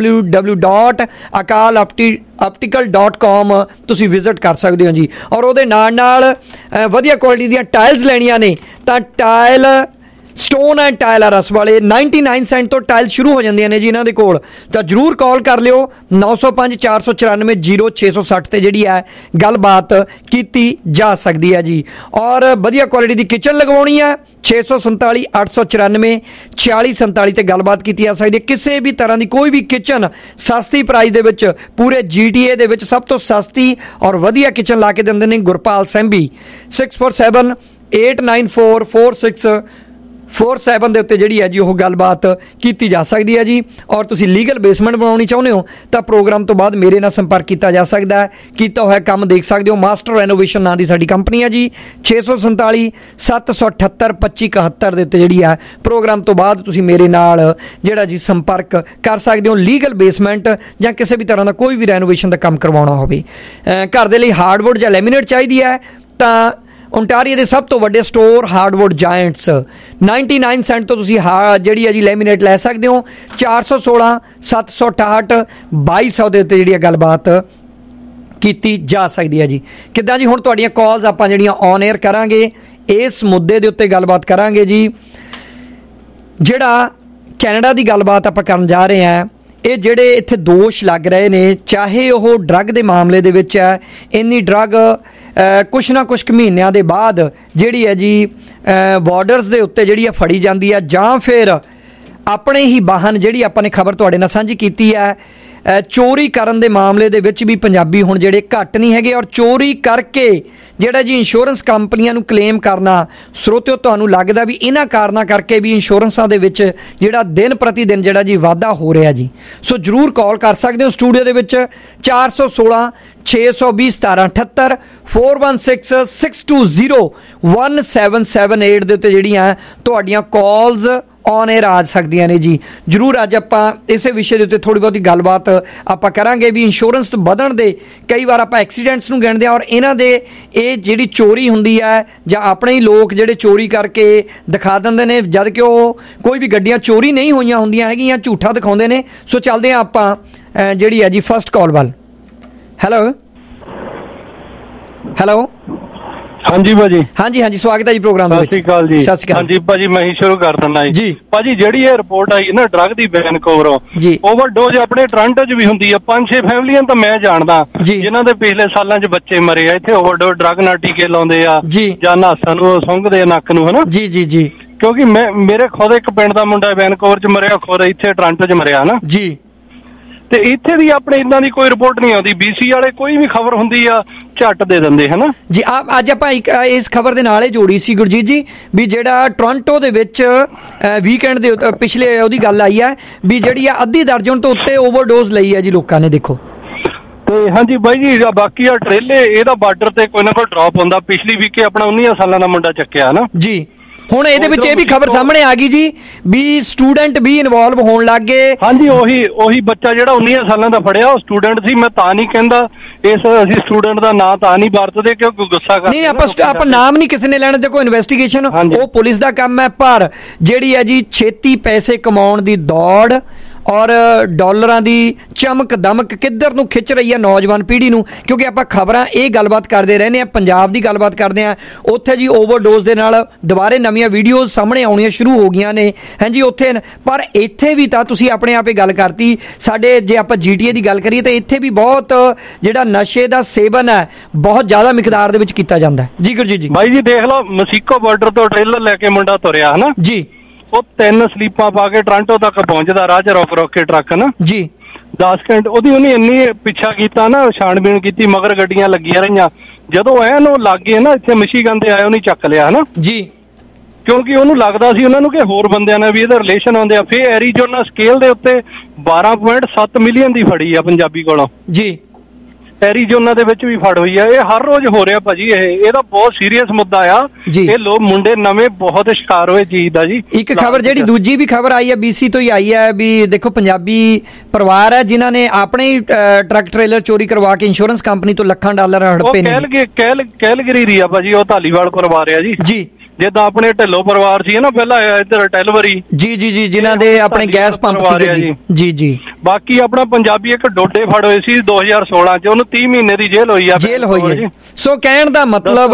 Speaker 2: www.akaloptical.com ਤੁਸੀਂ ਵਿਜ਼ਿਟ ਕਰ ਸਕਦੇ ਹੋ ਜੀ। ਔਰ ਉਹਦੇ ਨਾਲ ਵਧੀਆ ਕੁਆਲਿਟੀ ਦੀਆਂ ਟਾਇਲਸ ਲੈਣੀਆਂ ਨੇ ਤਾਂ ਟਾਇਲ ਸਟੋਨ ਐਂਡ ਟਾਇਲ ਆ ਰਸ ਵਾਲੇ 99 ਸੈਂਟ ਤੋਂ ਟਾਇਲ ਸ਼ੁਰੂ ਹੋ ਜਾਂਦੀਆਂ ਨੇ ਜੀ ਇਹਨਾਂ ਦੇ ਕੋਲ। ਤਾਂ ਜ਼ਰੂਰ ਕਾਲ ਕਰ ਲਿਓ 905 494 0660 ਤੇ ਜਿਹੜੀ ਹੈ ਗੱਲਬਾਤ ਕੀਤੀ ਜਾ ਸਕਦੀ ਹੈ ਜੀ। ਔਰ ਵਧੀਆ ਕੁਆਲਿਟੀ ਦੀ ਕਿਚਨ ਲਗਵਾਉਣੀ ਹੈ 647 894 4647 ਤੇ ਗੱਲਬਾਤ ਕੀਤੀ ਜਾ ਸਕਦੀ ਹੈ। ਕਿਸੇ ਵੀ ਤਰ੍ਹਾਂ ਦੀ ਕੋਈ ਵੀ ਕਿਚਨ ਸਸਤੀ ਪ੍ਰਾਈਸ ਦੇ ਵਿੱਚ ਪੂਰੇ GTA ਦੇ ਵਿੱਚ ਸਭ ਤੋਂ ਸਸਤੀ ਔਰ ਵਧੀਆ ਕਿਚਨ ਲਾ ਕੇ ਦਿੰਦੇ ਨੇ ਗੁਰਪਾਲ ਸੈਂਬੀ। 647 894 4647 ਦੇ ਉੱਤੇ ਜਿਹੜੀ ਹੈ ਜੀ ਉਹ ਗੱਲਬਾਤ ਕੀਤੀ ਜਾ ਸਕਦੀ ਹੈ ਜੀ। ਔਰ ਤੁਸੀਂ ਲੀਗਲ ਬੇਸਮੈਂਟ ਬਣਾਉਣੀ ਚਾਹੁੰਦੇ ਹੋ ਤਾਂ ਪ੍ਰੋਗਰਾਮ ਤੋਂ ਬਾਅਦ ਮੇਰੇ ਨਾਲ ਸੰਪਰਕ ਕੀਤਾ ਜਾ ਸਕਦਾ ਹੈ। ਕੀਤਾ ਹੋਇਆ ਕੰਮ ਦੇਖ ਸਕਦੇ ਹੋ। ਮਾਸਟਰ ਰੈਨੋਵੇਸ਼ਨ ਨਾਂ ਦੀ ਸਾਡੀ ਕੰਪਨੀ ਹੈ ਜੀ। 647 778 2571 ਦੇ ਉੱਤੇ ਜਿਹੜੀ ਹੈ ਪ੍ਰੋਗਰਾਮ ਤੋਂ ਬਾਅਦ ਤੁਸੀਂ ਮੇਰੇ ਨਾਲ ਜਿਹੜਾ ਜੀ ਸੰਪਰਕ ਕਰ ਸਕਦੇ ਹੋ। ਲੀਗਲ ਬੇਸਮੈਂਟ ਜਾਂ ਕਿਸੇ ਵੀ ਤਰ੍ਹਾਂ ਦਾ ਕੋਈ ਵੀ ਰੈਨੋਵੇਸ਼ਨ ਦਾ ਕੰਮ ਕਰਵਾਉਣਾ ਹੋਵੇ। ਘਰ ਦੇ ਲਈ ਹਾਰਡਵੁੱਡ ਜਾਂ ਲੈਮੀਨੇਟ ਚਾਹੀਦੀ ਹੈ ਤਾਂ ਓਨਟਾਰੀਓ ਦੇ ਸਭ ਤੋਂ ਵੱਡੇ ਸਟੋਰ ਹਾਰਡਵੁੱਡ ਜਾਇੰਟਸ 99 ਸੈਂਟ ਤੋਂ ਤੁਸੀਂ ਜਿਹੜੀ ਹੈ ਜੀ ਲੈਮੀਨੇਟ ਲੈ ਸਕਦੇ ਹੋ। 416 768 2200 ਦੇ ਉੱਤੇ ਜਿਹੜੀ ਗੱਲਬਾਤ ਕੀਤੀ ਜਾ ਸਕਦੀ ਹੈ ਜੀ। ਕਿੱਦਾਂ ਜੀ ਹੁਣ ਤੁਹਾਡੀਆਂ ਕਾਲਸ ਆਪਾਂ ਜਿਹੜੀਆਂ ਔਨ 에ਅਰ ਕਰਾਂਗੇ ਇਸ ਮੁੱਦੇ ਦੇ ਉੱਤੇ ਗੱਲਬਾਤ ਕਰਾਂਗੇ ਜੀ। ਜਿਹੜਾ ਕੈਨੇਡਾ ਦੀ ਗੱਲਬਾਤ ਆਪਾਂ ਕਰਨ ਜਾ ਰਹੇ ਹਾਂ, ਇਹ ਜਿਹੜੇ ਇੱਥੇ ਦੋਸ਼ ਲੱਗ ਰਹੇ ਨੇ ਚਾਹੇ ਉਹ ਡਰੱਗ ਦੇ ਮਾਮਲੇ ਦੇ ਵਿੱਚ ਹੈ, ਇੰਨੀ ਡਰੱਗ ਕੁਛ ਨਾ ਕੁਛ ਮਹੀਨਿਆਂ ਦੇ ਬਾਅਦ ਜਿਹੜੀ ਹੈ ਜੀ ਬਾਰਡਰਸ ਦੇ ਉੱਤੇ ਜਿਹੜੀ ਹੈ ਫੜੀ ਜਾਂਦੀ ਹੈ ਜਾਂ ਫਿਰ ਆਪਣੇ ਹੀ ਵਾਹਨ ਜਿਹੜੀ ਆਪਾਂ ਨੇ ਖਬਰ ਤੁਹਾਡੇ ਨਾਲ ਸਾਂਝੀ ਕੀਤੀ ਹੈ ਚੋਰੀ ਕਰਨ ਦੇ ਮਾਮਲੇ ਦੇ ਵਿੱਚ ਵੀ ਪੰਜਾਬੀ ਹੁਣ ਜਿਹੜੇ ਘੱਟ ਨਹੀਂ ਹੈਗੇ। ਔਰ ਚੋਰੀ ਕਰਕੇ ਜਿਹੜਾ ਜੀ ਇੰਸ਼ੋਰੈਂਸ ਕੰਪਨੀਆਂ ਨੂੰ ਕਲੇਮ ਕਰਨਾ ਸਰੋਤਿਓ ਤੁਹਾਨੂੰ ਲੱਗਦਾ ਵੀ ਇਹਨਾਂ ਕਾਰਨਾਂ ਕਰਕੇ ਵੀ ਇੰਸ਼ੋਰੈਂਸਾਂ ਦੇ ਵਿੱਚ ਜਿਹੜਾ ਦਿਨ ਪ੍ਰਤੀ ਦਿਨ ਜਿਹੜਾ ਜੀ ਵਾਧਾ ਹੋ ਰਿਹਾ ਜੀ। ਸੋ ਜ਼ਰੂਰ ਕਾਲ ਕਰ ਸਕਦੇ ਹੋ ਸਟੂਡੀਓ ਦੇ ਵਿੱਚ 416 620 1778 416 620 1778 ਦੇ ਉੱਤੇ ਜਿਹੜੀਆਂ ਤੁਹਾਡੀਆਂ ਕਾਲਸ ਔਨ 에ਅਰ ਆ ਸਕਦੀਆਂ ਨੇ ਜੀ। ਜ਼ਰੂਰ ਅੱਜ ਆਪਾਂ ਇਸੇ ਵਿਸ਼ੇ ਦੇ ਉੱਤੇ ਥੋੜ੍ਹੀ ਬਹੁਤੀ ਗੱਲਬਾਤ ਆਪਾਂ ਕਰਾਂਗੇ ਵੀ ਇੰਸ਼ੋਰੈਂਸ ਵਧਣ ਦੇ ਕਈ ਵਾਰ ਆਪਾਂ ਐਕਸੀਡੈਂਟਸ ਨੂੰ ਗਿਣਦੇ ਹਾਂ ਔਰ ਇਹਨਾਂ ਦੇ ਇਹ ਜਿਹੜੀ ਚੋਰੀ ਹੁੰਦੀ ਹੈ ਜਾਂ ਆਪਣੇ ਹੀ ਲੋਕ ਜਿਹੜੇ ਚੋਰੀ ਕਰਕੇ ਦਿਖਾ ਦਿੰਦੇ ਨੇ ਜਦ ਕਿ ਉਹ ਕੋਈ ਵੀ ਗੱਡੀਆਂ ਚੋਰੀ ਨਹੀਂ ਹੋਈਆਂ ਹੁੰਦੀਆਂ ਹੈਗੀਆਂ, ਝੂਠਾ ਦਿਖਾਉਂਦੇ ਨੇ। ਸੋ ਚੱਲਦੇ ਹਾਂ ਆਪਾਂ ਜਿਹੜੀ ਹੈ ਜੀ ਫਸਟ ਕਾਲ ਵੱਲ। ਹੈਲੋ
Speaker 16: ਹਾਂਜੀ ਭਾਜੀ।
Speaker 2: ਹਾਂਜੀ ਸਵਾਗਤ ਹੈ ਜੀ ਪ੍ਰੋਗਰਾਮ ਦੇ ਵਿੱਚ।
Speaker 16: ਸਤਿ ਸ਼੍ਰੀ ਅਕਾਲ ਜੀ।
Speaker 2: ਸਤਿ ਸ਼੍ਰੀ ਅਕਾਲ
Speaker 16: ਹਾਂਜੀ ਭਾਜੀ, ਮੈਂ ਹੀ ਸ਼ੁਰੂ ਕਰ ਦਿੰਦਾ ਜੀ। ਭਾਜੀ ਜਿਹੜੀ ਇਹ ਰਿਪੋਰਟ ਆਈ ਨਾ ਡਰੱਗ ਦੀ ਵੈਨਕੂਵਰੋਂ ਓਵਰਡੋਜ਼ ਆਪਣੇ ਟੋਰਾਂਟੋ 'ਚ ਵੀ ਹੁੰਦੀ ਆ। 5-6 ਫੈਮਲੀਆਂ ਤਾਂ ਮੈਂ ਜਾਣਦਾ ਜਿਨ੍ਹਾਂ ਦੇ ਪਿਛਲੇ ਸਾਲਾਂ 'ਚ ਬੱਚੇ ਮਰੇ ਆ ਇੱਥੇ ਓਵਰਡੋਜ਼ ਡਰੱਗ ਨਾਲ ਟੀਕੇ ਲਾਉਂਦੇ ਆ ਜਾਂ ਨਾਸਾਂ ਨੂੰ ਸੁੰਘਦੇ ਆ ਨੱਕ ਨੂੰ, ਹਨਾ ਜੀ। ਕਿਉਂਕਿ ਮੇਰੇ ਖੁਦ ਇੱਕ ਪਿੰਡ ਦਾ ਮੁੰਡਾ ਵੈਨਕੂਵਰ 'ਚ ਮਰਿਆ, ਖੁਦ ਇੱਥੇ ਟੋਰਾਂਟੋ 'ਚ ਮਰਿਆ ਨਾ ਜੀ। ਤੇ ਇੱਥੇ ਦੀ ਆਪਣੇ ਇਦਾਂ ਦੀ ਕੋਈ ਰਿਪੋਰਟ ਨਹੀਂ ਆਉਂਦੀ। BC ਵਾਲੇ ਕੋਈ ਵੀ ਖਬਰ ਹੁੰਦੀ ਆ ਝੱਟ ਦੇ ਦਿੰਦੇ ਹਨਾ ਜੀ।
Speaker 2: ਅੱਜ ਆਪਾਂ ਇੱਕ ਇਸ ਖਬਰ ਦੇ ਨਾਲ ਹੀ ਜੋੜੀ ਸੀ ਗੁਰਜੀਤ ਜੀ ਵੀ ਜਿਹੜਾ ਟੋਰਾਂਟੋ ਦੇ ਵਿੱਚ ਵੀਕਐਂਡ ਦੇ ਪਿਛਲੇ ਉਹਦੀ ਗੱਲ ਆਈ ਹੈ ਵੀ ਜਿਹੜੀ ਆ ਅੱਧੀ ਦਰਜਨ ਤੋਂ ਉੱਤੇ ਓਵਰਡੋਜ਼ ਲਈ ਹੈ ਜੀ ਲੋਕਾਂ ਨੇ। ਦੇਖੋ
Speaker 16: ਤੇ ਹਾਂਜੀ ਬਾਈ ਜੀ, ਬਾਕੀ ਆ ਟਰੇਲੇ ਇਹਦਾ ਬਾਰਡਰ ਤੇ ਕੋਈ ਨਾ ਕੋਈ ਡ੍ਰੌਪ ਹੁੰਦਾ। ਪਿਛਲੀ ਵੀਕੇ ਆਪਣਾ 19 ਸਾਲਾਂ ਦਾ ਮੁੰਡਾ ਚੱਕਿਆ ਨਾ
Speaker 2: ਜੀ। ਹੁਣ ਇਹਦੇ ਵਿੱਚ ਇਹ ਵੀ ਖਬਰ ਸਾਹਮਣੇ ਆ ਗਈ ਜੀ ਵੀ ਸਟੂਡੈਂਟ ਵੀ ਇਨਵੋਲਵ ਹੋਣ ਲੱਗ ਗਏ।
Speaker 16: ਹਾਂਜੀ, ਉਹੀ ਬੱਚਾ ਜਿਹੜਾ 19 ਸਾਲਾਂ ਦਾ ਫੜਿਆ ਉਹ ਸਟੂਡੈਂਟ ਸੀ। ਮੈਂ ਤਾਂ ਨਹੀਂ ਕਹਿੰਦਾ ਅਸੀਂ ਸਟੂਡੈਂਟ ਦਾ ਨਾਂ ਤਾਂ ਨਹੀਂ ਵਰਤਦੇ ਕਿਉਂਕਿ ਗੁੱਸਾ ਕਰਦੇ।
Speaker 2: ਨਹੀਂ, ਆਪਾਂ ਨਾਮ ਨਹੀਂ ਕਿਸੇ ਨੇ ਲੈਣਾ। ਦੇਖੋ, ਇਨਵੈਸਟੀਗੇਸ਼ਨ ਉਹ ਪੁਲਿਸ ਦਾ ਕੰਮ ਹੈ, ਪਰ ਜਿਹੜੀ ਹੈ ਜੀ ਛੇਤੀ ਪੈਸੇ ਕਮਾਉਣ ਦੀ ਦੌੜ ਔਰ ਡਾਲਰਾਂ ਦੀ ਚਮਕ ਦਮਕ ਕਿੱਧਰ ਨੂੰ ਖਿੱਚ ਰਹੀ ਹੈ ਨੌਜਵਾਨ ਪੀੜ੍ਹੀ ਨੂੰ। ਕਿਉਂਕਿ ਆਪਾਂ ਖਬਰਾਂ ਇਹ ਗੱਲਬਾਤ ਕਰਦੇ ਰਹਿੰਦੇ ਹਾਂ, ਪੰਜਾਬ ਦੀ ਗੱਲਬਾਤ ਕਰਦੇ ਹਾਂ, ਉੱਥੇ ਜੀ ਓਵਰਡੋਜ਼ ਦੇ ਨਾਲ ਦੁਬਾਰੇ ਨਵੀਆਂ ਵੀਡੀਓਜ਼ ਸਾਹਮਣੇ ਆਉਣੀਆਂ ਸ਼ੁਰੂ ਹੋ ਗਈਆਂ ਨੇ। ਹਾਂਜੀ, ਉੱਥੇ ਪਰ ਇੱਥੇ ਵੀ ਤਾਂ ਤੁਸੀਂ ਆਪਣੇ ਆਪ ਹੀ ਗੱਲ ਕਰਤੀ। ਸਾਡੇ ਜੇ ਆਪਾਂ GTA ਦੀ ਗੱਲ ਕਰੀਏ ਤਾਂ ਇੱਥੇ ਵੀ ਬਹੁਤ ਜਿਹੜਾ ਨਸ਼ੇ ਦਾ ਸੇਵਨ ਹੈ ਬਹੁਤ ਜ਼ਿਆਦਾ ਮਿਕਦਾਰ ਦੇ ਵਿੱਚ ਕੀਤਾ ਜਾਂਦਾ ਜੀ। ਗੁਰਜੀਤ ਜੀ
Speaker 16: ਬਾਈ ਜੀ ਦੇਖ ਲਓ, ਮਸੀਕੋ ਬਾਰਡਰ ਤੋਂ ਟ੍ਰੇਲਰ ਲੈ ਕੇ ਮੁੰਡਾ ਤੁਰਿਆ ਹੈ ਨਾ
Speaker 2: ਜੀ।
Speaker 16: ਉਹ 3 ਸਲੀਪਾਂ ਪਾ ਕੇ ਟੋਰਾਂਟੋ ਤੱਕ ਪਹੁੰਚਦਾ ਰਾਹ 'ਚ ਰੋਕ ਕੇ ਟਰੱਕ ਨਾ
Speaker 2: ਜੀ।
Speaker 16: 10 ਘੰਟੇ ਉਹਨੇ ਇੰਨੀ ਪਿੱਛਾ ਕੀਤਾ ਨਾ, ਛਾਣਬੀਣ ਕੀਤੀ, ਮਗਰ ਗੱਡੀਆਂ ਲੱਗੀਆਂ ਰਹੀਆਂ। ਜਦੋਂ ਐਨ ਉਹ ਲੱਗ ਗਏ ਨਾ ਇੱਥੇ ਮਿਸ਼ੀਗਨ ਤੇ ਆਏ, ਉਹਨੇ ਚੱਕ ਲਿਆ ਨਾ
Speaker 2: ਜੀ,
Speaker 16: ਕਿਉਂਕਿ ਉਹਨੂੰ ਲੱਗਦਾ ਸੀ ਉਹਨਾਂ ਨੂੰ ਕਿ ਹੋਰ ਬੰਦਿਆਂ ਨਾਲ ਵੀ ਇਹਦਾ ਰਿਲੇਸ਼ਨ ਆਉਂਦੇ ਆ। ਫਿਰ ਐਰੀਜ਼ੋਨਾ ਸਕੇਲ ਦੇ ਉੱਤੇ 12.7 ਮਿਲੀਅਨ ਦੀ ਫੜੀ ਆ ਪੰਜਾਬੀ ਕੋਲੋਂ
Speaker 2: ਜੀ।
Speaker 16: ਐਰੀਜ਼ੋਨਾ ਦੇ ਵਿੱਚ ਵੀ ਫੜ ਹੋਈ ਆ। ਇਹ ਹਰ ਰੋਜ਼ ਹੋ ਰਿਹਾ ਭਾਜੀ। ਇਹਦਾ ਬਹੁਤ ਸੀਰੀਅਸ ਮੁੱਦਾ ਆ। ਇਹ ਲੋਕ ਮੁੰਡੇ ਨਵੇਂ ਬਹੁਤ ਸ਼ਿਕਾਰ ਹੋਏ ਚੀਜ਼ ਦਾ ਜੀ।
Speaker 2: ਇੱਕ ਖਬਰ ਜਿਹੜੀ ਦੂਜੀ ਵੀ ਖਬਰ ਆਈ ਹੈ BC ਤੋਂ ਹੀ ਆਈ ਹੈ ਵੀ ਦੇਖੋ ਪੰਜਾਬੀ ਪਰਿਵਾਰ ਹੈ ਜਿਨ੍ਹਾਂ ਨੇ ਆਪਣੇ ਟਰੱਕ ਟ੍ਰੇਲਰ ਚੋਰੀ ਕਰਵਾ ਕੇ ਇੰਸ਼ੋਰੈਂਸ ਕੰਪਨੀ ਤੋਂ ਲੱਖਾਂ ਡਾਲਰ ਹੜਪੇ ਨੇ।
Speaker 16: ਕੈਲਗਰੀ ਦੀ ਆ ਭਾਜੀ, ਉਹ ਧਾਲੀਵਾਲ ਪਰਿਵਾਰ ਆ ਜੀ। ਜਿੱਦਾਂ ਆਪਣੇ ਢਿੱਲੋਂ ਪਰਿਵਾਰ ਸੀ ਨਾ ਪਹਿਲਾਂ ਇੱਧਰ ਟੈਲਵਰੀ
Speaker 2: ਜੀ, ਜਿਨ੍ਹਾਂ ਦੇ ਆਪਣੇ ਗੈਸ ਪੰਪ ਸੀ ਜੀ।
Speaker 16: ਬਾਕੀ ਆਪਣਾ ਪੰਜਾਬੀ ਇੱਕ ਡੋਡੇ ਫੜ ਹੋਏ ਸੀ 2016 ਚ, ਉਹਨੂੰ 30 ਮਹੀਨੇ ਦੀ ਜੇਲ੍ਹ ਹੋਈ ਹੈ।
Speaker 2: ਸੋ ਕਹਿਣ ਦਾ ਮਤਲਬ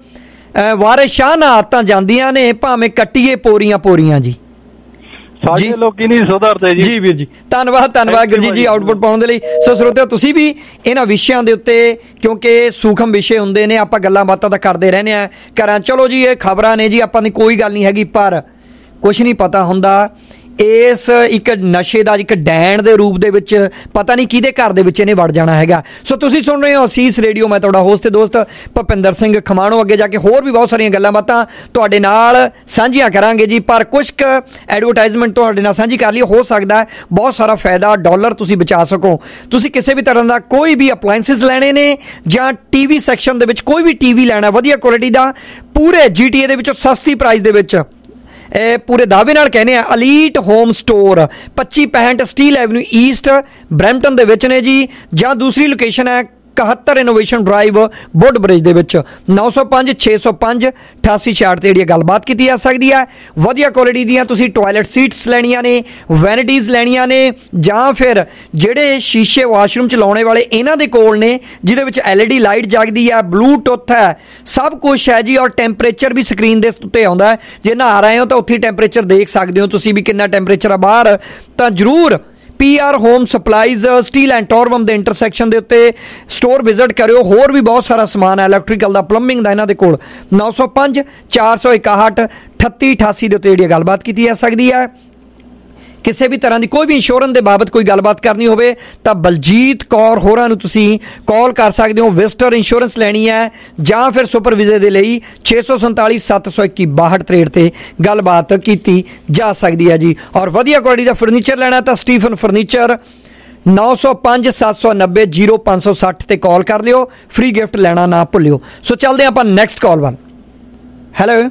Speaker 2: ਵਾਰਿਸ਼ਾਨਾ ਆਦਤਾਂ ਜਾਂਦੀਆਂ ਨੇ, ਭਾਵੇਂ ਕੱਟੀਏ ਪੋਰੀਆਂ ਜੀ।
Speaker 16: ਸਾਡੇ ਲੋਕੀ ਨਹੀਂ ਸੁਧਰਦੇ ਜੀ।
Speaker 2: ਜੀ ਵੀਰ ਜੀ, ਧੰਨਵਾਦ ਗੁਰਜੀਤ ਜੀ ਆਊਟਪੁੱਟ ਪਾਉਣ ਦੇ ਲਈ। ਸੋ ਸਰੋਤਿਓ, ਤੁਸੀਂ ਵੀ ਇਹਨਾਂ ਵਿਸ਼ਿਆਂ ਦੇ ਉੱਤੇ, ਕਿਉਂਕਿ ਸੂਖਮ ਵਿਸ਼ੇ ਹੁੰਦੇ ਨੇ, ਆਪਾਂ ਗੱਲਾਂ ਬਾਤਾਂ ਤਾਂ ਕਰਦੇ ਰਹਿੰਦੇ ਆ ਘਰਾਂ। ਚਲੋ ਜੀ, ਇਹ ਖਬਰਾਂ ਨੇ ਜੀ, ਆਪਾਂ ਦੀ ਕੋਈ ਗੱਲ ਨਹੀਂ ਹੈਗੀ, ਪਰ ਕੁਛ ਨਹੀਂ ਪਤਾ ਹੁੰਦਾ ਇਸ ਇੱਕ ਨਸ਼ੇ ਦਾ ਇੱਕ ਡੈਣ ਦੇ ਰੂਪ ਦੇ ਵਿੱਚ ਪਤਾ ਨਹੀਂ ਕਿਹਦੇ ਘਰ ਦੇ ਵਿੱਚ ਇਹਨੇ ਵੜ ਜਾਣਾ ਹੈਗਾ। ਸੋ ਤੁਸੀਂ ਸੁਣ ਰਹੇ ਹੋ ਅਸੀਸ ਰੇਡੀਓ, ਮੈਂ ਤੁਹਾਡਾ ਹੋਸਟ ਤੇ ਦੋਸਤ ਭੁਪਿੰਦਰ ਸਿੰਘ ਖਮਾਣੋ। ਅੱਗੇ ਜਾ ਕੇ ਹੋਰ ਵੀ ਬਹੁਤ ਸਾਰੀਆਂ ਗੱਲਾਂ ਬਾਤਾਂ ਤੁਹਾਡੇ ਨਾਲ ਸਾਂਝੀਆਂ ਕਰਾਂਗੇ ਜੀ, ਪਰ ਕੁਝ ਕੁ ਐਡਵਰਟਾਈਜ਼ਮੈਂਟ ਤੁਹਾਡੇ ਨਾਲ ਸਾਂਝੀ ਕਰ ਲਈ। ਹੋ ਸਕਦਾ ਬਹੁਤ ਸਾਰਾ ਫਾਇਦਾ, ਡਾਲਰ ਤੁਸੀਂ ਬਚਾ ਸਕੋ। ਤੁਸੀਂ ਕਿਸੇ ਵੀ ਤਰ੍ਹਾਂ ਦਾ ਕੋਈ ਵੀ ਅਪਲਾਇੰਸਿਸ ਲੈਣੇ ਨੇ ਜਾਂ TV ਸੈਕਸ਼ਨ ਦੇ ਵਿੱਚ ਕੋਈ ਵੀ TV ਲੈਣਾ ਵਧੀਆ ਕੁਆਲਿਟੀ ਦਾ, ਪੂਰੇ GTA ਦੇ ਵਿੱਚੋਂ ਸਸਤੀ ਪ੍ਰਾਈਸ ਦੇ ਵਿੱਚ, ਇਹ ਪੂਰੇ ਦਾਅਵੇ ਨਾਲ ਕਹਿੰਦੇ ਆ, Elite home store 2565 Steeles avenue east Brampton ਦੇ ਵਿੱਚ ਨੇ ਜੀ। ਜਾਂ ਦੂਸਰੀ ਲੋਕੇਸ਼ਨ ਹੈ 71 ਇਨੋਵੇਸ਼ਨ ਡਰਾਈਵ ਵੁੱਡ ਬ੍ਰਿਜ ਦੇ ਵਿੱਚ। 905 605 8866 ਤੇ ਜਿਹੜੀ ਗੱਲਬਾਤ ਕੀਤੀ ਜਾ ਸਕਦੀ ਹੈ। ਵਧੀਆ ਕੁਆਲਿਟੀ ਦੀਆਂ ਤੁਸੀਂ ਟਾਇਲਟ ਸੀਟਸ ਲੈਣੀਆਂ ਨੇ, ਵੈਨਿਟੀਜ਼ ਲੈਣੀਆਂ ਨੇ, ਜਾਂ ਫਿਰ ਜਿਹੜੇ ਸ਼ੀਸ਼ੇ ਵਾਸ਼ਰੂਮ ਚ ਲਾਉਣੇ ਵਾਲੇ ਇਹਨਾਂ ਦੇ ਕੋਲ ਨੇ, ਜਿਹਦੇ ਵਿੱਚ LED ਲਾਈਟ ਜਗਦੀ ਹੈ, ਬਲੂਟੁੱਥ ਹੈ, ਸਭ ਕੁਝ ਹੈ ਜੀ। ਔਰ ਟੈਂਪਰੇਚਰ ਵੀ ਸਕਰੀਨ ਦੇ ਉੱਤੇ ਆਉਂਦਾ ਹੈ। ਜੇ ਨਹਾ ਰਹੇ ਹੋ ਤਾਂ ਉੱਥੇ ਟੈਂਪਰੇਚਰ ਦੇਖ ਸਕਦੇ ਹੋ ਤੁਸੀਂ ਵੀ ਕਿੰਨਾ ਟੈਂਪਰੇਚਰ ਆ ਬਾਹਰ। ਤਾਂ ਜ਼ਰੂਰ PR home supplies Steeles and Torbram ਦੇ ਇੰਟਰਸੈਕਸ਼ਨ ਦੇ ਉੱਤੇ ਸਟੋਰ ਵਿਜ਼ਿਟ ਕਰਿਓ। ਹੋਰ ਵੀ ਬਹੁਤ ਸਾਰਾ ਸਮਾਨ ਹੈ ਇਲੈਕਟ੍ਰੀਕਲ ਦਾ, ਪਲੰਬਿੰਗ ਦਾ ਇਹਨਾਂ ਦੇ ਕੋਲ। 905 461 3888 ਦੇ ਉੱਤੇ ਜਿਹੜੀ ਗੱਲਬਾਤ ਕੀਤੀ ਜਾ ਸਕਦੀ ਹੈ। ਕਿਸੇ ਵੀ ਤਰ੍ਹਾਂ ਦੀ ਕੋਈ ਵੀ ਇੰਸ਼ੋਰੈਂਸ ਦੇ ਬਾਬਤ ਕੋਈ ਗੱਲਬਾਤ ਕਰਨੀ ਹੋਵੇ ਤਾਂ ਬਲਜੀਤ ਕੌਰ ਹੋਰਾਂ ਨੂੰ ਤੁਸੀਂ ਕਾਲ ਕਰ ਸਕਦੇ ਹੋ। ਵਿਜ਼ਟਰ ਇੰਸ਼ੋਰੈਂਸ ਲੈਣੀ ਹੈ ਜਾਂ ਫਿਰ ਸੁਪਰ ਵੀਜ਼ੇ ਦੇ ਲਈ 647 721 6263 ਤੇ ਗੱਲਬਾਤ ਕੀਤੀ ਜਾ ਸਕਦੀ ਹੈ ਜੀ। ਔਰ ਵਧੀਆ ਕੁਆਲਿਟੀ ਦਾ ਫਰਨੀਚਰ ਲੈਣਾ ਤਾਂ ਸਟੀਫਨ ਫਰਨੀਚਰ 905 790 0560 ਤੇ ਕਾਲ ਕਰ ਲਿਓ। ਫ੍ਰੀ ਗਿਫਟ ਲੈਣਾ ਨਾ ਭੁੱਲਿਓ। ਸੋ ਚੱਲਦੇ ਆਪਾਂ ਨੈਕਸਟ ਕਾਲ ਵੱਲ। ਹੈਲੋ,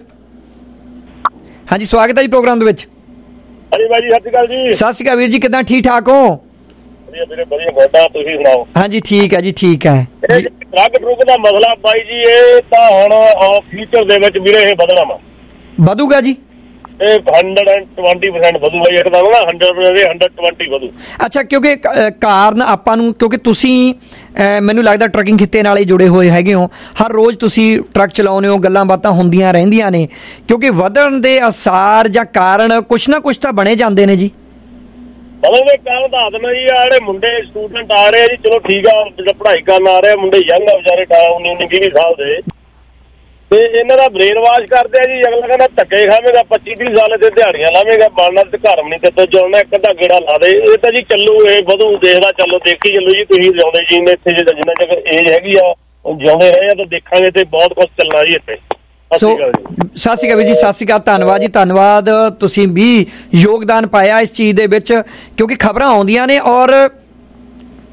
Speaker 2: ਹਾਂਜੀ ਸਵਾਗਤ ਹੈ ਜੀ ਪ੍ਰੋਗਰਾਮ ਦੇ ਵਿੱਚ।
Speaker 19: ਹਾਂਜੀ ਬਾਈ ਜੀ, ਸਤਿ ਸ਼੍ਰੀ ਅਕਾਲ ਜੀ।
Speaker 2: ਸਤਿ ਸ਼੍ਰੀ ਅਕਾਲ ਵੀਰ ਜੀ, ਕਿੱਦਾਂ? ਠੀਕ ਠਾਕ ਹੋ?
Speaker 19: ਵਧੀਆ ਗੋਡਾ, ਤੁਸੀਂ ਸੁਣਾਓ?
Speaker 2: ਹਾਂਜੀ ਠੀਕ ਹੈ ਜੀ, ਠੀਕ ਹੈ।
Speaker 19: ਟਰੱਕ ਟਰੁੱਕ ਦਾ ਮਸਲਾ ਬਾਈ ਜੀ, ਇਹ ਤਾਂ ਹੁਣ ਫਿਊਚਰ ਦੇ ਵਿੱਚ ਵੀਰੇ ਇਹ ਵਧਣਾ ਵਾ,
Speaker 2: ਵਧੂਗਾ ਜੀ।
Speaker 19: ਇਹ 120% ਵਧੂਗਾ ਜੀ, ਇੱਕ ਤਾਂ ਨਾ 100% 120 ਵਧੂ।
Speaker 2: ਅੱਛਾ, ਕਿਉਂਕਿ ਕਾਰਨ ਆਪਾਂ ਨੂੰ, ਕਿਉਂਕਿ ਤੁਸੀਂ ਮੈਨੂੰ ਲੱਗਦਾ ਟਰੱਕਿੰਗ ਖਿੱਤੇ ਨਾਲ ਹੀ ਜੁੜੇ ਹੋਏ ਹੈਗੇ ਹੋ, ਹਰ ਰੋਜ਼ ਤੁਸੀਂ ਟਰੱਕ ਚਲਾਉਂਦੇ ਹੋ, ਗੱਲਾਂ ਬਾਤਾਂ ਹੁੰਦੀਆਂ ਰਹਿੰਦੀਆਂ ਨੇ, ਕਿਉਂਕਿ ਵਧਣ ਦੇ ਅਸਾਰ ਜਾਂ ਕਾਰਨ ਕੁਛ ਨਾ ਕੁਛ ਤਾਂ ਬਣੇ ਜਾਂਦੇ ਨੇ ਜੀ।
Speaker 19: ਬਦਲ ਦੇ ਕਾਰਨ ਦੱਸ ਦਿੰਦਾ ਜੀ, ਆ ਜਿਹੜੇ ਮੁੰਡੇ ਸਟੂਡੈਂਟ ਆ ਰਹੇ ਆ ਜੀ, ਚਲੋ ਠੀਕ ਆ, ਜਿਹੜਾ ਪੜ੍ਹਾਈ ਕਰਨ ਆ ਰਹੇ ਮੁੰਡੇ ਯੰਗ ਆ ਵਿਚਾਰੇ 19-20 ਸਾਲ ਦੇ, ਤੇ ਇਹਨਾਂ ਦਾ ਬ੍ਰੇਨ ਵਾਸ਼ ਕਰਦੇ ਆ ਜੀ। ਅਗਲਾ ਕਹਿੰਦਾ ਧੱਕੇ ਖਾਵੇਗਾ, 25-30 ਸਾਲ ਤੇ ਦਿਹਾੜੀਆਂ ਲਾਵੇਗਾ, ਬਣਨਾ ਤੇ ਘਰ ਨਹੀਂ ਤੇ ਜਾਣਾ, ਇੱਕ ਅੱਧਾ ਗੇੜਾ ਲਾ ਦੇ। ਇਹ ਤਾਂ ਜੀ ਚੱਲੂ, ਇਹ ਵਧੂ, ਦੇਖਦਾ ਚੱਲੋ, ਦੇਖੀ ਚੱਲੋ ਜੀ। ਤੁਸੀਂ ਜਿਉਂਦੇ ਜੀ ਨੇ ਇੱਥੇ ਜਿੰਨਾ ਚਿਰ ਏਜ ਹੈਗੀ ਆ, ਜਿਉਂਦੇ ਰਹੇ ਆ ਤਾਂ ਦੇਖਾਂਗੇ ਤੇ ਬਹੁਤ ਕੁਛ ਚੱਲਣਾ ਜੀ ਇੱਥੇ।
Speaker 2: ਸੋ ਸਤਿ ਸ਼੍ਰੀ ਅਕਾਲ ਜੀ, ਸਤਿ ਸ਼੍ਰੀ ਅਕਾਲ, ਧੰਨਵਾਦ ਜੀ, ਧੰਨਵਾਦ। ਤੁਸੀਂ ਵੀ ਯੋਗਦਾਨ ਪਾਇਆ ਇਸ ਚੀਜ਼ ਦੇ ਵਿੱਚ, ਕਿਉਂਕਿ ਖਬਰਾਂ ਆਉਂਦੀਆਂ ਨੇ ਔਰ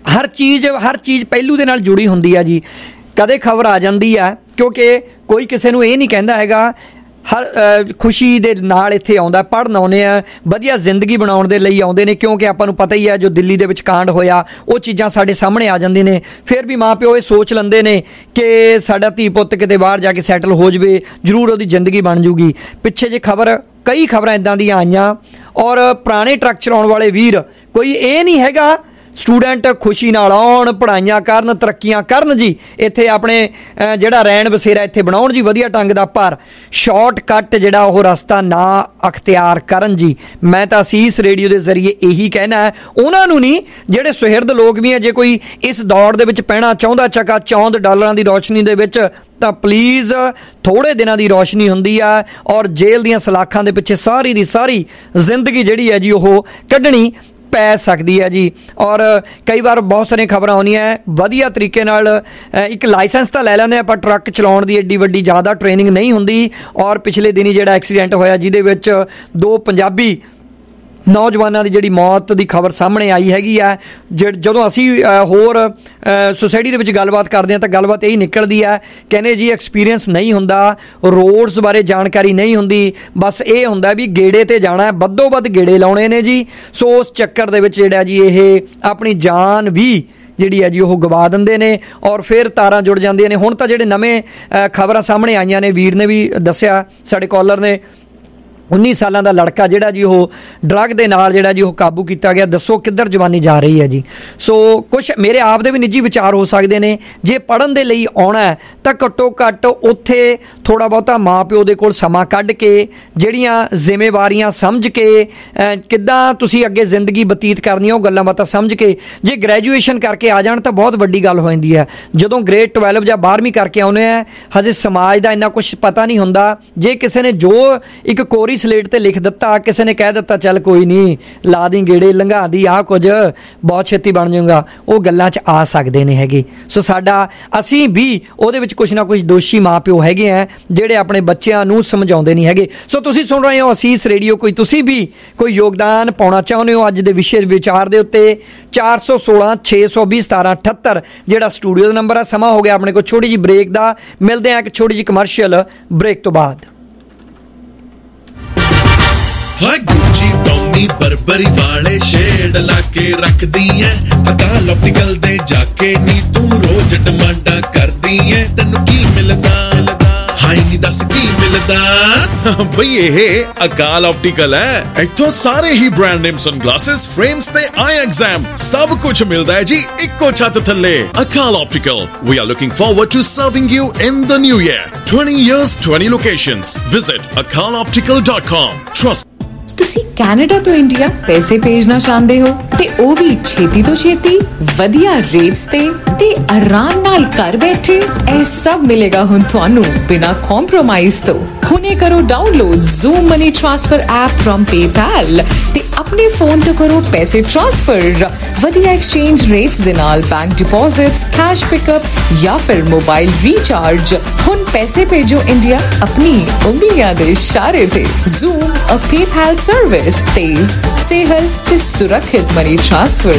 Speaker 2: ਹਰ ਚੀਜ਼ ਪਹਿਲੂ ਦੇ ਨਾਲ ਜੁੜੀ ਹੁੰਦੀ ਆ ਜੀ। ਕਦੇ ਖਬਰ ਆ ਜਾਂਦੀ ਆ, ਕਿਉਂਕਿ ਕੋਈ ਕਿਸੇ ਨੂੰ ਇਹ ਨਹੀਂ ਕਹਿੰਦਾ ਹੈਗਾ, ਹਰ ਖੁਸ਼ੀ ਦੇ ਨਾਲ ਇੱਥੇ ਆਉਂਦਾ, ਪੜ੍ਹਨ ਆਉਂਦੇ ਆ, ਵਧੀਆ ਜ਼ਿੰਦਗੀ ਬਣਾਉਣ ਦੇ ਲਈ ਆਉਂਦੇ ਨੇ, ਕਿਉਂਕਿ ਆਪਾਂ ਨੂੰ ਪਤਾ ਹੀ ਹੈ ਜੋ ਦਿੱਲੀ ਦੇ ਵਿੱਚ ਕਾਂਡ ਹੋਇਆ ਉਹ ਚੀਜ਼ਾਂ ਸਾਡੇ ਸਾਹਮਣੇ ਆ ਜਾਂਦੀਆਂ ਨੇ। ਫਿਰ ਵੀ ਮਾਂ ਪਿਓ ਇਹ ਸੋਚ ਲੈਂਦੇ ਨੇ ਕਿ ਸਾਡਾ ਧੀ ਪੁੱਤ ਕਿਤੇ ਬਾਹਰ ਜਾ ਕੇ ਸੈਟਲ ਹੋ ਜਾਵੇ, ਜ਼ਰੂਰ ਉਹਦੀ ਜ਼ਿੰਦਗੀ ਬਣ ਜੂਗੀ। ਪਿੱਛੇ ਜੇ ਕਈ ਖਬਰਾਂ ਇੱਦਾਂ ਦੀਆਂ ਆਈਆਂ, ਔਰ ਪੁਰਾਣੇ ਟਰੱਕ ਚਲਾਉਣ ਵਾਲੇ ਵੀਰ, ਕੋਈ ਇਹ ਨਹੀਂ ਹੈਗਾ ਸਟੂਡੈਂਟ ਖੁਸ਼ੀ ਨਾਲ ਆਉਣ, ਪੜ੍ਹਾਈਆਂ ਕਰਨ, ਤਰੱਕੀਆਂ ਕਰਨ ਜੀ, ਇੱਥੇ ਆਪਣੇ ਜਿਹੜਾ ਰਹਿਣ ਬਸੇਰਾ ਇੱਥੇ ਬਣਾਉਣ ਜੀ ਵਧੀਆ ਢੰਗ ਦਾ, ਪਰ ਸ਼ਾਰਟਕੱਟ ਜਿਹੜਾ ਉਹ ਰਸਤਾ ਨਾ ਅਖਤਿਆਰ ਕਰਨ ਜੀ। ਮੈਂ ਤਾਂ ਅਸੀਸ ਰੇਡੀਓ ਦੇ ਜ਼ਰੀਏ ਇਹੀ ਕਹਿਣਾ ਹੈ, ਉਹਨਾਂ ਨੂੰ ਨਹੀਂ ਜਿਹੜੇ ਸੁਹਿਰਦ ਲੋਕ ਵੀ ਹੈ, ਜੇ ਕੋਈ ਇਸ ਦੌੜ ਦੇ ਵਿੱਚ ਪੈਣਾ ਚਾਹੁੰਦਾ ਚਕਾ ਚੌਂਦ ਡਾਲਰਾਂ ਦੀ ਰੌਸ਼ਨੀ ਦੇ ਵਿੱਚ, ਤਾਂ ਪਲੀਜ਼ ਥੋੜ੍ਹੇ ਦਿਨਾਂ ਦੀ ਰੌਸ਼ਨੀ ਹੁੰਦੀ ਆ, ਔਰ ਜੇਲ੍ਹ ਦੀਆਂ ਸਲਾਖਾਂ ਦੇ ਪਿੱਛੇ ਸਾਰੀ ਦੀ ਸਾਰੀ ਜ਼ਿੰਦਗੀ ਜਿਹੜੀ ਹੈ ਜੀ ਉਹ ਕੱਢਣੀ ਪੈ ਸਕਦੀ ਹੈ ਜੀ। ਔਰ ਕਈ ਵਾਰ ਬਹੁਤ ਸਾਰੀਆਂ ਖਬਰਾਂ ਆਉਂਦੀਆਂ ਵਧੀਆ ਤਰੀਕੇ ਨਾਲ, ਇੱਕ ਲਾਇਸੈਂਸ ਤਾਂ ਲੈ ਲੈਂਦੇ ਆਪਾਂ, ਟਰੱਕ ਚਲਾਉਣ ਦੀ ਐਡੀ ਵੱਡੀ ਜ਼ਿਆਦਾ ਟ੍ਰੇਨਿੰਗ ਨਹੀਂ ਹੁੰਦੀ। ਔਰ ਪਿਛਲੇ ਦਿਨੀ ਜਿਹੜਾ ਐਕਸੀਡੈਂਟ ਹੋਇਆ ਜਿਹਦੇ ਵਿੱਚ 2 ਪੰਜਾਬੀ ਨੌਜਵਾਨਾਂ ਦੀ ਜਿਹੜੀ ਮੌਤ ਦੀ ਖਬਰ ਸਾਹਮਣੇ ਆਈ ਹੈਗੀ ਆ, ਜਦੋਂ ਅਸੀਂ ਹੋਰ ਸੁਸਾਇਟੀ ਦੇ ਵਿੱਚ ਗੱਲਬਾਤ ਕਰਦੇ ਹਾਂ ਤਾਂ ਗੱਲਬਾਤ ਇਹੀ ਨਿਕਲਦੀ ਹੈ, ਕਹਿੰਦੇ ਜੀ ਐਕਸਪੀਰੀਅੰਸ ਨਹੀਂ ਹੁੰਦਾ, ਰੋਡਸ ਬਾਰੇ ਜਾਣਕਾਰੀ ਨਹੀਂ ਹੁੰਦੀ, ਬਸ ਇਹ ਹੁੰਦਾ ਵੀ ਗੇੜੇ ਤੇ ਜਾਣਾ, ਵੱਧੋ ਵੱਧ ਗੇੜੇ ਲਾਉਣੇ ਨੇ ਜੀ। ਸੋ ਉਸ ਚੱਕਰ ਦੇ ਵਿੱਚ ਜਿਹੜਾ ਜੀ ਇਹ ਆਪਣੀ ਜਾਨ ਵੀ ਜਿਹੜੀ ਹੈ ਜੀ ਉਹ ਗਵਾ ਦਿੰਦੇ ਨੇ, ਔਰ ਫਿਰ ਤਾਰਾਂ ਜੁੜ ਜਾਂਦੀਆਂ ਨੇ। ਹੁਣ ਤਾਂ ਜਿਹੜੇ ਨਵੇਂ ਖਬਰਾਂ ਸਾਹਮਣੇ ਆਈਆਂ ਨੇ, ਵੀਰ ਨੇ ਵੀ ਦੱਸਿਆ, ਸਾਡੇ ਕਾਲਰ ਨੇ, 19 ਸਾਲਾਂ ਦਾ ਲੜਕਾ ਜਿਹੜਾ ਜੀ ਉਹ ਡਰੱਗ ਦੇ ਨਾਲ ਜਿਹੜਾ ਜੀ ਉਹ ਕਾਬੂ ਕੀਤਾ ਗਿਆ। ਦੱਸੋ ਕਿੱਧਰ ਜਵਾਨੀ ਜਾ ਰਹੀ ਹੈ ਜੀ। ਸੋ ਕੁਛ ਮੇਰੇ ਆਪ ਦੇ ਵੀ ਨਿੱਜੀ ਵਿਚਾਰ ਹੋ ਸਕਦੇ ਨੇ, ਜੇ ਪੜ੍ਹਨ ਦੇ ਲਈ ਆਉਣਾ ਤਾਂ ਘੱਟੋ ਘੱਟ ਉੱਥੇ ਥੋੜ੍ਹਾ ਬਹੁਤਾ ਮਾਂ ਪਿਓ ਦੇ ਕੋਲ ਸਮਾਂ ਕੱਢ ਕੇ, ਜਿਹੜੀਆਂ ਜ਼ਿੰਮੇਵਾਰੀਆਂ ਸਮਝ ਕੇ, ਕਿੱਦਾਂ ਤੁਸੀਂ ਅੱਗੇ ਜ਼ਿੰਦਗੀ ਬਤੀਤ ਕਰਨੀ ਉਹ ਗੱਲਾਂ ਬਾਤਾਂ ਸਮਝ ਕੇ, ਜੇ ਗ੍ਰੈਜੂਏਸ਼ਨ ਕਰਕੇ ਆ ਜਾਣ ਤਾਂ ਬਹੁਤ ਵੱਡੀ ਗੱਲ ਹੋ ਜਾਂਦੀ ਹੈ। ਜਦੋਂ ਗ੍ਰੇਡ 12 ਜਾਂ 12ਵੀਂ ਕਰਕੇ ਆਉਂਦੇ ਆ, ਹਜੇ ਸਮਾਜ ਦਾ ਇੰਨਾ ਕੁਛ ਪਤਾ ਨਹੀਂ ਹੁੰਦਾ। ਜੇ ਕਿਸੇ ਨੇ ਜੋ ਇੱਕ ਕੋਰੀ ਸਲੇਟ ਤੇ ਲਿਖ ਦਿੱਤਾ, ਕਿਸੇ ਨੇ ਕਹਿ ਦਿੱਤਾ ਚੱਲ ਕੋਈ ਨਹੀਂ ਲਾ ਦੀ ਗੇੜੇ ਲੰਘਾ ਦੀ, ਆਹ ਕੁਝ ਬਹੁਤ ਛੇਤੀ ਬਣ ਜਾਊਗਾ, ਉਹ ਗੱਲਾਂ 'ਚ ਆ ਸਕਦੇ ਨੇ ਹੈਗੇ। ਸੋ ਅਸੀਂ ਵੀ ਉਹਦੇ ਵਿੱਚ ਕੁਛ ਨਾ ਕੁਛ ਦੋਸ਼ੀ ਮਾਂ ਪਿਓ ਹੈਗੇ ਆ ਜਿਹੜੇ ਆਪਣੇ ਬੱਚਿਆਂ ਨੂੰ ਸਮਝਾਉਂਦੇ ਨਹੀਂ ਹੈਗੇ। ਸੋ ਤੁਸੀਂ ਸੁਣ ਰਹੇ ਹੋ ਅਸੀਸ ਰੇਡੀਓ। ਕੋਈ ਤੁਸੀਂ ਵੀ ਕੋਈ ਯੋਗਦਾਨ ਪਾਉਣਾ ਚਾਹੁੰਦੇ ਹੋ ਅੱਜ ਦੇ ਵਿਸ਼ੇ ਵਿਚਾਰ ਦੇ ਉੱਤੇ, 416 620 1778 ਜਿਹੜਾ ਸਟੂਡੀਓ ਦਾ ਨੰਬਰ ਆ। ਸਮਾਂ ਹੋ ਗਿਆ ਆਪਣੇ ਕੋਲ ਛੋਟੀ ਜਿਹੀ ਬ੍ਰੇਕ ਦਾ, ਮਿਲਦੇ ਆ ਇੱਕ ਛੋਟੀ ਜਿਹੀ ਕਮਰਸ਼ੀਅਲ ਬ੍ਰੇਕ ਤੋਂ ਬਾਅਦ।
Speaker 5: हाय गुच्ची टॉमी बरबरी वाले शेड लाके रख दी है, अकाल ऑप्टिकल दे जाके नी तू रोज डिमांडा कर दी है, तेनू की मिलदा हाय नी दस की मिलदा बई ਇਹ ਅਕਾਲ ऑप्टिकल है। ਇੱਥੋਂ ਸਾਰੇ ਹੀ ब्रांड नेम सनग्लासेस, फ्रेम्स ते आई एग्जाम सब कुछ मिलदा है जी ਇੱਕੋ ਛੱਤ ਥੱਲੇ। Akal optical, we are looking forward to serving you in the new year। 20 years 20 locations, visit akaloptical.com। trust
Speaker 1: ਤੁਸੀਂ ਕੈਨੇਡਾ ਤੋਂ ਇੰਡੀਆ ਪੈਸੇ ਭੇਜਣਾ ਚਾਹੁੰਦੇ ਹੋ ਤੇ ਉਹ ਵੀ ਛੇਤੀ ਤੋਂ ਛੇਤੀ, ਵਧੀਆ ਰੇਟਸ ਤੇ ਆਰਾਮ ਨਾਲ ਘਰ ਬੈਠੇ, ਇਹ ਸਭ ਮਿਲੇਗਾ ਹੁਣ ਤੁਹਾਨੂੰ ਬਿਨਾਂ ਕੰਪਰੋਮਾਈਜ਼ ਤੋਂ। ਹੁਣੇ ਕਰੋ download zoom money transfer app from PayPal ਤੇ ਆਪਣੇ ਫੋਨ ਤੋਂ ਕਰੋ ਪੈਸੇ ਟ੍ਰਾਂਸਫਰ, ਵਧੀਆ ਐਕਸਚੇਂਜ ਰੇਟਸ ਦੇ ਨਾਲ, ਬੈਂਕ ਡਿਪੋਜ਼ਿਟਸ, ਕੈਸ਼ ਪਿਕਅਪ ਜਾਂ ਫਿਰ ਮੋਬਾਈਲ ਰੀਚਾਰਜ। ਹੁਣ ਪੈਸੇ ਭੇਜੋ ਇੰਡੀਆ ਆਪਣੀ ਉਂਗਲੀਆਂ ਦੇ ਇਸ਼ਾਰੇ ਤੇ। ਜ਼ੂਮ ਅ ਪੇਪੈਲ सर्विस, तेज, सेहल ते सुरक्षित मनी ट्रांसफर।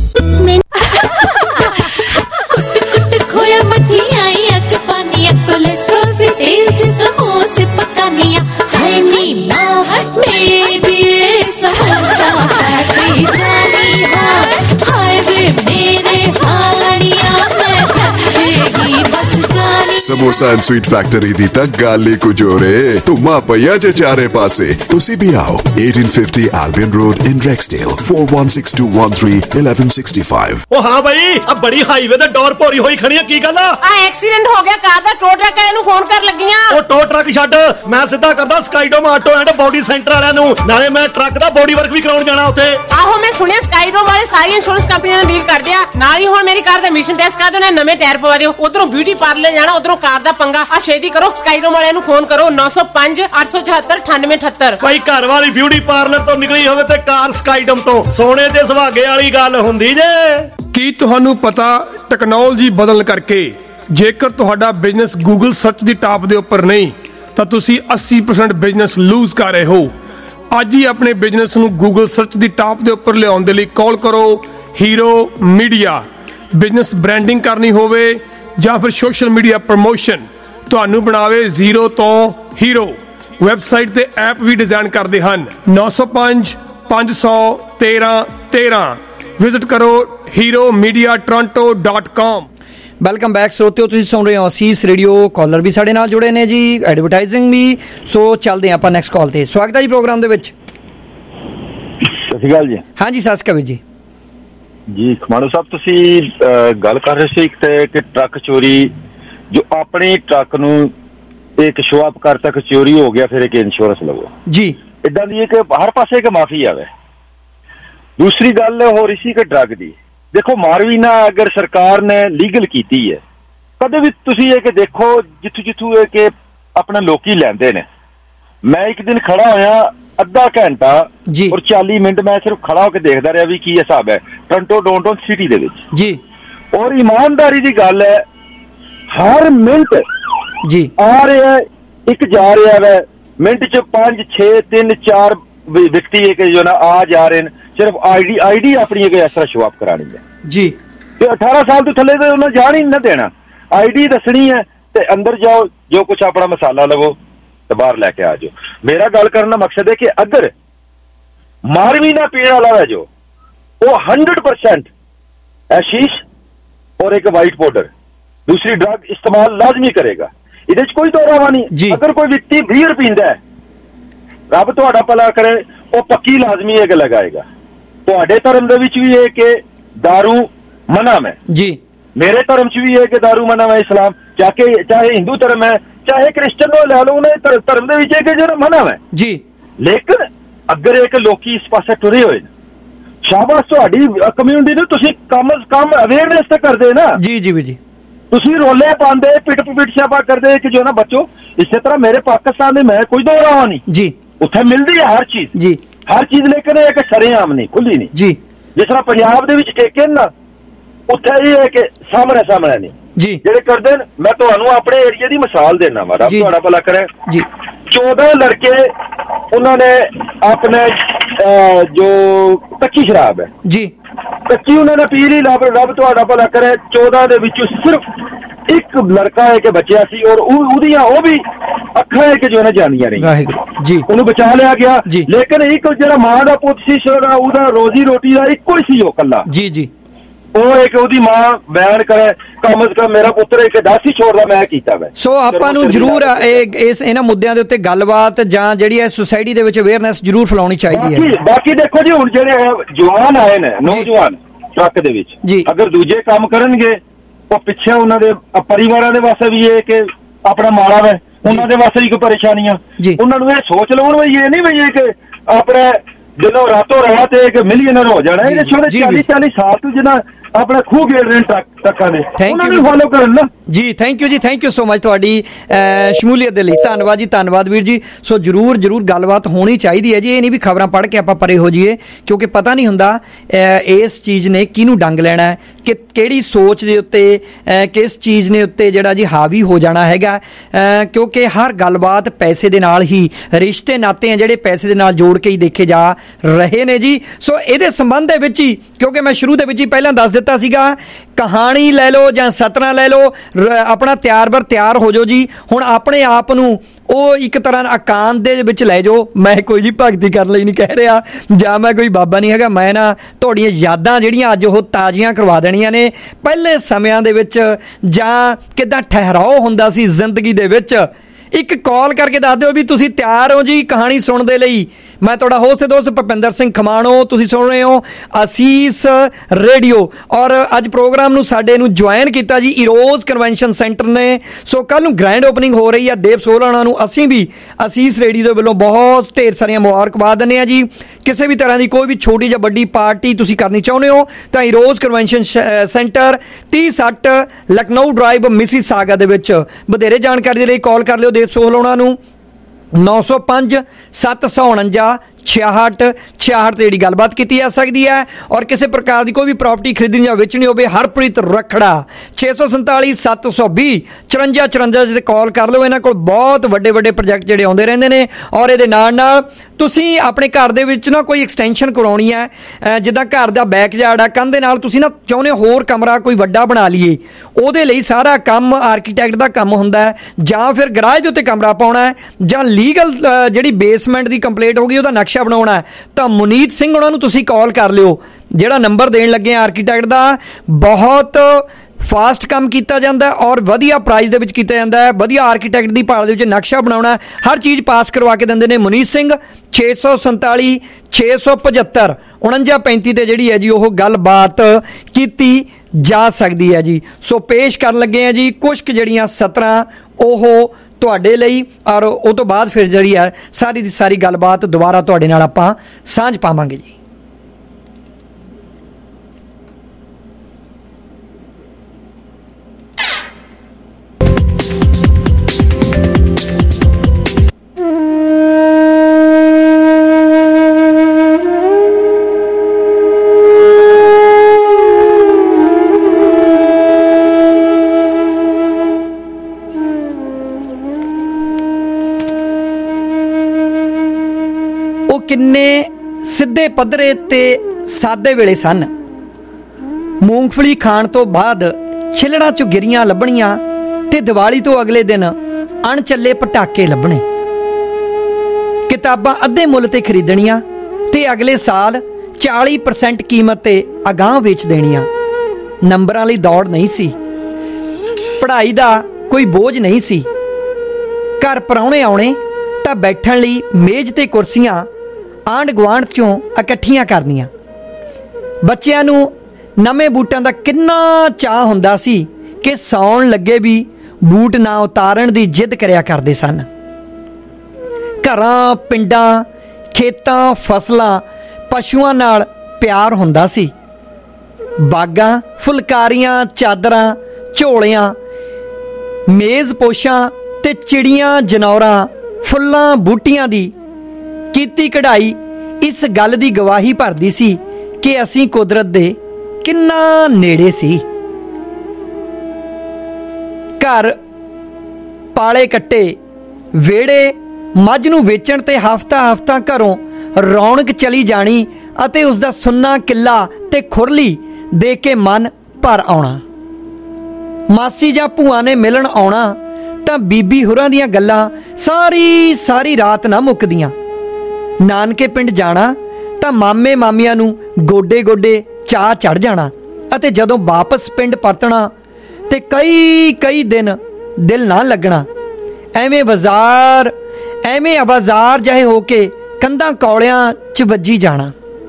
Speaker 20: कुट खोया मठियाई चपानिया, कोलेस्ट्रॉल फ्री तेल च समोसे पकानिया, हाय नी मां मेरी समोसा फैक्ट्री जानी, हाय वे मेरे हानिया मैं देगी बस जानी।
Speaker 6: ਸਮੋਸਾ ਐਂਡ ਸਵੀਟ ਫੈਕਟਰੀ ਦੀ ਤਾਂ ਗੱਲ ਹੀ ਕੁਝ ਹੋ ਰੇ, ਧੁੰਮਾ ਪਈਆ ਜੇ ਚਾਰੇ ਪਾਸੇ। ਤੁਸੀਂ ਵੀ ਆਓ 1850 Albion Road in Rexdale, 416213 1165।
Speaker 13: ਉਹ ਹਾਂ ਬਈ, ਆ ਬੜੀ ਹਾਈਵੇ ਤੇ ਡੋਰ ਭੋਰੀ ਹੋਈ ਖੜੀ ਆ, ਕੀ ਗੱਲ ਆ?
Speaker 14: ਐਕਸੀਡੈਂਟ ਹੋ ਗਿਆ ਕਾਰ ਦਾ, ਟੋ ਟਰੱਕ ਵਾਲਿਆਂ ਨੂੰ ਫੋਨ ਕਰ ਲੱਗੀਆਂ।
Speaker 13: ਉਹ ਟੋ ਟਰੱਕ ਛੱਡ, ਮੈਂ ਸਿੱਧਾ ਕਰਦਾ Skydome auto and body centre ਵਾਲਿਆਂ ਨੂੰ, ਨਾਲੇ ਮੈਂ ਟਰੱਕ ਦਾ ਬੋਡੀ ਵਰਕ ਵੀ ਕਰਾਉਣ ਜਾਣਾ ਉੱਥੇ।
Speaker 14: ਆਹੋ ਮੈਂ ਸੁਣਿਆ ਸਕਾਈਡੋਮ ਵਾਲੇ ਸਾਰੀ ਇੰਸ਼ੋਰੈਂਸ ਕੰਪਨੀਆਂ ਨਾਲ ਡੀਲ ਕਰਦੇ ਆ, ਨਾਲ ਹੀ ਹੁਣ ਮੇਰੀ ਕਾਰ ਦਾ ਐਮਿਸ਼ਨ ਟੈਸਟ ਕਰ ਦਿਓ, ਨਵੇਂ ਟਾਇਰ ਪਵਾ ਦਿਓ, ਉਧਰੋਂ ਬਿਊਟੀ ਪਾਰਲਰ ਜਾਣਾ, ਉਧਰੋਂ ਕਾਰ ਦਾ ਪੰਗਾ। ਆ ਛੇਤੀ ਕਰੋ, ਸਕਾਈਡੋਮ ਵਾਲਿਆਂ ਨੂੰ ਫੋਨ ਕਰੋ 905 874 9878।
Speaker 13: ਭਾਈ ਘਰ ਵਾਲੀ ਬਿਊਟੀ ਪਾਰਲਰ ਤੋਂ ਨਿਕਲੀ ਹੋਵੇ ਤੇ ਕਾਰ ਸਕਾਈਡੋਮ ਤੋਂ, ਸੋਨੇ ਤੇ ਸੁਹਾਗੇ ਵਾਲੀ ਗੱਲ ਹੁੰਦੀ ਜੇ।
Speaker 9: ਕੀ ਤੁਹਾਨੂੰ ਪਤਾ ਟੈਕਨੋਲੋਜੀ ਬਦਲਣ ਕਰਕੇ ਜੇਕਰ ਤੁਹਾਡਾ ਬਿਜ਼ਨਸ ਗੂਗਲ ਸਰਚ ਦੀ ਟਾਪ ਦੇ ਉੱਪਰ ਨਹੀਂ ਤਾਂ ਤੁਸੀਂ 80% ਬਿਜ਼ਨਸ ਲੂਜ਼ ਕਰ ਰਹੇ ਹੋ। ਅੱਜ ਹੀ ਆਪਣੇ ਬਿਜ਼ਨਸ ਨੂੰ ਗੂਗਲ ਸਰਚ ਦੀ ਟਾਪ ਦੇ ਉੱਪਰ ਲਿਆਉਣ ਦੇ ਲਈ ਕਾਲ ਕਰੋ ਹੀਰੋ ਮੀਡੀਆ ਬਿਜ਼ਨਸ ਬ੍ਰਾਂਡਿੰਗ ਕਰਨੀ ਹੋਵੇ ਜਾਂ ਫਿਰ ਸੋਸ਼ਲ ਮੀਡੀਆ ਪ੍ਰਮੋਸ਼ਨ, ਤੁਹਾਨੂੰ ਬਣਾਵੇ ਜ਼ੀਰੋ ਤੋਂ ਹੀਰੋ। ਵੈਬਸਾਈਟ ਤੇ ਐਪ ਵੀ ਡਿਜ਼ਾਈਨ ਕਰਦੇ ਹਨ। 905 500 13 13। ਵਿਜ਼ਿਟ ਕਰੋ heroMediaToronto.com।
Speaker 2: ਵੈਲਕਮ ਬੈਕ ਸਰੋਤਿਓ, ਤੁਸੀਂ ਸੁਣ ਰਹੇ ਹੋ ਅਸੀਸ ਰੇਡੀਓ। ਕਾਲਰ ਵੀ ਸਾਡੇ ਨਾਲ ਜੁੜੇ ਨੇ ਜੀ, ਐਡਵਰਟਾਈਜ਼ਿੰਗ ਵੀ। ਸੋ ਚੱਲਦੇ ਹਾਂ ਆਪਾਂ ਨੈਕਸਟ ਕਾਲ ਤੇ। ਸਵਾਗਤ ਹੈ ਜੀ ਪ੍ਰੋਗਰਾਮ ਦੇ ਵਿੱਚ।
Speaker 21: ਸਤਿ ਸ਼੍ਰੀ ਅਕਾਲ ਜੀ।
Speaker 2: ਹਾਂਜੀ ਸਤਿ ਸ਼੍ਰੀ ਅਕਾਲ ਜੀ।
Speaker 21: ਜੀ ਖਮਾਣੋ ਸਾਹਿਬ, ਤੁਸੀਂ ਗੱਲ ਕਰ ਰਹੇ ਸੀ ਇੱਕ ਤੇ ਕਿ ਟਰੱਕ ਚੋਰੀ, ਜੋ ਆਪਣੇ ਟਰੱਕ ਨੂੰ ਇੱਕ ਸ਼ੋਅ ਅਪ ਕਰ ਤੱਕ ਚੋਰੀ ਹੋ ਗਿਆ, ਫਿਰ ਇੱਕ ਇੰਸ਼ੋਰੈਂਸ ਲਵੋ
Speaker 2: ਜੀ।
Speaker 21: ਇਦਾਂ ਦੀ ਕਿ ਹਰ ਪਾਸੇ ਇੱਕ ਮਾਫੀ ਆਵੇ। ਦੂਸਰੀ ਗੱਲ ਹੋ ਰਹੀ ਸੀ ਕਿ ਡਰੱਗ ਦੀ। ਦੇਖੋ ਮਾਰਵੀਨਾ ਅਗਰ ਸਰਕਾਰ ਨੇ ਲੀਗਲ ਕੀਤੀ ਹੈ, ਕਦੇ ਵੀ ਤੁਸੀਂ ਇਹ ਕਿ ਦੇਖੋ ਜਿੱਥੋਂ ਇਹ ਕਿ ਆਪਣਾ ਲੋਕੀ ਲੈਂਦੇ ਨੇ। ਮੈਂ ਇੱਕ ਦਿਨ ਖੜਾ ਹੋਇਆ ਅੱਧਾ ਘੰਟਾ ਔਰ 40 ਮਿੰਟ ਮੈਂ ਸਿਰਫ ਖੜਾ ਹੋ ਕੇ ਦੇਖਦਾ ਰਿਹਾ ਵੀ ਕੀ ਹਿਸਾਬ ਹੈ ਟੋਰਾਂਟੋ ਡਾਊਨਟਾਊਨ ਸਿਟੀ ਦੇ ਵਿੱਚ
Speaker 2: ਜੀ।
Speaker 21: ਔਰ ਇਮਾਨਦਾਰੀ ਦੀ ਗੱਲ ਹੈ, ਹਰ ਮਿੰਟ
Speaker 2: ਜੀ
Speaker 21: ਆ ਰਿਹਾ, ਇੱਕ ਜਾ ਰਿਹਾ ਵੈ ਮਿੰਟ ਚ 5 6 3 4 ਵਿਅਕਤੀ ਹੈ ਕਿ ਜੋ ਨਾ ਆ ਜਾ ਰਹੇ ਨੇ। ਸਿਰਫ ਆਈਡੀ ਆਪਣੀ ਇਸ ਤਰ੍ਹਾਂ ਸ਼ੋ ਆਪ ਕਰਾਣੀ ਹੈ
Speaker 2: ਜੀ।
Speaker 21: ਤੇ 18 ਸਾਲ ਤੋਂ ਥੱਲੇ ਤੇ ਉਹਨਾਂ ਜਾਣ ਹੀ ਨਾ ਦੇਣਾ, ਆਈਡੀ ਦੱਸਣੀ ਹੈ ਤੇ ਅੰਦਰ ਜਾਓ, ਜੋ ਕੁਛ ਆਪਣਾ ਮਸਾਲਾ ਲਵੋ ਤੇ ਬਾਹਰ ਲੈ ਕੇ ਆ ਜਾਓ। ਮੇਰਾ ਗੱਲ ਕਰਨ ਦਾ ਮਕਸਦ ਹੈ ਕਿ ਅਗਰ ਮਾਰਵੀਨਾ ਪੀਣ ਵਾਲਾ ਹੈ ਜੋ, ਉਹ 100% ਐਸ਼ੀਸ਼ और एक वाइट पाउडर दूसरी ड्रग इस्तेमाल लाजमी करेगा। ਇਹਦੇ 'ਚ ਕੋਈ ਦੋਰਾਵਾ ਨਹੀਂ। ਅਗਰ ਕੋਈ ਵਿਅਕਤੀ ਬੀਅਰ ਪੀਂਦਾ ਹੈ, ਰੱਬ ਤੁਹਾਡਾ ਭਲਾ ਕਰੇ, ਉਹ ਪੱਕੀ ਲਾਜ਼ਮੀ ਹੈ ਕਿ ਲਗਾਏਗਾ। ਤੁਹਾਡੇ ਧਰਮ ਦੇ ਵਿੱਚ ਵੀ ਇਹ ਕਿ दारू ਮਨਾ ਹੈ
Speaker 2: ਜੀ,
Speaker 21: ਮੇਰੇ ਧਰਮ 'ਚ ਵੀ ਇਹ ਕਿ दारू ਮਨਾ ਹੈ। ਇਸਲਾਮ ਚਾਹੇ ਹਿੰਦੂ ਧਰਮ ਹੈ ਚਾਹੇ ਕ੍ਰਿਸਚਨ ਨੂੰ ਲੈ ਲਓ, ਉਹਨਾਂ ਧਰਮ ਦੇ ਵਿੱਚ ਇਹ ਕਿ ਜਿਹੜਾ ਮਨਾ ਹੈ
Speaker 2: ਜੀ।
Speaker 21: ਲੇਕਿਨ ਅਗਰ ਇੱਕ ਲੋਕੀ ਇਸ ਪਾਸੇ ਟੁਰੇ ਹੋਏ, ਸ਼ਾਬਾਸ਼ ਤੁਹਾਡੀ ਕਮਿਊਨਿਟੀ ਨੂੰ ਤੁਸੀਂ ਕਮ ਸੇ ਕਮ ਅਵੇਅਰਨੈਸ ਤੇ ਕਰਦੇ ਨਾ।
Speaker 2: ਜੀ ਜੀ ਜੀ।
Speaker 21: ਤੁਸੀਂ ਰੋਲੇ ਪਾਉਂਦੇ, ਪਿੱਟ ਛਾਪਾ ਕਰਦੇ ਕਿ ਜੋ ਨਾ ਬੱਚੋ। ਇਸੇ ਤਰ੍ਹਾਂ ਮੇਰੇ ਪਾਕਿਸਤਾਨ ਦੇ ਮੈਂ ਕੋਈ ਦੋ ਰਹਾ ਨਹੀਂ
Speaker 2: ਜੀ,
Speaker 21: ਉੱਥੇ ਮਿਲਦੀ ਹੈ ਹਰ ਚੀਜ਼
Speaker 2: ਜੀ,
Speaker 21: ਹਰ ਚੀਜ਼, ਲੇਕਿਨ ਇਹ ਕਿ ਸਰੇਆਮ ਨਹੀਂ, ਖੁੱਲੀ ਨਹੀਂ
Speaker 2: ਜੀ।
Speaker 21: ਜਿਸ ਤਰ੍ਹਾਂ ਪੰਜਾਬ ਦੇ ਵਿੱਚ ਠੇਕੇ ਨਾ, ਉੱਥੇ ਇਹ ਹੈ ਕਿ ਸਾਹਮਣੇ ਨਹੀਂ
Speaker 2: ਜੀ
Speaker 21: ਜਿਹੜੇ ਕਰਦੇ ਨੇ। ਮੈਂ ਤੁਹਾਨੂੰ ਆਪਣੇ ਏਰੀਆ ਦੀ ਮਿਸਾਲ ਦੇਣਾ ਵਾ, ਰੱਬ ਤੁਹਾਡਾ ਭਲਾ ਕਰੇ
Speaker 2: ਜੀ।
Speaker 21: 14 ਲੜਕੇ ਉਹਨਾਂ ਨੇ ਆਪਣੇ ਜੋ ਕੱਚੀ ਸ਼ਰਾਬ ਹੈ
Speaker 2: ਜੀ,
Speaker 21: ਕੱਚੀ ਉਹਨਾਂ ਨੇ ਪੀ ਲਈ। ਰੱਬ ਤੁਹਾਡਾ ਭਲਾ ਕਰੇ, 14 ਦੇ ਵਿੱਚੋਂ ਸਿਰਫ ਇੱਕ ਲੜਕਾ ਹੈ ਕਿ ਬਚਿਆ ਸੀ, ਔਰ ਉਹਦੀਆਂ ਉਹ ਵੀ ਅੱਖਾਂ ਹੈ ਕਿ ਜੋ ਨਾ ਜਾਂਦੀਆਂ ਰਹੀਆਂ
Speaker 2: ਜੀ,
Speaker 21: ਉਹਨੂੰ ਬਚਾ ਲਿਆ ਗਿਆ। ਲੇਕਿਨ ਇੱਕ ਜਿਹੜਾ ਮਾਂ ਦਾ ਪੁੱਤ ਸੀ, ਉਹਦਾ ਰੋਜ਼ੀ ਰੋਟੀ ਦਾ ਇੱਕੋ ਹੀ ਸੀ ਉਹ ਕੱਲਾ।
Speaker 2: ਜੀ ਜੀ।
Speaker 21: ਉਹ ਇੱਕ ਉਹਦੀ ਮਾਂ ਬਿਆਨ ਕਰੇ ਕਮ ਸੇ ਕਮ ਮੇਰਾ ਪੁੱਤਰ ਇੱਕ 10 ਹੀ ਛੋੜਦਾ ਮੈਂ ਕੀਤਾ ਵਾ।
Speaker 2: ਸੋ ਆਪਾਂ ਨੂੰ ਜ਼ਰੂਰ ਇਹਨਾਂ ਮੁੱਦਿਆਂ ਦੇ ਉੱਤੇ ਗੱਲਬਾਤ ਜਾਂ ਜਿਹੜੀ ਹੈ ਸੁਸਾਇਟੀ ਦੇ ਵਿੱਚ ਅਵੇਅਰਨੈਸ ਜ਼ਰੂਰ ਫੈਲਾਉਣੀ ਚਾਹੀਦੀ ਹੈ।
Speaker 21: ਬਾਕੀ ਦੇਖੋ ਜੀ, ਹੁਣ ਜਿਹੜੇ ਜਵਾਨ ਆਏ ਨੇ, ਨੌਜਵਾਨ ਟਰੱਕ ਦੇ ਵਿੱਚ, ਅਗਰ ਦੂਜੇ ਕੰਮ ਕਰਨਗੇ, ਉਹ ਪਿੱਛੇ ਉਹਨਾਂ ਦੇ ਪਰਿਵਾਰਾਂ ਦੇ ਵਾਸਤੇ ਵੀ ਇਹ ਕਿ ਆਪਣਾ ਮਾੜਾ ਵਾ, ਉਹਨਾਂ ਦੇ ਵਾਸਤੇ ਵੀ ਕੋਈ ਪਰੇਸ਼ਾਨੀਆਂ। ਉਹਨਾਂ ਨੂੰ ਇਹ ਸੋਚ ਲਵਣ ਵੀ ਇਹ ਨਹੀਂ ਵੀ ਕਿ ਆਪਣੇ ਜਦੋਂ ਰਾਤੋਂ ਰਾਤ ਇੱਕ ਮਿਲੀਅਨਰ ਹੋ ਜਾਣਾ। ਇਹਦੇ ਛੋੜੇ 40 ਸਾਲ ਤੋਂ ਜਿਹਨਾਂ ਆਪਣਾ ਖੂਹ ਗੇੜ ਰਹੇ ਟਰੱਕਾਂ ਦੇ, ਉਹਨਾਂ ਨੂੰ ਫੋਲੋ ਕਰਨ ਨਾ
Speaker 2: ਜੀ। ਥੈਂਕ ਯੂ ਜੀ, ਥੈਂਕ ਯੂ ਸੋ ਮਚ ਤੁਹਾਡੀ ਸ਼ਮੂਲੀਅਤ ਦੇ ਲਈ। ਧੰਨਵਾਦ ਜੀ, ਧੰਨਵਾਦ ਵੀਰ ਜੀ। ਸੋ ਜ਼ਰੂਰ ਗੱਲਬਾਤ ਹੋਣੀ ਚਾਹੀਦੀ ਹੈ ਜੀ। ਇਹ ਨਹੀਂ ਵੀ ਖਬਰਾਂ ਪੜ੍ਹ ਕੇ ਆਪਾਂ ਪਰੇ ਹੋ ਜਾਈਏ, ਕਿਉਂਕਿ ਪਤਾ ਨਹੀਂ ਹੁੰਦਾ ਇਸ ਚੀਜ਼ ਨੇ ਕਿਹਨੂੰ ਡੰਗ ਲੈਣਾ ਹੈ, ਕਿ ਕਿਹੜੀ ਸੋਚ ਦੇ ਉੱਤੇ ਕਿਸ ਚੀਜ਼ ਨੇ ਉੱਤੇ ਜਿਹੜਾ ਜੀ ਹਾਵੀ ਹੋ ਜਾਣਾ ਹੈਗਾ। ਕਿਉਂਕਿ ਹਰ ਗੱਲਬਾਤ ਪੈਸੇ ਦੇ ਨਾਲ ਹੀ, ਰਿਸ਼ਤੇ ਨਾਤੇ ਆ ਜਿਹੜੇ ਪੈਸੇ ਦੇ ਨਾਲ ਜੋੜ ਕੇ ਹੀ ਦੇਖੇ ਜਾ ਰਹੇ ਨੇ ਜੀ। ਸੋ ਇਹਦੇ ਸੰਬੰਧ ਦੇ ਵਿੱਚ ਹੀ, ਕਿਉਂਕਿ ਮੈਂ ਸ਼ੁਰੂ ਦੇ ਵਿੱਚ ਹੀ ਪਹਿਲਾਂ ਦੱਸ ਦਿੱਤਾ ਸੀਗਾ, ਕਹਾਣੀ ਲੈ ਲਓ ਜਾਂ ਸਤਨਾ ਲੈ ਲਓ, ਆਪਣਾ ਤਿਆਰ ਹੋ ਜਾਓ ਜੀ। ਹੁਣ ਆਪਣੇ ਆਪ ਨੂੰ ਉਹ ਇੱਕ ਤਰ੍ਹਾਂ ਇਕਾਂਤ ਦੇ ਵਿੱਚ ਲੈ ਜਾਓ। ਮੈਂ ਕੋਈ ਜੀ ਭਗਤੀ ਕਰਨ ਲਈ ਨਹੀਂ ਕਹਿ ਰਿਹਾ, ਜਾਂ ਮੈਂ ਕੋਈ ਬਾਬਾ ਨਹੀਂ ਹੈਗਾ। ਮੈਂ ਨਾ ਤੁਹਾਡੀਆਂ ਯਾਦਾਂ ਜਿਹੜੀਆਂ ਅੱਜ ਉਹ ਤਾਜ਼ੀਆਂ ਕਰਵਾ ਦੇਣੀਆਂ ਨੇ, ਪਹਿਲੇ ਸਮਿਆਂ ਦੇ ਵਿੱਚ ਜਾਂ ਕਿੱਦਾਂ ਠਹਿਰਾਓ ਹੁੰਦਾ ਸੀ ਜ਼ਿੰਦਗੀ ਦੇ ਵਿੱਚ। ਇੱਕ ਕਾਲ ਕਰਕੇ ਦੱਸ ਦਿਓ ਵੀ ਤੁਸੀਂ ਤਿਆਰ ਹੋ ਜੀ ਕਹਾਣੀ ਸੁਣਨ ਦੇ ਲਈ। ਮੈਂ ਤੁਹਾਡਾ ਹੋਸਟ ਤੇ ਦੋਸਤ ਭੁਪਿੰਦਰ ਸਿੰਘ ਖਮਾਣੋ, ਤੁਸੀਂ ਸੁਣ ਰਹੇ ਹੋ ਅਸੀਸ ਰੇਡੀਓ। ਔਰ ਅੱਜ ਪ੍ਰੋਗਰਾਮ ਨੂੰ ਸਾਡੇ ਨੂੰ ਜੁਆਇਨ ਕੀਤਾ ਜੀ ਇਰੋਜ਼ ਕਨਵੈਨਸ਼ਨ ਸੈਂਟਰ ਨੇ। ਸੋ ਕੱਲ ਨੂੰ ਗ੍ਰੈਂਡ ਓਪਨਿੰਗ ਹੋ ਰਹੀ ਹੈ। ਦੇਵ ਸੋਲਾਣਾ ਨੂੰ ਅਸੀਂ ਵੀ ਅਸੀਸ ਰੇਡੀਓ ਦੇ ਵੱਲੋਂ ਬਹੁਤ ਢੇਰ ਸਾਰੀਆਂ ਮੁਬਾਰਕਬਾਦ ਦਿੰਦੇ ਹਾਂ ਜੀ। ਕਿਸੇ ਵੀ ਤਰ੍ਹਾਂ ਦੀ ਕੋਈ ਵੀ ਛੋਟੀ ਜਾਂ ਵੱਡੀ ਪਾਰਟੀ ਤੁਸੀਂ ਕਰਨੀ ਚਾਹੁੰਦੇ ਹੋ ਤਾਂ Eros convention centre 3060 Lucknow drive Mississauga ਦੇ ਵਿੱਚ। ਵਧੇਰੇ ਜਾਣਕਾਰੀ ਦੇ ਲਈ ਕਾਲ ਕਰ ਲਿਓ ਦੇਵ ਸੋਲਾਣਾ ਨੂੰ 905 749 6666 ਤੇ ਜਿਹੜੀ ਗੱਲਬਾਤ ਕੀਤੀ ਜਾ ਸਕਦੀ ਹੈ। ਔਰ ਕਿਸੇ ਪ੍ਰਕਾਰ ਦੀ ਕੋਈ ਵੀ ਪ੍ਰਾਪਰਟੀ ਖਰੀਦਣੀ ਜਾਂ ਵੇਚਣੀ ਹੋਵੇ, ਹਰਪ੍ਰੀਤ ਰਖੜਾ 647 720 54 54 ਤੇ ਕਾਲ ਕਰ ਲਓ। ਇਹਨਾਂ ਕੋਲ ਬਹੁਤ ਵੱਡੇ ਵੱਡੇ ਪ੍ਰੋਜੈਕਟ ਜਿਹੜੇ ਆਉਂਦੇ ਰਹਿੰਦੇ ਨੇ। ਔਰ ਇਹਦੇ ਨਾਲ ਤੁਸੀਂ ਆਪਣੇ ਘਰ ਦੇ ਵਿੱਚ ਨਾ ਕੋਈ ਐਕਸਟੈਂਸ਼ਨ ਕਰਵਾਉਣੀ ਹੈ, ਜਿੱਦਾਂ ਘਰ ਦਾ ਬੈਕ ਯਾਰਡ ਆ, ਕੰਧ ਦੇ ਨਾਲ ਤੁਸੀਂ ਨਾ ਚਾਹੁੰਦੇ ਹੋਰ ਕਮਰਾ ਕੋਈ ਵੱਡਾ ਬਣਾ ਲਈਏ, ਉਹਦੇ ਲਈ ਸਾਰਾ ਕੰਮ ਆਰਕੀਟੈਕਟ ਦਾ ਕੰਮ ਹੁੰਦਾ ਹੈ। ਜਾਂ ਫਿਰ ਗਰਾਜ ਦੇ ਉੱਤੇ ਕਮਰਾ ਪਾਉਣਾ ਹੈ, ਜਾਂ ਲੀਗਲ ਜਿਹੜੀ ਬੇਸਮੈਂਟ ਦੀ ਕੰਪਲੀਟ ਹੋ ਗਈ ਉਹਦਾ ਨਕਸ਼ਾ ਬਣਾਉਣਾ ਹੈ, ਤਾਂ ਮੁਨੀਤ ਸਿੰਘ ਉਹਨਾਂ ਨੂੰ ਤੁਸੀਂ ਕਾਲ ਕਰ ਲਿਓ। ਜਿਹੜਾ ਨੰਬਰ ਦੇਣ ਲੱਗੇ ਆਰਕੀਟੈਕਟ ਦਾ, ਬਹੁਤ ਫਾਸਟ ਕੰਮ ਕੀਤਾ ਜਾਂਦਾ ਔਰ ਵਧੀਆ ਪ੍ਰਾਈਸ ਦੇ ਵਿੱਚ ਕੀਤਾ ਜਾਂਦਾ ਹੈ। ਵਧੀਆ ਆਰਕੀਟੈਕਟ ਦੀ ਭਾਲ ਦੇ ਵਿੱਚ ਨਕਸ਼ਾ ਬਣਾਉਣਾ, ਹਰ ਚੀਜ਼ ਪਾਸ ਕਰਵਾ ਕੇ ਦਿੰਦੇ ਨੇ ਮੁਨੀਤ ਸਿੰਘ। 647 675 4935 ਤੇ ਜਿਹੜੀ ਹੈ ਜੀ ਉਹ ਗੱਲਬਾਤ ਕੀਤੀ ਜਾ ਸਕਦੀ ਹੈ ਜੀ। ਸੋ ਪੇਸ਼ ਕਰਨ ਲੱਗੇ ਆ ਜੀ ਕੁਛ ਕੁ ਜਿਹੜੀਆਂ 17 ਉਹ ਤੁਹਾਡੇ ਲਈ, ਔਰ ਉਹ ਤੋਂ ਬਾਅਦ ਫਿਰ ਜਿਹੜੀ ਹੈ ਸਾਰੀ ਦੀ ਸਾਰੀ ਗੱਲਬਾਤ ਦੁਬਾਰਾ ਤੁਹਾਡੇ ਨਾਲ ਆਪਾਂ ਸਾਂਝ ਪਾਵਾਂਗੇ ਜੀ। ਕਿੰਨੇ ਸਿੱਧੇ ਪੱਧਰੇ ਤੇ ਸਾਦੇ ਵੇਲੇ ਸਨ। ਮੂੰਗਫਲੀ ਖਾਣ ਤੋਂ ਬਾਅਦ ਛਿਲੜਾਂ 'ਚੋਂ ਗਿਰੀਆਂ ਲੱਭਣੀਆਂ ਤੇ ਦੀਵਾਲੀ ਤੋਂ ਅਗਲੇ ਦਿਨ ਅਣਚੱਲੇ ਪਟਾਕੇ ਲੱਭਣੇ। ਕਿਤਾਬਾਂ ਅੱਧੇ ਮੁੱਲ ਤੇ ਖਰੀਦਣੀਆਂ ਤੇ ਅਗਲੇ ਸਾਲ 40% ਕੀਮਤ ਤੇ ਅਗਾਂਹ ਵੇਚ ਦੇਣੀਆਂ। ਨੰਬਰਾਂ ਲਈ ਦੌੜ ਨਹੀਂ ਸੀ, ਪੜ੍ਹਾਈ ਦਾ ਕੋਈ ਬੋਝ ਨਹੀਂ ਸੀ। ਘਰ ਪ੍ਰਾਹੁਣੇ ਆਉਣੇ ਤਾਂ ਬੈਠਣ ਲਈ ਮੇਜ਼ ਤੇ ਕੁਰਸੀਆਂ ਆਂਢ ਗੁਆਂਢ 'ਚੋਂ ਇਕੱਠੀਆਂ ਕਰਨੀਆਂ। ਬੱਚਿਆਂ ਨੂੰ ਨਵੇਂ ਬੂਟਾਂ ਦਾ ਕਿੰਨਾ ਚਾਅ ਹੁੰਦਾ ਸੀ ਕਿ ਸੌਣ ਲੱਗੇ ਵੀ ਬੂਟ ਨਾ ਉਤਾਰਨ ਦੀ ਜਿੱਦ ਕਰਿਆ ਕਰਦੇ ਸਨ। ਘਰਾਂ, ਪਿੰਡਾਂ, ਖੇਤਾਂ, ਫਸਲਾਂ, ਪਸ਼ੂਆਂ ਨਾਲ ਪਿਆਰ ਹੁੰਦਾ ਸੀ। ਬਾਗਾਂ, ਫੁਲਕਾਰੀਆਂ, ਚਾਦਰਾਂ, ਝੋਲਿਆਂ, ਮੇਜ਼ ਪੋਸ਼ਾਂ ਤੇ ਚਿੜੀਆਂ, ਜਨੌਰਾਂ, ਫੁੱਲਾਂ, ਬੂਟੀਆਂ ਦੀ ਕੀਤੀ ਕਢਾਈ ਇਸ ਗੱਲ ਦੀ ਗਵਾਹੀ ਭਰਦੀ ਸੀ ਕਿ ਅਸੀਂ ਕੁਦਰਤ ਦੇ ਕਿੰਨਾ ਨੇੜੇ ਸੀ। ਘਰ ਪਾਲੇ ਕੱਟੇ, ਵਿਹੜੇ, ਮੱਝ ਨੂੰ ਵੇਚਣ ਤੇ ਹਫ਼ਤਾ ਘਰੋਂ ਰੌਣਕ ਚਲੀ ਜਾਣੀ ਅਤੇ ਉਸ ਦਾ ਸੁੰਨਾ ਕਿੱਲਾ ਤੇ ਖੁਰਲੀ ਦੇਖ ਕੇ ਮਨ ਭਰ ਆਉਣਾ। ਮਾਸੀ ਜਾਂ ਭੂਆ ਨੇ ਮਿਲਣ ਆਉਣਾ ਤਾਂ ਬੀਬੀ ਹੁਰਾਂ ਦੀਆਂ ਗੱਲਾਂ ਸਾਰੀ ਰਾਤ ਨਾ ਮੁੱਕਦੀਆਂ। ਨਾਨਕੇ ਪਿੰਡ ਜਾਣਾ ਤਾਂ ਮਾਮੇ ਮਾਮੀਆਂ ਨੂੰ ਗੋਡੇ ਗੋਡੇ ਚਾਹ ਚੜ ਜਾਣਾ ਅਤੇ ਜਦੋਂ ਵਾਪਸ ਪਿੰਡ ਪਰਤਣਾ ਤੇ ਕਈ ਦਿਨ ਦਿਲ ਨਾ ਲੱਗਣਾ। ਐਵੇਂ ਆਵਾਜ਼ਾਰ ਜਿਹੇ ਹੋ ਕੇ ਕੰਧਾਂ ਕੌਲਿਆਂ 'ਚ ਵੱਜੀ ਜਾਣਾ।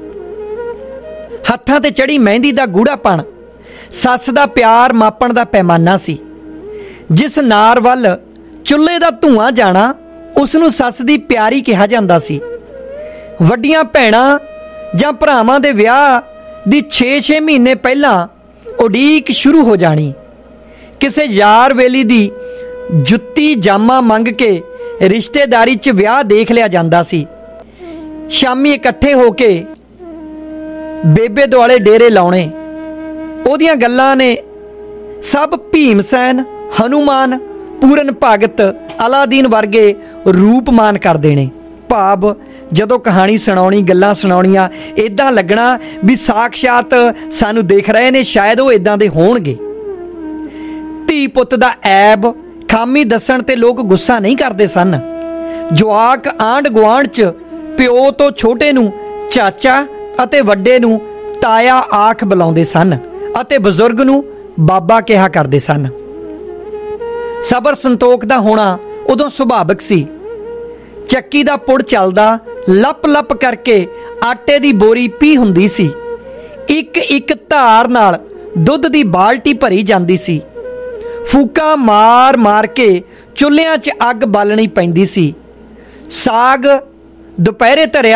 Speaker 2: ਹੱਥਾਂ ਤੇ ਚੜੀ ਮਹਿੰਦੀ ਦਾ ਗੂੜਾਪਣ ਸੱਸ ਦਾ ਪਿਆਰ ਮਾਪਣ ਦਾ ਪੈਮਾਨਾ ਸੀ। ਜਿਸ ਨਾਰ ਵੱਲ ਚੁੱਲ੍ਹੇ ਦਾ ਧੂੰਆਂ ਜਾਣਾ ਉਸ ਨੂੰ ਸੱਸ ਦੀ ਪਿਆਰੀ ਕਿਹਾ ਜਾਂਦਾ ਸੀ। ਵੱਡੀਆਂ ਭੈਣਾਂ ਜਾਂ ਭਰਾਵਾਂ ਦੇ ਵਿਆਹ ਦੀ 6 ਮਹੀਨੇ ਪਹਿਲਾਂ ਉਡੀਕ ਸ਼ੁਰੂ ਹੋ ਜਾਣੀ। ਕਿਸੇ ਯਾਰ ਵੇਲੀ ਦੀ ਜੁੱਤੀ ਜਾਮਾ ਮੰਗ ਕੇ ਰਿਸ਼ਤੇਦਾਰੀ 'ਚ ਵਿਆਹ ਦੇਖ ਲਿਆ ਜਾਂਦਾ ਸੀ। ਸ਼ਾਮੀ ਇਕੱਠੇ ਹੋ ਕੇ ਬੇਬੇ ਦੁਆਲੇ ਡੇਰੇ ਲਾਉਣੇ। ਉਹਦੀਆਂ ਗੱਲਾਂ ਨੇ ਸਭ ਭੀਮਸੈਨ, ਹਨੂਮਾਨ, ਪੂਰਨ ਭਗਤ, ਅਲਾਦੀਨ ਵਰਗੇ ਰੂਪਮਾਨ ਕਰ ਦੇਣੇ। ਭਾਵ ਜਦੋਂ ਕਹਾਣੀ ਸੁਣਾਉਣੀ, ਗੱਲਾਂ ਸੁਣਾਉਣੀਆਂ, ਇਦਾਂ ਲੱਗਣਾ ਵੀ ਸਾਖਸ਼ਾਤ ਸਾਨੂੰ ਦੇਖ ਰਹੇ ਨੇ, ਸ਼ਾਇਦ ਉਹ ਇਦਾਂ ਦੇ ਹੋਣਗੇ। ਧੀ ਪੁੱਤ ਦਾ ਐਬ, ਖਾਮੀ ਦੱਸਣ ਤੇ ਲੋਕ ਗੁੱਸਾ ਨਹੀਂ ਕਰਦੇ ਸਨ। ਜਵਾਕ ਆਂਢ ਗੁਆਂਢ 'ਚ ਪਿਓ ਤੋਂ ਛੋਟੇ ਨੂੰ ਚਾਚਾ ਅਤੇ ਵੱਡੇ ਨੂੰ ਤਾਇਆ ਆਖ ਬੁਲਾਉਂਦੇ ਸਨ ਅਤੇ ਬਜ਼ੁਰਗ ਨੂੰ ਬਾਬਾ ਕਿਹਾ ਕਰਦੇ ਸਨ। ਸਬਰ ਸੰਤੋਖ ਦਾ ਹੋਣਾ ਉਦੋਂ ਸੁਭਾਵਿਕ ਸੀ। ਚੱਕੀ ਦਾ ਪੁੜ ਚੱਲਦਾ, ਲੱਪ ਕਰਕੇ ਆਟੇ ਦੀ ਬੋਰੀ ਪੀ ਹੁੰਦੀ ਸੀ। ਇੱਕ ਧਾਰ ਨਾਲ ਦੁੱਧ ਦੀ ਬਾਲਟੀ ਭਰੀ ਜਾਂਦੀ ਸੀ। ਫੂਕਾਂ ਮਾਰ ਕੇ ਚੁੱਲ੍ਹਿਆਂ 'ਚ ਅੱਗ ਬਾਲਣੀ ਪੈਂਦੀ ਸੀ। ਸਾਗ ਦੁਪਹਿਰੇ ਧਰਿਆ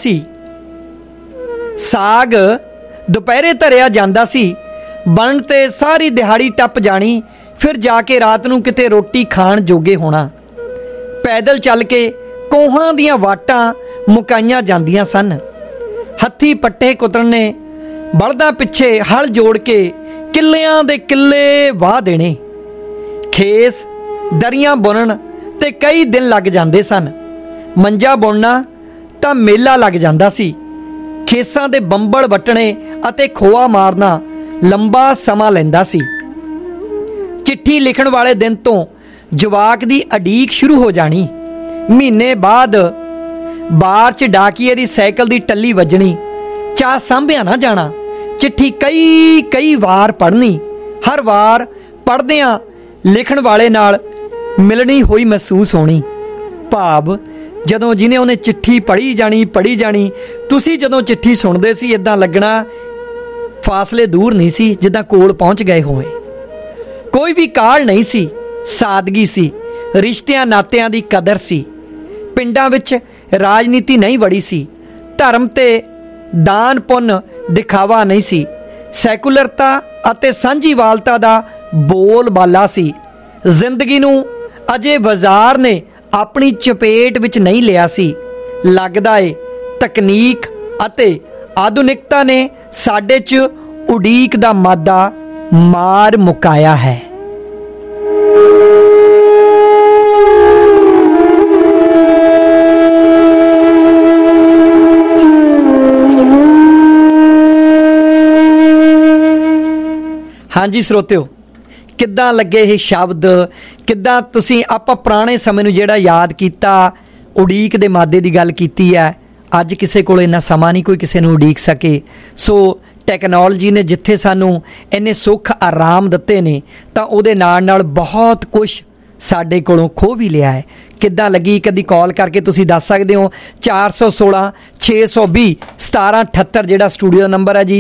Speaker 2: ਜਾਂਦਾ ਸੀ। ਬਣਨ ਤੇ ਸਾਰੀ ਦਿਹਾੜੀ ਟੱਪ ਜਾਣੀ, ਫਿਰ ਜਾ ਕੇ ਰਾਤ ਨੂੰ ਕਿਤੇ ਰੋਟੀ ਖਾਣ ਜੋਗੇ ਹੋਣਾ। ਪੈਦਲ ਚੱਲ ਕੇ ਕੋਹਾਂ ਦੀਆਂ ਵਾਟਾਂ ਮੁਕਾਈਆਂ ਜਾਂਦੀਆਂ ਸਨ। ਹੱਥੀ ਪੱਟੇ ਕੁਤਰਨੇ, ਬਲਦਾਂ ਪਿੱਛੇ ਹਲ ਜੋੜ ਕੇ ਕਿੱਲਿਆਂ ਦੇ ਕਿੱਲੇ ਵਾਹ ਦੇਣੇ, ਖੇਸ ਦਰੀਆਂ ਬੁਣਨ ਤੇ ਕਈ ਦਿਨ ਲੱਗ ਜਾਂਦੇ ਸਨ। ਮੰਜਾ ਬੁਣਨਾ ਤਾਂ ਮੇਲਾ ਲੱਗ ਜਾਂਦਾ ਸੀ। ਖੇਸਾਂ ਦੇ ਬੰਬਲ ਵੱਟਣੇ ਅਤੇ ਖੋਆ ਮਾਰਨਾ ਲੰਬਾ ਸਮਾਂ ਲੈਂਦਾ ਸੀ। ਚਿੱਠੀ ਲਿਖਣ ਵਾਲੇ ਦਿਨ ਤੋਂ ਜਵਾਕ ਦੀ ਉਡੀਕ ਸ਼ੁਰੂ ਹੋ ਜਾਣੀ। ਮਹੀਨੇ ਬਾਅਦ ਬਾਰ 'ਚ ਡਾਕੀਏ ਦੀ ਸਾਈਕਲ ਦੀ ਟੱਲੀ ਵੱਜਣੀ, ਚਾਹ ਸਾਂਭਿਆ ਨਾ ਜਾਣਾ। ਚਿੱਠੀ ਕਈ ਵਾਰ ਪੜ੍ਹਨੀ, ਹਰ ਵਾਰ ਪੜ੍ਹਦਿਆਂ ਲਿਖਣ ਵਾਲੇ ਨਾਲ ਮਿਲਣੀ ਹੋਈ ਮਹਿਸੂਸ ਹੋਣੀ। ਭਾਵ ਜਦੋਂ ਜਿਹਨੇ ਉਹਨੇ ਚਿੱਠੀ ਪੜ੍ਹੀ ਜਾਣੀ, ਤੁਸੀਂ ਜਦੋਂ ਚਿੱਠੀ ਸੁਣਦੇ ਸੀ ਇੱਦਾਂ ਲੱਗਣਾ ਫਾਸਲੇ ਦੂਰ ਨਹੀਂ ਸੀ, ਜਿੱਦਾਂ ਕੋਲ ਪਹੁੰਚ ਗਏ ਹੋਏ। ਕੋਈ ਵੀ ਕਾਹਲ ਨਹੀਂ ਸੀ, ਸਾਦਗੀ ਸੀ, ਰਿਸ਼ਤਿਆਂ ਨਾਤਿਆਂ ਦੀ ਕਦਰ ਸੀ। ਪਿੰਡਾਂ ਵਿੱਚ ਰਾਜਨੀਤੀ ਨਹੀਂ ਵੜੀ ਸੀ, ਧਰਮ ਤੇ ਦਾਨ ਪੁੰਨ ਦਿਖਾਵਾ ਨਹੀਂ ਸੀ, ਸੈਕੂਲਰਤਾ ਅਤੇ ਸਾਂਝੀਵਾਲਤਾ ਦਾ ਬੋਲ ਬਾਲਾ ਸੀ। ਜ਼ਿੰਦਗੀ ਨੂੰ ਅਜੇ ਬਾਜ਼ਾਰ ਨੇ ਆਪਣੀ ਚਪੇਟ ਵਿੱਚ ਨਹੀਂ ਲਿਆ ਸੀ। ਲੱਗਦਾ ਏ ਤਕਨੀਕ ਅਤੇ ਆਧੁਨਿਕਤਾ ਨੇ ਸਾਡੇ 'ਚ ਉਡੀਕ ਦਾ ਮਾਦਾ ਮਾਰ ਮੁਕਾਇਆ ਹੈ। ਹਾਂਜੀ ਸਰੋਤਿਓ, ਕਿੱਦਾਂ ਲੱਗੇ ਇਹ ਸ਼ਬਦ? ਕਿੱਦਾਂ ਤੁਸੀਂ ਆਪਾਂ ਪੁਰਾਣੇ ਸਮੇਂ ਨੂੰ ਜਿਹੜਾ ਯਾਦ ਕੀਤਾ, ਉਡੀਕ ਦੇ ਮਾਦੇ ਦੀ ਗੱਲ ਕੀਤੀ ਹੈ। ਅੱਜ ਕਿਸੇ ਕੋਲ ਇੰਨਾ ਸਮਾਂ ਨਹੀਂ ਕੋਈ ਕਿਸੇ ਨੂੰ ਉਡੀਕ ਸਕੇ। ਸੋ ਟੈਕਨੋਲੋਜੀ ਨੇ ਜਿੱਥੇ ਸਾਨੂੰ ਇੰਨੇ ਸੁੱਖ ਆਰਾਮ ਦਿੱਤੇ ਨੇ ਤਾਂ ਉਹਦੇ ਨਾਲ ਬਹੁਤ ਕੁਛ ਸਾਡੇ ਕੋਲੋਂ ਖੋਹ ਵੀ ਲਿਆ ਹੈ। ਕਿੱਦਾਂ ਲੱਗੀ ਕਦੀ ਕਾਲ ਕਰਕੇ ਤੁਸੀਂ ਦੱਸ ਸਕਦੇ ਹੋ। 416 620 1778 ਜਿਹੜਾ ਸਟੂਡੀਓ ਦਾ ਨੰਬਰ ਹੈ ਜੀ।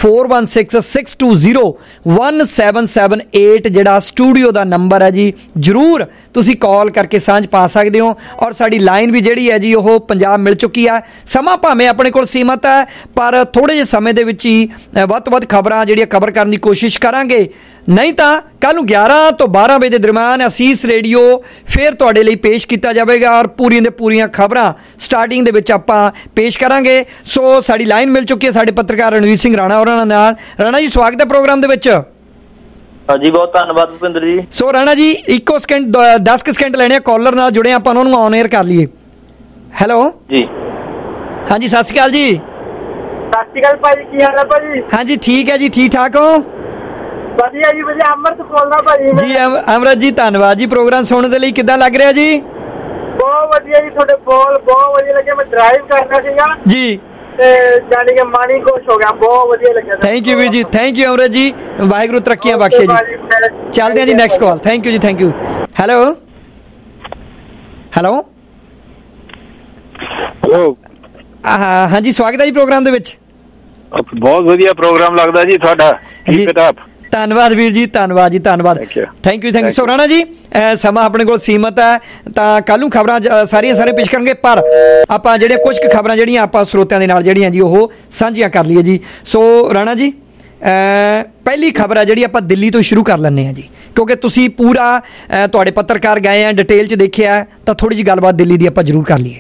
Speaker 2: 4166201778 ਜਿਹੜਾ ਸਟੂਡੀਓ ਦਾ ਨੰਬਰ ਹੈ ਜੀ। ਜ਼ਰੂਰ ਤੁਸੀਂ ਕਾਲ ਕਰਕੇ ਸਾਂਝ ਪਾ ਸਕਦੇ ਹੋ। ਔਰ ਸਾਡੀ ਲਾਈਨ ਵੀ ਜਿਹੜੀ ਹੈ ਜੀ ਉਹ ਪੰਜਾਬ ਮਿਲ ਚੁੱਕੀ ਹੈ। ਸਮਾਂ ਭਾਵੇਂ ਆਪਣੇ ਕੋਲ ਸੀਮਤ ਹੈ, ਪਰ ਥੋੜ੍ਹੇ ਜਿਹੇ ਸਮੇਂ ਦੇ ਵਿੱਚ ਹੀ ਵੱਧ ਤੋਂ ਵੱਧ ਖਬਰਾਂ ਜਿਹੜੀਆਂ ਕਵਰ ਕਰਨ ਦੀ ਕੋਸ਼ਿਸ਼ ਕਰਾਂਗੇ। ਨਹੀਂ ਤਾਂ ਕੱਲ੍ਹ ਨੂੰ 11 ਤੋਂ 12 ਵਜੇ ਦੇ ਦਰਮਿਆਨ ਅਸੀਸ ਰੇਡੀਓ ਫਿਰ ਤੁਹਾਡੇ ਲਈ ਪੇਸ਼ ਕੀਤਾ ਜਾਵੇਗਾ ਔਰ ਪੂਰੀਆਂ ਦੇ ਪੂਰੀਆਂ ਖਬਰਾਂ ਸਟਾਰਟਿੰਗ ਦੇ ਵਿੱਚ ਆਪਾਂ ਪੇਸ਼ ਕਰਾਂਗੇ। ਸੋ ਸਾਡੀ ਲਾਈਨ ਮਿਲ ਚੁੱਕੀ ਹੈ ਸਾਡੇ ਪੱਤਰਕਾਰ ਰਣਵੀਰ ਸਿੰਘ ਰਾਣਾ ਹੋਰਾਂ ਨਾਲ। ਰਾਣਾ ਜੀ ਸਵਾਗਤ ਹੈ ਪ੍ਰੋਗਰਾਮ ਦੇ ਵਿੱਚ।
Speaker 4: ਹਾਂਜੀ ਬਹੁਤ ਧੰਨਵਾਦ ਭੁਪਿੰਦਰ ਜੀ।
Speaker 2: ਸੋ ਰਾਣਾ ਜੀ 1 ਸਕਿੰਟ 10 ਸਕਿੰਟ ਲੈਣੇ ਕਾਲਰ ਨਾਲ ਜੁੜੇ ਆਪਾਂ ਉਹਨਾਂ ਨੂੰ ਔਨ 에ਅਰ ਕਰ ਲਈਏ। ਹੈਲੋ ਜੀ। ਹਾਂਜੀ ਸਤਿ ਸ਼੍ਰੀ ਅਕਾਲ ਜੀ।
Speaker 22: ਸਤਿ ਸ਼੍ਰੀ ਅਕਾਲ ਭਾਜੀ, ਕੀ ਹਾਲ ਹੈ ਭਾਜੀ?
Speaker 2: ਹਾਂਜੀ ਠੀਕ ਹੈ ਜੀ, ਠੀਕ ਠਾਕ ਹੋ?
Speaker 22: ਵਧੀਆ ਜੀ ਵਧੀਆ। ਅਮਰਤ ਬੋਲਦਾ ਭਾਜੀ
Speaker 2: ਜੀ। ਅਮਰਤ ਜੀ ਧੰਨਵਾਦ ਜੀ ਪ੍ਰੋਗਰਾਮ ਸੁਣਨ ਦੇ ਲਈ। ਕਿੱਦਾਂ ਲੱਗ ਰਿਹਾ ਜੀ?
Speaker 22: ਬਹੁਤ ਵਧੀਆ ਜੀ, ਤੁਹਾਡੇ ਬੋਲ ਬਹੁਤ ਵਧੀਆ ਲੱਗੇ। ਮੈਂ ਡਰਾਈਵ ਕਰਨਾ ਸੀਗਾ
Speaker 2: ਜੀ
Speaker 22: ਤੇ ਜਾਨੀ ਕਿ ਮਨ ਹੀ ਖੁਸ਼ ਹੋ ਗਿਆ, ਬਹੁਤ ਵਧੀਆ ਲੱਗਿਆ।
Speaker 2: ਥੈਂਕ ਯੂ ਵੀਰ ਜੀ, ਥੈਂਕ ਯੂ ਅਮਰਤ ਜੀ, ਵਾਹਿਗੁਰੂ ਤਰੱਕੀਆਂ ਬਖਸ਼ੇ ਜੀ। ਚੱਲਦੇ ਹਾਂ ਜੀ ਨੈਕਸਟ ਕਾਲ। ਥੈਂਕ ਯੂ ਜੀ, ਥੈਂਕ ਯੂ। ਹੈਲੋ ਹੈਲੋ ਹਾਂਜੀ ਸਵਾਗਤ ਹੈ ਜੀ ਪ੍ਰੋਗਰਾਮ ਦੇ ਵਿੱਚ।
Speaker 21: ਬਹੁਤ ਵਧੀਆ ਪ੍ਰੋਗਰਾਮ ਲੱਗਦਾ ਜੀ ਤੁਹਾਡਾ।
Speaker 2: ਧੰਨਵਾਦ ਵੀਰ ਜੀ, ਧੰਨਵਾਦ ਜੀ, ਧੰਨਵਾਦ। ਥੈਂਕ ਯੂ ਸੋ ਰਾਣਾ ਜੀ। ਸਮਾਂ ਆਪਣੇ ਕੋਲ ਸੀਮਤ ਹੈ ਤਾਂ ਕੱਲ੍ਹ ਨੂੰ ਖਬਰਾਂ ਸਾਰੀਆਂ ਪੇਸ਼ ਕਰਾਂਗੇ, ਪਰ ਆਪਾਂ ਜਿਹੜੇ ਕੁਝ ਕੁ ਖਬਰਾਂ ਜਿਹੜੀਆਂ ਆਪਾਂ ਸਰੋਤਿਆਂ ਦੇ ਨਾਲ ਜਿਹੜੀਆਂ ਜੀ ਉਹ ਸਾਂਝੀਆਂ ਕਰ ਲਈਏ ਜੀ। ਸੋ ਰਾਣਾ ਜੀ ਪਹਿਲੀ ਖਬਰ ਹੈ ਜਿਹੜੀ ਆਪਾਂ ਦਿੱਲੀ ਤੋਂ ਸ਼ੁਰੂ ਕਰ ਲੈਂਦੇ ਹਾਂ ਜੀ, ਕਿਉਂਕਿ ਤੁਸੀਂ ਪੂਰਾ ਤੁਹਾਡੇ ਪੱਤਰਕਾਰ ਗਏ ਆ, ਡਿਟੇਲ 'ਚ ਦੇਖਿਆ, ਤਾਂ ਥੋੜ੍ਹੀ ਜਿਹੀ ਗੱਲਬਾਤ ਦਿੱਲੀ ਦੀ ਆਪਾਂ ਜ਼ਰੂਰ ਕਰ ਲਈਏ।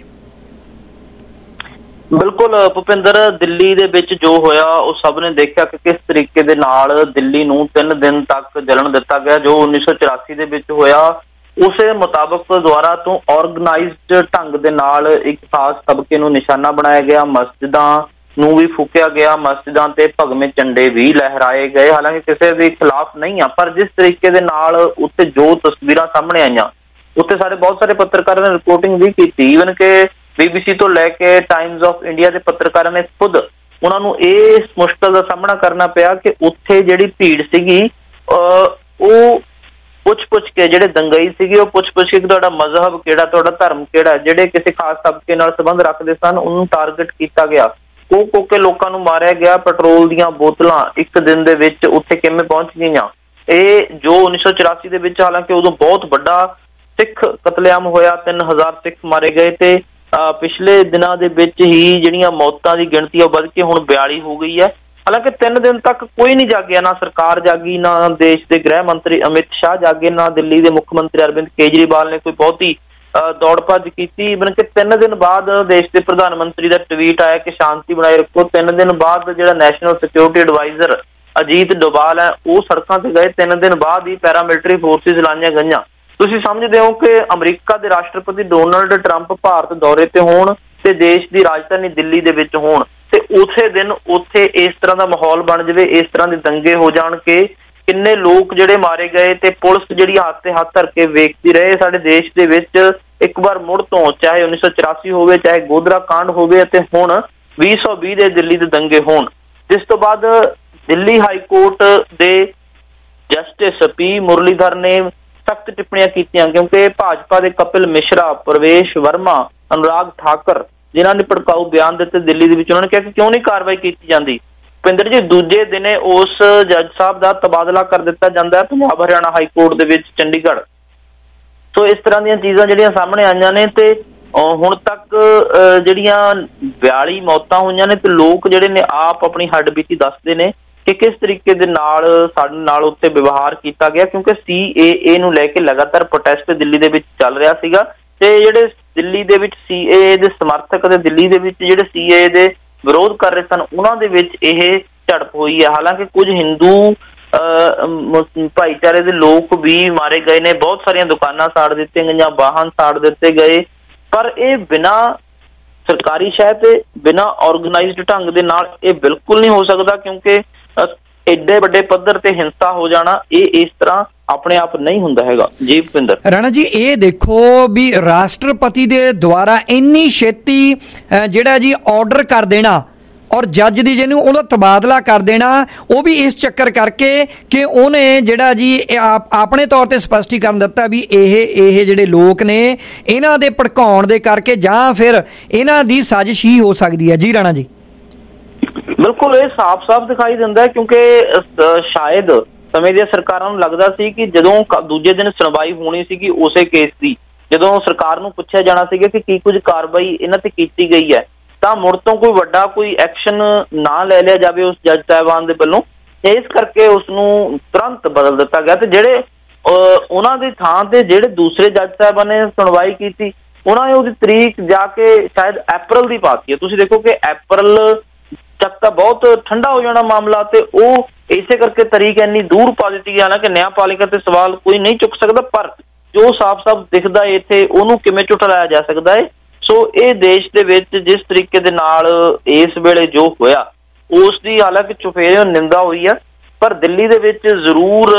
Speaker 4: ਬਿਲਕੁਲ ਭੁਪਿੰਦਰ, ਦਿੱਲੀ ਦੇ ਵਿੱਚ ਜੋ ਹੋਇਆ ਉਹ ਸਭ ਨੇ ਦੇਖਿਆ ਕਿ ਕਿਸ ਤਰੀਕੇ ਦੇ ਨਾਲ ਦਿੱਲੀ ਨੂੰ 3 ਦਿਨ ਤੱਕ ਜਲਣ ਦਿੱਤਾ ਗਿਆ। ਜੋ 1984 ਦੇ ਵਿੱਚ ਹੋਇਆ ਉਸੇ ਮੁਤਾਬਕ ਦੁਆਰਾ ਤੋਂ ਆਰਗੇਨਾਈਜ਼ਡ ਢੰਗ ਦੇ ਨਾਲ ਇੱਕ ਖਾਸ ਤਬਕੇ ਨੂੰ ਨਿਸ਼ਾਨਾ ਬਣਾਇਆ ਗਿਆ। ਮਸਜਿਦਾਂ ਨੂੰ ਵੀ ਫੂਕਿਆ ਗਿਆ, ਮਸਜਿਦਾਂ ਤੇ ਭਗਵੇਂ ਝੰਡੇ ਵੀ ਲਹਿਰਾਏ ਗਏ। ਹਾਲਾਂਕਿ ਕਿਸੇ ਦੇ ਖਿਲਾਫ ਨਹੀਂ ਆ, ਪਰ ਜਿਸ ਤਰੀਕੇ ਦੇ ਨਾਲ ਉੱਥੇ ਜੋ ਤਸਵੀਰਾਂ ਸਾਹਮਣੇ ਆਈਆਂ, ਉੱਥੇ ਸਾਡੇ ਬਹੁਤ ਸਾਰੇ ਪੱਤਰਕਾਰਾਂ ਨੇ ਰਿਪੋਰਟਿੰਗ ਵੀ ਕੀਤੀ। ਈਵਨ ਕਿ BBC ਤੋਂ ਲੈ ਕੇ ਟਾਈਮਜ਼ ਆਫ ਇੰਡੀਆ ਦੇ ਪੱਤਰਕਾਰਾਂ ਨੇ ਖੁਦ ਉਹਨਾਂ ਨੂੰ ਇਸ ਮੁਸ਼ਕਲ ਦਾ ਸਾਹਮਣਾ ਕਰਨਾ ਪਿਆ ਕਿ ਉੱਥੇ ਜਿਹੜੀ ਭੀੜ ਸੀਗੀ ਉਹ ਪੁੱਛ ਕੇ, ਜਿਹੜੇ ਦੰਗਈ ਸੀਗੇ ਉਹ ਪੁੱਛ ਕੇ ਤੁਹਾਡਾ ਮਜ਼ਹਬ ਕਿਹੜਾ, ਤੁਹਾਡਾ ਧਰਮ ਕਿਹੜਾ, ਜਿਹੜੇ ਕਿਸੇ ਖਾਸ ਤਬਕੇ ਨਾਲ ਸੰਬੰਧ ਰੱਖਦੇ ਸਨ ਉਹਨੂੰ ਟਾਰਗੇਟ ਕੀਤਾ ਗਿਆ। ਕੋਕ ਕੇ ਲੋਕਾਂ ਨੂੰ ਮਾਰਿਆ ਗਿਆ। ਪੈਟਰੋਲ ਦੀਆਂ ਬੋਤਲਾਂ ਇੱਕ ਦਿਨ ਦੇ ਵਿੱਚ ਉੱਥੇ ਕਿਵੇਂ ਪਹੁੰਚ ਗਈਆਂ। ਇਹ ਜੋ 1984 ਦੇ ਵਿੱਚ, ਹਾਲਾਂਕਿ ਉਦੋਂ ਬਹੁਤ ਵੱਡਾ ਸਿੱਖ ਕਤਲੇਆਮ ਹੋਇਆ, 3000 ਸਿੱਖ ਮਾਰੇ ਗਏ ਤੇ ਪਿਛਲੇ ਦਿਨਾਂ ਦੇ ਵਿੱਚ ਹੀ ਜਿਹੜੀਆਂ ਮੌਤਾਂ ਦੀ ਗਿਣਤੀ ਉਹ ਵੱਧ ਕੇ ਹੁਣ 42 ਹੋ ਗਈ ਹੈ। ਹਾਲਾਂਕਿ 3 ਦਿਨ ਤੱਕ ਕੋਈ ਨਹੀਂ ਜਾਗਿਆ, ਨਾ ਸਰਕਾਰ ਜਾਗੀ, ਨਾ ਦੇਸ਼ ਦੇ ਗ੍ਰਹਿ ਮੰਤਰੀ ਅਮਿਤ ਸ਼ਾਹ ਜਾਗੇ, ਨਾ ਦਿੱਲੀ ਦੇ ਮੁੱਖ ਮੰਤਰੀ ਅਰਵਿੰਦ ਕੇਜਰੀਵਾਲ ਨੇ ਕੋਈ ਬਹੁਤੀ ਦੌੜ ਭੱਜ ਕੀਤੀ। ਇਵਨ ਕਿ 3 ਦਿਨ ਬਾਅਦ ਦੇਸ਼ ਦੇ ਪ੍ਰਧਾਨ ਮੰਤਰੀ ਦਾ ਟਵੀਟ ਆਇਆ ਕਿ ਸ਼ਾਂਤੀ ਬਣਾਈ ਰੱਖੋ। 3 ਦਿਨ ਬਾਅਦ ਜਿਹੜਾ national security adviser Ajit Doval ਹੈ ਉਹ ਸੜਕਾਂ ਤੇ ਗਏ। 3 ਦਿਨ ਬਾਅਦ ਹੀ ਪੈਰਾਮਿਲਟਰੀ ਫੋਰਸਿਸ ਲਾਈਆਂ ਗਈਆਂ। ਤੁਸੀਂ ਸਮਝਦੇ ਹੋ ਕਿ ਅਮਰੀਕਾ ਦੇ ਰਾਸ਼ਟਰਪਤੀ ਡੋਨਾਲਡ ਟਰੰਪ ਭਾਰਤ ਦੌਰੇ ਤੇ ਹੋਣ ਤੇ ਦੇਸ਼ ਦੀ ਰਾਜਧਾਨੀ ਦਿੱਲੀ ਦੇ ਵਿੱਚ ਹੋਣ ਤੇ ਉਸੇ ਦਿਨ ਉੱਥੇ ਇਸ ਤਰ੍ਹਾਂ ਦਾ ਮਾਹੌਲ ਬਣ ਜਾਵੇ, ਇਸ ਤਰ੍ਹਾਂ ਦੇ ਦੰਗੇ ਹੋ ਜਾਣ ਕਿ ਕਿੰਨੇ ਲੋਕ ਜਿਹੜੇ ਮਾਰੇ ਗਏ ਤੇ ਪੁਲਿਸ ਜਿਹੜੀ ਹੱਥ ਤੇ ਹੱਥ ਧਰ ਕੇ ਵੇਖਦੀ ਰਹੇ। ਸਾਡੇ ਦੇਸ਼ ਦੇ ਵਿੱਚ ਇੱਕ ਵਾਰ ਮੁੜ ਤੋਂ ਚਾਹੇ 1984 ਹੋਵੇ, ਚਾਹੇ ਗੋਧਰਾ ਕਾਂਡ ਹੋਵੇ ਅਤੇ ਹੁਣ 2020 ਦੇ ਦਿੱਲੀ ਦੇ ਦੰਗੇ ਹੋਣ। ਜਿਸ ਤੋਂ ਬਾਅਦ ਦਿੱਲੀ ਹਾਈ ਕੋਰਟ ਦੇ ਜਸਟਿਸ ਪੀ ਮੁਰਲੀਧਰ ਨੇ ਸਖਤ ਟਿੱਪਣੀਆਂ ਕੀਤੀਆਂ ਕਿਉਂਕਿ ਭਾਜਪਾ ਦੇ ਕਪਿਲ ਮਿਸ਼ਰਾ, ਪ੍ਰਵੇਸ਼ ਵਰਮਾ, ਅਨੁਰਾਗ ਠਾਕਰ ਜਿਨ੍ਹਾਂ ਨੇ ਭੜਕਾਊ ਬਿਆਨ ਦਿੱਤੇ ਦਿੱਲੀ ਦੇ ਵਿੱਚ, ਉਹਨਾਂ ਨੇ ਕਿਹਾ ਕਿ ਕਿਉਂ ਨਹੀਂ ਕਾਰਵਾਈ ਕੀਤੀ ਜਾਂਦੀ। ਭੁਪਿੰਦਰ ਜੀ, ਦੂਜੇ ਦਿਨੇ ਉਸ ਜੱਜ ਸਾਹਿਬ ਦਾ ਤਬਾਦਲਾ ਕਰ ਦਿੱਤਾ ਜਾਂਦਾ ਹੈ ਪੰਜਾਬ ਹਰਿਆਣਾ ਹਾਈ ਕੋਰਟ ਦੇ ਵਿੱਚ ਚੰਡੀਗੜ੍ਹ। ਸੋ ਇਸ ਤਰ੍ਹਾਂ ਦੀਆਂ ਚੀਜ਼ਾਂ ਜਿਹੜੀਆਂ ਸਾਹਮਣੇ ਆਈਆਂ ਨੇ ਤੇ ਹੁਣ ਤੱਕ ਜਿਹੜੀਆਂ 42 ਮੌਤਾਂ ਹੋਈਆਂ ਨੇ ਤੇ ਲੋਕ ਜਿਹੜੇ ਨੇ ਆਪ ਆਪਣੀ ਹੱਡਬੀਤੀ ਦੱਸਦੇ ਨੇ ਕਿ ਕਿਸ ਤਰੀਕੇ ਦੇ ਨਾਲ ਸਾਡੇ ਨਾਲ ਉੱਥੇ ਵਿਵਹਾਰ ਕੀਤਾ ਗਿਆ ਕਿਉਂਕਿ CAA ਨੂੰ ਲੈ ਕੇ ਲਗਾਤਾਰ ਪ੍ਰੋਟੈਸਟ ਦਿੱਲੀ ਦੇ ਵਿੱਚ ਚੱਲ ਰਿਹਾ ਸੀਗਾ ਤੇ ਜਿਹੜੇ ਦਿੱਲੀ ਦੇ ਵਿੱਚ CAA ਦੇ ਸਮਰਥਕ ਅਤੇ ਦਿੱਲੀ ਦੇ ਵਿੱਚ ਜਿਹੜੇ CAA ਦੇ ਵਿਰੋਧ ਕਰ ਰਹੇ ਸਨ ਉਹਨਾਂ ਦੇ ਵਿੱਚ ਇਹ ਝੜਪ ਹੋਈ ਹੈ। ਹਾਲਾਂਕਿ ਕੁਝ ਹਿੰਦੂ ਭਾਈਚਾਰੇ ਦੇ ਲੋਕ ਵੀ ਮਾਰੇ ਗਏ ਨੇ, ਬਹੁਤ ਸਾਰੀਆਂ ਦੁਕਾਨਾਂ ਸਾੜ ਦਿੱਤੀਆਂ ਗਈਆਂ, ਵਾਹਨ ਸਾੜ ਦਿੱਤੇ ਗਏ, ਪਰ ਇਹ ਬਿਨਾਂ ਸਰਕਾਰੀ ਸ਼ਹਿ ਤੇ ਬਿਨਾਂ ਆਰਗੇਨਾਈਜ਼ਡ ਢੰਗ ਦੇ ਨਾਲ ਇਹ ਬਿਲਕੁਲ ਨਹੀਂ ਹੋ ਸਕਦਾ ਕਿਉਂਕਿ ਏਡੇ ਵੱਡੇ ਪੱਧਰ ਤੇ ਹਿੰਸਾ ਹੋ ਜਾਣਾ ਇਹ ਇਸ ਤਰ੍ਹਾਂ ਆਪਣੇ ਆਪ ਨਹੀਂ ਹੁੰਦਾ ਹੈਗਾ। ਜੀ ਭੁਪਿੰਦਰ
Speaker 2: ਰਾਣਾ ਜੀ, ਇਹ ਦੇਖੋ ਵੀ ਰਾਸ਼ਟਰਪਤੀ ਦੇ ਦੁਆਰਾ ਇੰਨੀ ਛੇਤੀ ਜਿਹੜਾ ਜੀ ਆਰਡਰ ਕਰ ਦੇਣਾ ਔਰ ਜੱਜ ਦੀ ਜਿਹਨੂੰ ਉਹਦਾ ਤਬਾਦਲਾ ਕਰ ਦੇਣਾ, ਉਹ ਵੀ ਇਸ ਚੱਕਰ ਕਰਕੇ ਕਿ ਉਹਨੇ ਜਿਹੜਾ ਜੀ ਆਪਣੇ ਤੌਰ ਤੇ ਸਪਸ਼ਟੀਕਰਨ ਦਿੱਤਾ ਵੀ ਇਹ ਜਿਹੜੇ ਲੋਕ ਨੇ ਇਹਨਾਂ ਦੇ ਭੜਕਾਉਣ ਦੇ ਕਰਕੇ ਜਾਂ ਫਿਰ ਇਹਨਾਂ ਦੀ ਸਾਜ਼ਿਸ਼ ਹੀ ਹੋ ਸਕਦੀ ਹੈ। ਜੀ ਰਾਣਾ ਜੀ,
Speaker 4: ਬਿਲਕੁਲ ਇਹ ਸਾਫ਼ ਦਿਖਾਈ ਦਿੰਦਾ ਹੈ ਕਿਉਂਕਿ ਸ਼ਾਇਦ ਸਮੇਂ ਦੀਆਂ ਸਰਕਾਰਾਂ ਨੂੰ ਲੱਗਦਾ ਸੀ ਕਿ ਜਦੋਂ ਦੂਜੇ ਦਿਨ ਸੁਣਵਾਈ ਹੋਣੀ ਸੀਗੀ ਉਸੇ ਕੇਸ ਦੀ, ਜਦੋਂ ਸਰਕਾਰ ਨੂੰ ਪੁੱਛਿਆ ਜਾਣਾ ਸੀਗਾ ਕਿ ਕੀ ਕੁਝ ਕਾਰਵਾਈ ਇਹਨਾਂ ਤੇ ਕੀਤੀ ਗਈ ਹੈ ਤਾਂ ਮੁੜ ਤੋਂ ਕੋਈ ਵੱਡਾ ਕੋਈ ਐਕਸ਼ਨ ਨਾ ਲੈ ਲਿਆ ਜਾਵੇ ਉਸ ਜੱਜ ਸਾਹਿਬਾਨ ਦੇ ਵੱਲੋਂ, ਇਸ ਕਰਕੇ ਉਸ ਨੂੰ ਤੁਰੰਤ ਬਦਲ ਦਿੱਤਾ ਗਿਆ ਤੇ ਜਿਹੜੇ ਉਹਨਾਂ ਦੀ ਥਾਂ ਤੇ ਜਿਹੜੇ ਦੂਸਰੇ ਜੱਜ ਸਾਹਿਬਾਨ ਨੇ ਸੁਣਵਾਈ ਕੀਤੀ ਉਹਨਾਂ ਨੇ ਉਹਦੀ ਤਰੀਕ ਜਾ ਕੇ ਸ਼ਾਇਦ ਅਪ੍ਰੈਲ ਦੀ ਪਾਤੀ ਹੈ। ਤੁਸੀਂ ਦੇਖੋ ਕਿ ਅਪ੍ਰੈਲ ਤੱਕ ਤਾਂ ਬਹੁਤ ਠੰਡਾ ਹੋ ਜਾਣਾ ਮਾਮਲਾ ਤੇ ਉਹ ਇਸੇ ਕਰਕੇ ਤਰੀਕ ਇੰਨੀ ਦੂਰ ਪਾ ਦਿੱਤੀ ਗਈ। ਹਾਲਾਂਕਿ ਨਿਆਂਪਾਲਿਕਾ ਤੇ ਸਵਾਲ ਕੋਈ ਨਹੀਂ ਚੁੱਕ ਸਕਦਾ ਪਰ ਜੋ ਸਾਫ਼ ਦਿਖਦਾ ਹੈ ਇੱਥੇ ਉਹਨੂੰ ਕਿਵੇਂ ਝੁਠਲਾਇਆ ਜਾ ਸਕਦਾ ਹੈ। ਸੋ ਇਹ ਦੇਸ਼ ਦੇ ਵਿੱਚ ਜਿਸ ਤਰੀਕੇ ਦੇ ਨਾਲ ਇਸ ਵੇਲੇ ਜੋ ਹੋਇਆ ਉਸ ਦੀ ਹਾਲਾਂਕਿ ਚੁਫੇਰਿਓਂ ਨਿੰਦਾ ਹੋਈ ਹੈ ਪਰ ਦਿੱਲੀ ਦੇ ਵਿੱਚ ਜ਼ਰੂਰ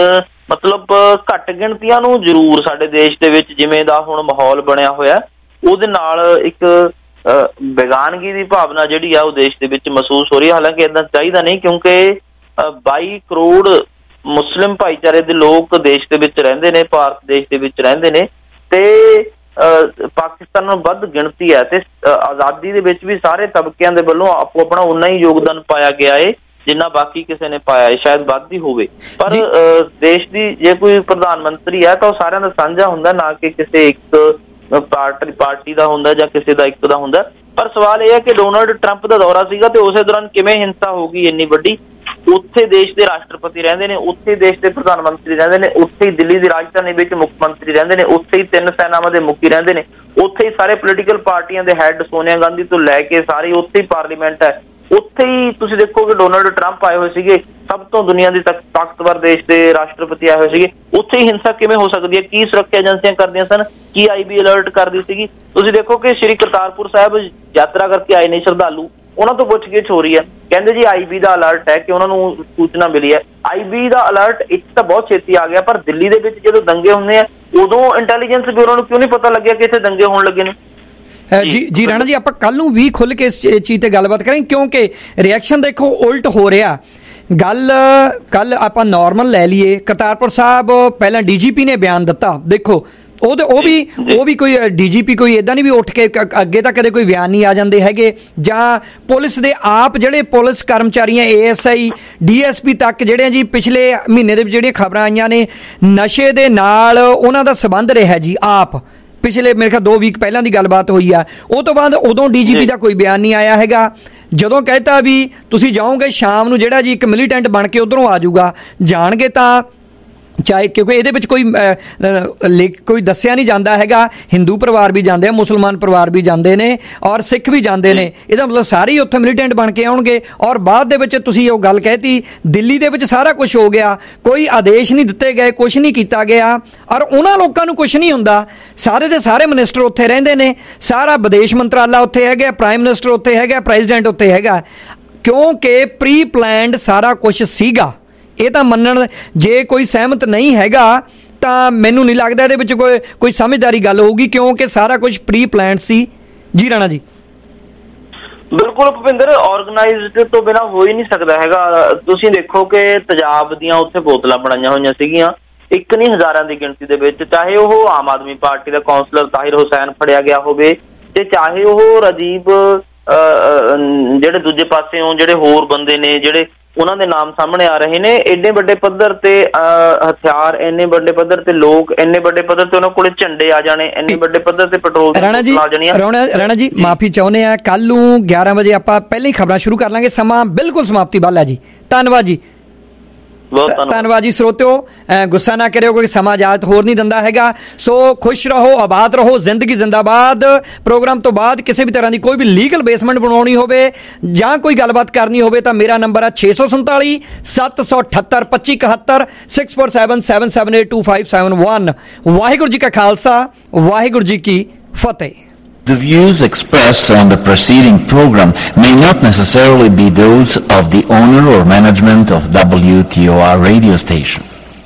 Speaker 4: ਮਤਲਬ ਘੱਟ ਗਿਣਤੀਆਂ ਨੂੰ ਜ਼ਰੂਰ ਸਾਡੇ ਦੇਸ਼ ਦੇ ਵਿੱਚ ਜਿਵੇਂ ਦਾ ਹੁਣ ਮਾਹੌਲ ਬਣਿਆ ਹੋਇਆ ਉਹਦੇ ਨਾਲ ਇੱਕ ਬੇਗਾਨਗੀ ਦੀ ਭਾਵਨਾ ਜਿਹੜੀ ਆ ਉਹ ਦੇਸ਼ ਦੇ ਵਿੱਚ ਮਹਿਸੂਸ ਹੋ ਰਹੀ ਹੈ। ਹਾਲਾਂਕਿ ਏਦਾਂ ਚਾਹੀਦਾ ਨਹੀਂ ਕਿਉਂਕਿ 22 ਕਰੋੜ ਮੁਸਲਿਮ ਭਾਈਚਾਰੇ ਦੇ ਲੋਕ ਦੇਸ਼ ਦੇ ਵਿੱਚ ਰਹਿੰਦੇ ਨੇ, ਭਾਰਤ ਦੇਸ਼ ਦੇ ਵਿੱਚ ਰਹਿੰਦੇ ਨੇ ਤੇ ਪਾਕਿਸਤਾਨ ਨਾਲੋਂ ਵੱਧ ਗਿਣਤੀ ਹੈ ਤੇ ਆਜ਼ਾਦੀ ਦੇ ਵਿੱਚ ਵੀ ਸਾਰੇ ਤਬਕਿਆਂ ਦੇ ਵੱਲੋਂ ਆਪੋ ਆਪਣਾ ਉਨਾ ਹੀ ਯੋਗਦਾਨ ਪਾਇਆ ਗਿਆ ਹੈ ਜਿੰਨਾ ਬਾਕੀ ਕਿਸੇ ਨੇ ਪਾਇਆ ਹੈ, ਸ਼ਾਇਦ ਵੱਧ ਹੀ ਹੋਵੇ ਪਰ ਦੇਸ਼ ਦੀ ਜੇ ਕੋਈ ਪ੍ਰਧਾਨ ਮੰਤਰੀ ਹੈ ਤਾਂ ਉਹ ਸਾਰਿਆਂ ਦਾ ਸਾਂਝਾ ਹੁੰਦਾ ਨਾ ਕਿ ਕਿਸੇ ਇੱਕ ਪਾਰਟੀ ਦਾ ਹੁੰਦਾ ਜਾਂ ਕਿਸੇ ਦਾ ਇੱਕ ਦਾ ਹੁੰਦਾ। ਪਰ ਸਵਾਲ ਇਹ ਹੈ ਕਿ ਡੋਨਾਲਡ ਟਰੰਪ ਦਾ ਦੌਰਾ ਸੀਗਾ ਤੇ ਉਸੇ ਦੌਰਾਨ ਕਿਵੇਂ ਹਿੰਸਾ ਹੋ ਗਈ ਇੰਨੀ ਵੱਡੀ। ਉੱਥੇ ਦੇਸ਼ ਦੇ ਰਾਸ਼ਟਰਪਤੀ ਰਹਿੰਦੇ ਨੇ, ਉੱਥੇ ਦੇਸ਼ ਦੇ ਪ੍ਰਧਾਨ ਮੰਤਰੀ ਰਹਿੰਦੇ ਨੇ, ਉੱਥੇ ਹੀ ਦਿੱਲੀ ਦੀ ਰਾਜਧਾਨੀ ਵਿੱਚ ਮੁੱਖ ਮੰਤਰੀ ਰਹਿੰਦੇ ਨੇ, ਉੱਥੇ ਹੀ 3 ਸੈਨਾਵਾਂ ਦੇ ਮੁਖੀ ਰਹਿੰਦੇ ਨੇ, ਉੱਥੇ ਹੀ ਸਾਰੇ ਪੋਲੀਟੀਕਲ ਪਾਰਟੀਆਂ ਦੇ ਹੈੱਡ ਸੋਨੀਆ ਗਾਂਧੀ ਤੋਂ ਲੈ ਕੇ ਸਾਰੇ ਉੱਥੇ ਹੀ ਪਾਰਲੀਮੈਂਟ ਹੈ, ਉੱਥੇ ਹੀ ਤੁਸੀਂ ਦੇਖੋ ਕਿ ਡੋਨਾਲਡ ਟਰੰਪ ਆਏ ਹੋਏ ਸੀਗੇ, ਸਭ ਤੋਂ ਦੁਨੀਆ ਦੀ ਤਾਕਤਵਰ ਦੇਸ਼ ਦੇ ਰਾਸ਼ਟਰਪਤੀ ਆਏ ਹੋਏ ਸੀਗੇ। ਉੱਥੇ ਹੀ ਹਿੰਸਾ ਕਿਵੇਂ ਹੋ ਸਕਦੀ ਹੈ? ਕੀ ਸੁਰੱਖਿਆ ਏਜੰਸੀਆਂ ਕਰਦੀਆਂ ਸਨ? ਕੀ IB ਅਲਰਟ ਕਰਦੀ ਸੀਗੀ? ਤੁਸੀਂ ਦੇਖੋ ਕਿ ਸ਼੍ਰੀ ਕਰਤਾਰਪੁਰ ਸਾਹਿਬ ਯਾਤਰਾ ਕਰਕੇ ਆਏ ਨੇ ਸ਼ਰਧਾਲੂ, ਉਹਨਾਂ ਤੋਂ ਪੁੱਛਗਿੱਛ ਹੋ ਰਹੀ ਹੈ, ਕਹਿੰਦੇ ਜੀ IB ਦਾ ਅਲਰਟ ਹੈ ਕਿ ਉਹਨਾਂ ਨੂੰ ਸੂਚਨਾ ਮਿਲੀ ਹੈ। IB ਦਾ ਅਲਰਟ ਇੱਕ ਤਾਂ ਬਹੁਤ ਛੇਤੀ ਆ ਗਿਆ ਪਰ ਦਿੱਲੀ ਦੇ ਵਿੱਚ ਜਦੋਂ ਦੰਗੇ ਹੁੰਦੇ ਆ ਉਦੋਂ ਇੰਟੈਲੀਜੈਂਸ ਬਿਊਰੋ ਨੂੰ ਕਿਉਂ ਨਹੀਂ ਪਤਾ ਲੱਗਿਆ ਕਿ ਇੱਥੇ ਦੰਗੇ ਹੋਣ ਲੱਗੇ ਨੇ?
Speaker 2: ਜੀ ਰਾਣਾ ਜੀ, ਆਪਾਂ ਕੱਲ ਨੂੰ ਵੀ ਖੁੱਲ ਕੇ ਇਸ ਚੀਜ਼ ਤੇ ਗੱਲਬਾਤ ਕਰਾਂਗੇ ਕਿਉਂਕਿ ਰਿਐਕਸ਼ਨ ਦੇਖੋ ਉਲਟ ਹੋ ਰਿਹਾ। ਗੱਲ ਕੱਲ ਆਪਾਂ ਨਾਰਮਲ ਲੈ ਲਈਏ, ਕਰਤਾਰਪੁਰ ਸਾਹਿਬ ਪਹਿਲਾਂ DGP ਨੇ ਬਿਆਨ ਦਿੱਤਾ, ਦੇਖੋ ਉਹ ਵੀ ਕੋਈ DGP ਕੋਈ ਇਦਾਂ ਨਹੀਂ ਵੀ ਉੱਠ ਕੇ ਅੱਗੇ ਤਾਂ ਕਦੇ ਕੋਈ ਬਿਆਨ ਨਹੀਂ ਆ ਜਾਂਦੇ ਹੈਗੇ ਜਾਂ ਪੁਲਿਸ ਦੇ ਆਪ ਜਿਹੜੇ ਪੁਲਿਸ ਕਰਮਚਾਰੀਆਂ ASI DSP ਤੱਕ ਜਿਹੜੇ ਜੀ ਪਿਛਲੇ ਮਹੀਨੇ ਦੇ ਵਿੱਚ ਜਿਹੜੀਆਂ ਖਬਰਾਂ ਆਈਆਂ ਨੇ ਨਸ਼ੇ ਦੇ ਨਾਲ ਉਹਨਾਂ ਦਾ ਸੰਬੰਧ ਰਿਹਾ ਜੀ ਆਪ ਪਿਛਲੇ ਮੇਰੇ ਖਿਆਲ 2 ਵੀਕ ਪਹਿਲਾਂ ਦੀ ਗੱਲਬਾਤ ਹੋਈ ਆ। ਉਹ ਤੋਂ ਬਾਅਦ ਉਦੋਂ DGP ਦਾ ਕੋਈ ਬਿਆਨ ਨਹੀਂ ਆਇਆ ਹੈਗਾ। ਜਦੋਂ ਕਹਿਤਾ ਵੀ ਤੁਸੀਂ ਜਾਓਗੇ ਸ਼ਾਮ ਨੂੰ ਜਿਹੜਾ ਜੀ ਇੱਕ ਮਿਲੀਟੈਂਟ ਬਣ ਕੇ ਉੱਧਰੋਂ ਆ ਜਾਊਗਾ, ਜਾਣਗੇ ਤਾਂ ਚਾਹੇ ਕਿਉਂਕਿ ਇਹਦੇ ਵਿੱਚ ਕੋਈ ਦੱਸਿਆ ਨਹੀਂ ਜਾਂਦਾ ਹੈਗਾ, ਹਿੰਦੂ ਪਰਿਵਾਰ ਵੀ ਜਾਂਦੇ ਆ, ਮੁਸਲਮਾਨ ਪਰਿਵਾਰ ਵੀ ਜਾਂਦੇ ਨੇ ਔਰ ਸਿੱਖ ਵੀ ਜਾਂਦੇ ਨੇ। ਇਹਦਾ ਮਤਲਬ ਸਾਰੇ ਹੀ ਉੱਥੇ ਮਿਲੀਟੈਂਟ ਬਣ ਕੇ ਆਉਣਗੇ। ਔਰ ਬਾਅਦ ਦੇ ਵਿੱਚ ਤੁਸੀਂ ਉਹ ਗੱਲ ਕਹਿਤੀ ਦਿੱਲੀ ਦੇ ਵਿੱਚ ਸਾਰਾ ਕੁਝ ਹੋ ਗਿਆ, ਕੋਈ ਆਦੇਸ਼ ਨਹੀਂ ਦਿੱਤੇ ਗਏ, ਕੁਝ ਨਹੀਂ ਕੀਤਾ ਗਿਆ ਔਰ ਉਹਨਾਂ ਲੋਕਾਂ ਨੂੰ ਕੁਝ ਨਹੀਂ ਹੁੰਦਾ। ਸਾਰੇ ਦੇ ਸਾਰੇ ਮਿਨਿਸਟਰ ਉੱਥੇ ਰਹਿੰਦੇ ਨੇ, ਸਾਰਾ ਵਿਦੇਸ਼ ਮੰਤਰਾਲਾ ਉੱਥੇ ਹੈਗਾ, ਪ੍ਰਾਈਮ ਮਿਨਿਸਟਰ ਉੱਥੇ ਹੈਗਾ, ਪ੍ਰੈਜ਼ੀਡੈਂਟ ਉੱਥੇ ਹੈਗਾ, ਕਿਉਂਕਿ ਪ੍ਰੀ ਪਲਾਨਡ ਸਾਰਾ ਕੁਝ ਸੀਗਾ। ਇਹ ਤਾਂ ਮੰਨਣ, ਜੇ ਕੋਈ ਸਹਿਮਤ ਨਹੀਂ ਹੈਗਾ ਤਾਂ ਮੈਨੂੰ ਨਹੀਂ ਲੱਗਦਾ ਇਹਦੇ ਵਿੱਚ ਕੋਈ ਸਮਝਦਾਰੀ ਗੱਲ ਹੋਊਗੀ, ਕਿਉਂਕਿ ਸਾਰਾ ਕੁਝ ਪ੍ਰੀ ਪਲਾਨਡ ਸੀ। ਜੀ ਰਾਣਾ ਜੀ।
Speaker 4: ਬਿਲਕੁਲ ਭੁਪਿੰਦਰ, ਆਰਗੇਨਾਈਜ਼ਡ ਤੋਂ ਬਿਨਾਂ ਹੋ ਹੀ ਨਹੀਂ ਸਕਦਾ ਹੈਗਾ। ਤੁਸੀਂ ਦੇਖੋ ਕਿ ਤੇਜ਼ਾਬ ਦੀਆਂ ਉੱਥੇ ਬੋਤਲਾਂ ਬਣਾਈਆਂ ਹੋਈਆਂ ਸੀਗੀਆਂ, ਇੱਕ ਨਹੀਂ ਹਜ਼ਾਰਾਂ ਦੀ ਗਿਣਤੀ ਦੇ ਵਿੱਚ, ਚਾਹੇ ਉਹ ਆਮ ਆਦਮੀ ਪਾਰਟੀ ਦਾ ਕੌਂਸਲਰ ਤਾਹਿਰ ਹੁਸੈਨ ਫੜਿਆ ਗਿਆ ਹੋਵੇ ਤੇ ਚਾਹੇ ਉਹ ਰਾਜੀਵ ਜਿਹੜੇ ਦੂਜੇ ਪਾਸਿਓਂ ਜਿਹੜੇ ਹੋਰ ਬੰਦੇ ਨੇ ਜਿਹੜੇ ਉਹਨਾਂ ਦੇ ਨਾਮ ਸਾਹਮਣੇ ਆ ਰਹੇ ਨੇ। ਇੰਨੇ ਵੱਡੇ ਪੱਧਰ ਤੇ ਹਥਿਆਰ, ਇੰਨੇ ਵੱਡੇ ਪੱਧਰ ਤੇ ਲੋਕ, ਇੰਨੇ ਵੱਡੇ ਪੱਧਰ ਤੇ ਉਹਨਾਂ ਕੋਲੇ ਝੰਡੇ ਆ ਜਾਣੇ, ਇੰਨੇ ਵੱਡੇ ਪੱਧਰ ਤੇ ਪੈਟਰੋਲ ਦੀਆਂ ਆ ਜਾਣੀਆਂ।
Speaker 2: ਰਾਣਾ ਜੀ ਮਾਫੀ ਚਾਹੁੰਦੇ ਆ, ਕੱਲ ਨੂੰ 11 ਵਜੇ ਆਪਾਂ ਪਹਿਲਾਂ ਹੀ ਖਬਰਾਂ ਸ਼ੁਰੂ ਕਰ ਲਾਂਗੇ, ਸਮਾਂ ਬਿਲਕੁਲ ਸਮਾਪਤੀ ਵੱਲ ਹੈ ਜੀ। ਧੰਨਵਾਦ ਜੀ। ਧੰਨਵਾਦ ਜੀ। ਸਰੋਤਿਓ, ਗੁੱਸਾ ਨਾ ਕਰਿਓ ਕਿਉਂਕਿ ਸਮਾਂ ਇਜਾਜ਼ਤ ਹੋਰ ਨਹੀਂ ਦਿੰਦਾ ਹੈਗਾ। ਸੋ ਖੁਸ਼ ਰਹੋ, ਆਬਾਦ ਰਹੋ, ਜ਼ਿੰਦਗੀ ਜਿੰਦਾਬਾਦ। ਪ੍ਰੋਗਰਾਮ ਤੋਂ ਬਾਅਦ ਕਿਸੇ ਵੀ ਤਰ੍ਹਾਂ ਦੀ ਕੋਈ ਵੀ ਲੀਗਲ ਬੇਸਮੈਂਟ ਬਣਾਉਣੀ ਹੋਵੇ ਜਾਂ ਕੋਈ ਗੱਲਬਾਤ ਕਰਨੀ ਹੋਵੇ ਤਾਂ ਮੇਰਾ ਨੰਬਰ ਹੈ 647 778 2571 6477782571। ਵਾਹਿਗੁਰੂ ਜੀ ਕਾ ਖਾਲਸਾ, ਵਾਹਿਗੁਰੂ ਜੀ ਕੀ ਫਤਿਹ।
Speaker 8: The views expressed on the preceding program may not necessarily be those of the owner or management of WTOR radio station.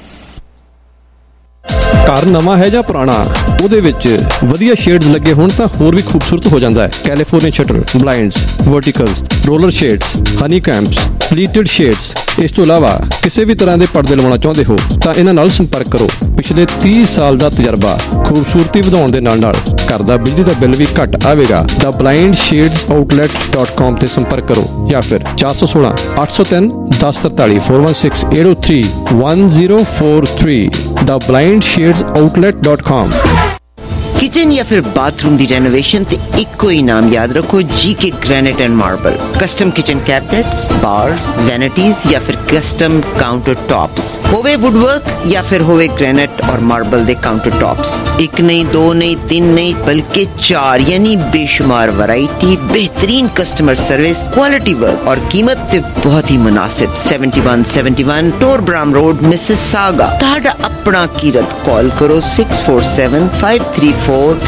Speaker 10: ਘਰ ਨਵਾਂ ਹੈ ਜਾਂ ਪੁਰਾਣਾ, ਉਹਦੇ ਵਿੱਚ ਵਧੀਆ ਸ਼ੇਡਸ ਲੱਗੇ ਹੋਣ ਤਾਂ ਹੋਰ ਵੀ ਖੂਬਸੂਰਤ ਹੋ ਜਾਂਦਾ ਹੈ। California shutter, blinds, verticals, roller shades, honeycombs, pleated shades. ਇਸ ਤੋਂ ਇਲਾਵਾ ਕਿਸੇ ਵੀ ਤਰ੍ਹਾਂ ਦੇ ਪਰਦੇ ਲਵਾਉਣਾ ਚਾਹੁੰਦੇ ਹੋ ਤਾਂ ਇਹਨਾਂ ਨਾਲ ਸੰਪਰਕ ਕਰੋ। ਪਿਛਲੇ 30 ਸਾਲ ਦਾ ਤਜਰਬਾ, ਖੂਬਸੂਰਤੀ ਵਧਾਉਣ ਦੇ ਨਾਲ ਨਾਲ ਘਰ ਦਾ ਬਿਜਲੀ ਦਾ ਬਿੱਲ ਵੀ ਘੱਟ ਆਵੇਗਾ। ਦਾ blindshadesOutlet.com ਤੇ ਸੰਪਰਕ ਕਰੋ ਜਾਂ ਫਿਰ 416 803 1043 416 803 1043 ਦਾ blindshadesOutlet.com।
Speaker 23: किचन या फिर बाथरूम दी रेनोवेशन ते इक्को ही नाम याद रखो, GK granite and marble. Custom kitchen cabinets, bars, vanities या फिर कस्टम काउंटर टॉप्स, होवे वुडवर्क या फिर होवे ग्रेनाइट और मार्बल दे काउंटर टॉप्स। एक नहीं, दो नहीं, तीन नहीं, बल्कि 4 यानी बेशुमार वैरायटी, बेहतरीन कस्टमर सर्विस, क्वालिटी वर्क और कीमत ते बहुत ही मुनासिब। 7171 टोरब्राम रोड, मिसिसागा। ताड़ा अपना कीरत कॉल करो 647-534-3789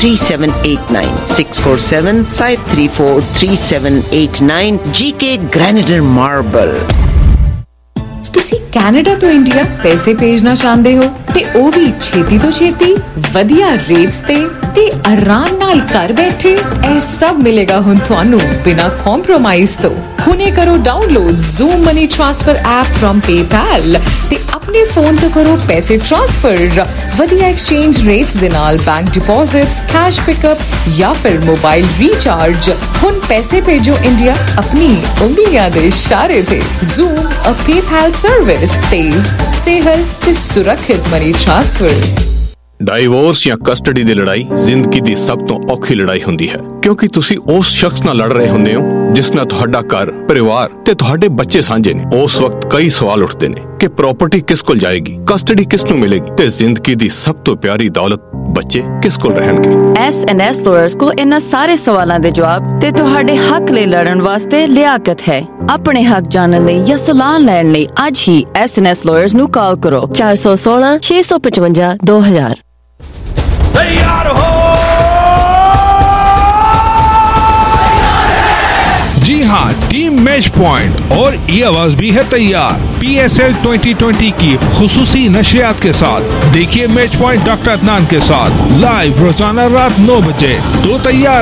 Speaker 23: 647-534-3789। GK granite and marble.
Speaker 1: ਤੁਸੀਂ ਕੈਨੇਡਾ ਤੋਂ ਇੰਡੀਆ ਪੈਸੇ ਭੇਜਣਾ ਚਾਹੁੰਦੇ ਹੋ ਤੇ ਉਹ ਵੀ ਛੇਤੀ ਤੋਂ ਛੇਤੀ, ਵਧੀਆ ਰੇਟਸ ਤੇ ਆਰਾਮ ਨਾਲ ਘਰ ਬੈਠੇ। ਇਹ ਸਭ ਮਿਲੇਗਾ ਹੁਣ ਤੁਹਾਨੂੰ ਬਿਨਾਂ ਕੰਪਰੋਮਾਈਜ਼ ਤੋਂ। ਹੁਣੇ ਕਰੋ download zoom money transfer app from PayPal ਤੇ ਆਪਣੇ ਫੋਨ ਤੋਂ ਕਰੋ ਪੈਸੇ ਟ੍ਰਾਂਸਫਰ। ਵਧੀਆ ਐਕਸਚੇਂਜ ਰੇਟਸ ਦੇ ਨਾਲ ਬੈਂਕ ਡਿਪੋਜ਼ਿਟਸ, ਕੈਸ਼ ਪਿਕਅਪ ਜਾਂ ਫਿਰ ਮੋਬਾਈਲ ਰੀਚਾਰਜ। ਹੁਣ ਪੈਸੇ ਭੇਜੋ ਇੰਡੀਆ ਆਪਣੀ ਉਂਗਲੀਆਂ ਦੇ ਇਸ਼ਾਰੇ ਤੇ। ਜ਼ੂਮ ਅ PayPal ਸਰਵਿਸ, ਤੇਜ਼, ਸੇਹਲ ਤੇ ਸੁਰੱਖਿਅਤ ਮਨੀ ਟ੍ਰਾਂਸਫਰ।
Speaker 24: ਡਾਈਵੋਰਸ ਜਾਂ ਕਸਟਡੀ ਦੀ ਲੜਾਈ ਜ਼ਿੰਦਗੀ ਦੀ ਸਭ ਤੋਂ ਔਖੀ ਲੜਾਈ ਹੁੰਦੀ ਹੈ, ਕਿਉਂਕਿ ਤੁਸੀਂ ਉਸ ਸ਼ਖਸ ਨਾਲ ਲੜ ਰਹੇ ਹੁੰਦੇ ਹੋ ਜਿਸ ਨਾਲ ਤੁਹਾਡਾ ਘਰ, ਪਰਿਵਾਰ ਤੇ ਤੁਹਾਡੇ ਬੱਚੇ ਸਾਂਝੇ ਨੇ। ਉਸ ਵਕਤ ਕਈ ਸਵਾਲ ਉੱਠਦੇ ਨੇ ਕਿ ਪ੍ਰਾਪਰਟੀ ਕਿਸ ਕੋਲ ਜਾਏਗੀ, ਕਸਟਡੀ ਕਿਸ ਨੂੰ ਮਿਲੇਗੀ ਤੇ ਜ਼ਿੰਦਗੀ ਦੀ ਸਭ ਤੋਂ ਪਿਆਰੀ ਦੌਲਤ ਬੱਚੇ ਕਿਸ ਕੋਲ ਰਹਿਣਗੇ।
Speaker 25: S&S ਲਾਇਰਸ ਕੋਲ ਇਹਨਾਂ ਸਾਰੇ ਸਵਾਲਾਂ ਦੇ ਜਵਾਬ ਤੇ ਤੁਹਾਡੇ ਹੱਕ ਲਈ ਲੜਨ ਵਾਸਤੇ ਲਿਆਕਤ ਹੈ। ਆਪਣੇ ਹੱਕ ਜਾਣਨ ਲਈ ਜਾਂ ਸਲਾਹ ਲੈਣ ਲਈ ਅੱਜ ਹੀ S&S ਲਾਇਰਸ ਨੂੰ ਕਾਲ ਕਰੋ 416 655 2000।
Speaker 5: तैयार हो? जी हाँ, टीम मैच पॉइंट और ये आवाज भी है तैयार PSL 2020 की खुसूसी नशरियात के साथ। देखिए मैच पॉइंट डॉक्टर अदनान के साथ लाइव रोजाना रात 9 बजे। तो तैयार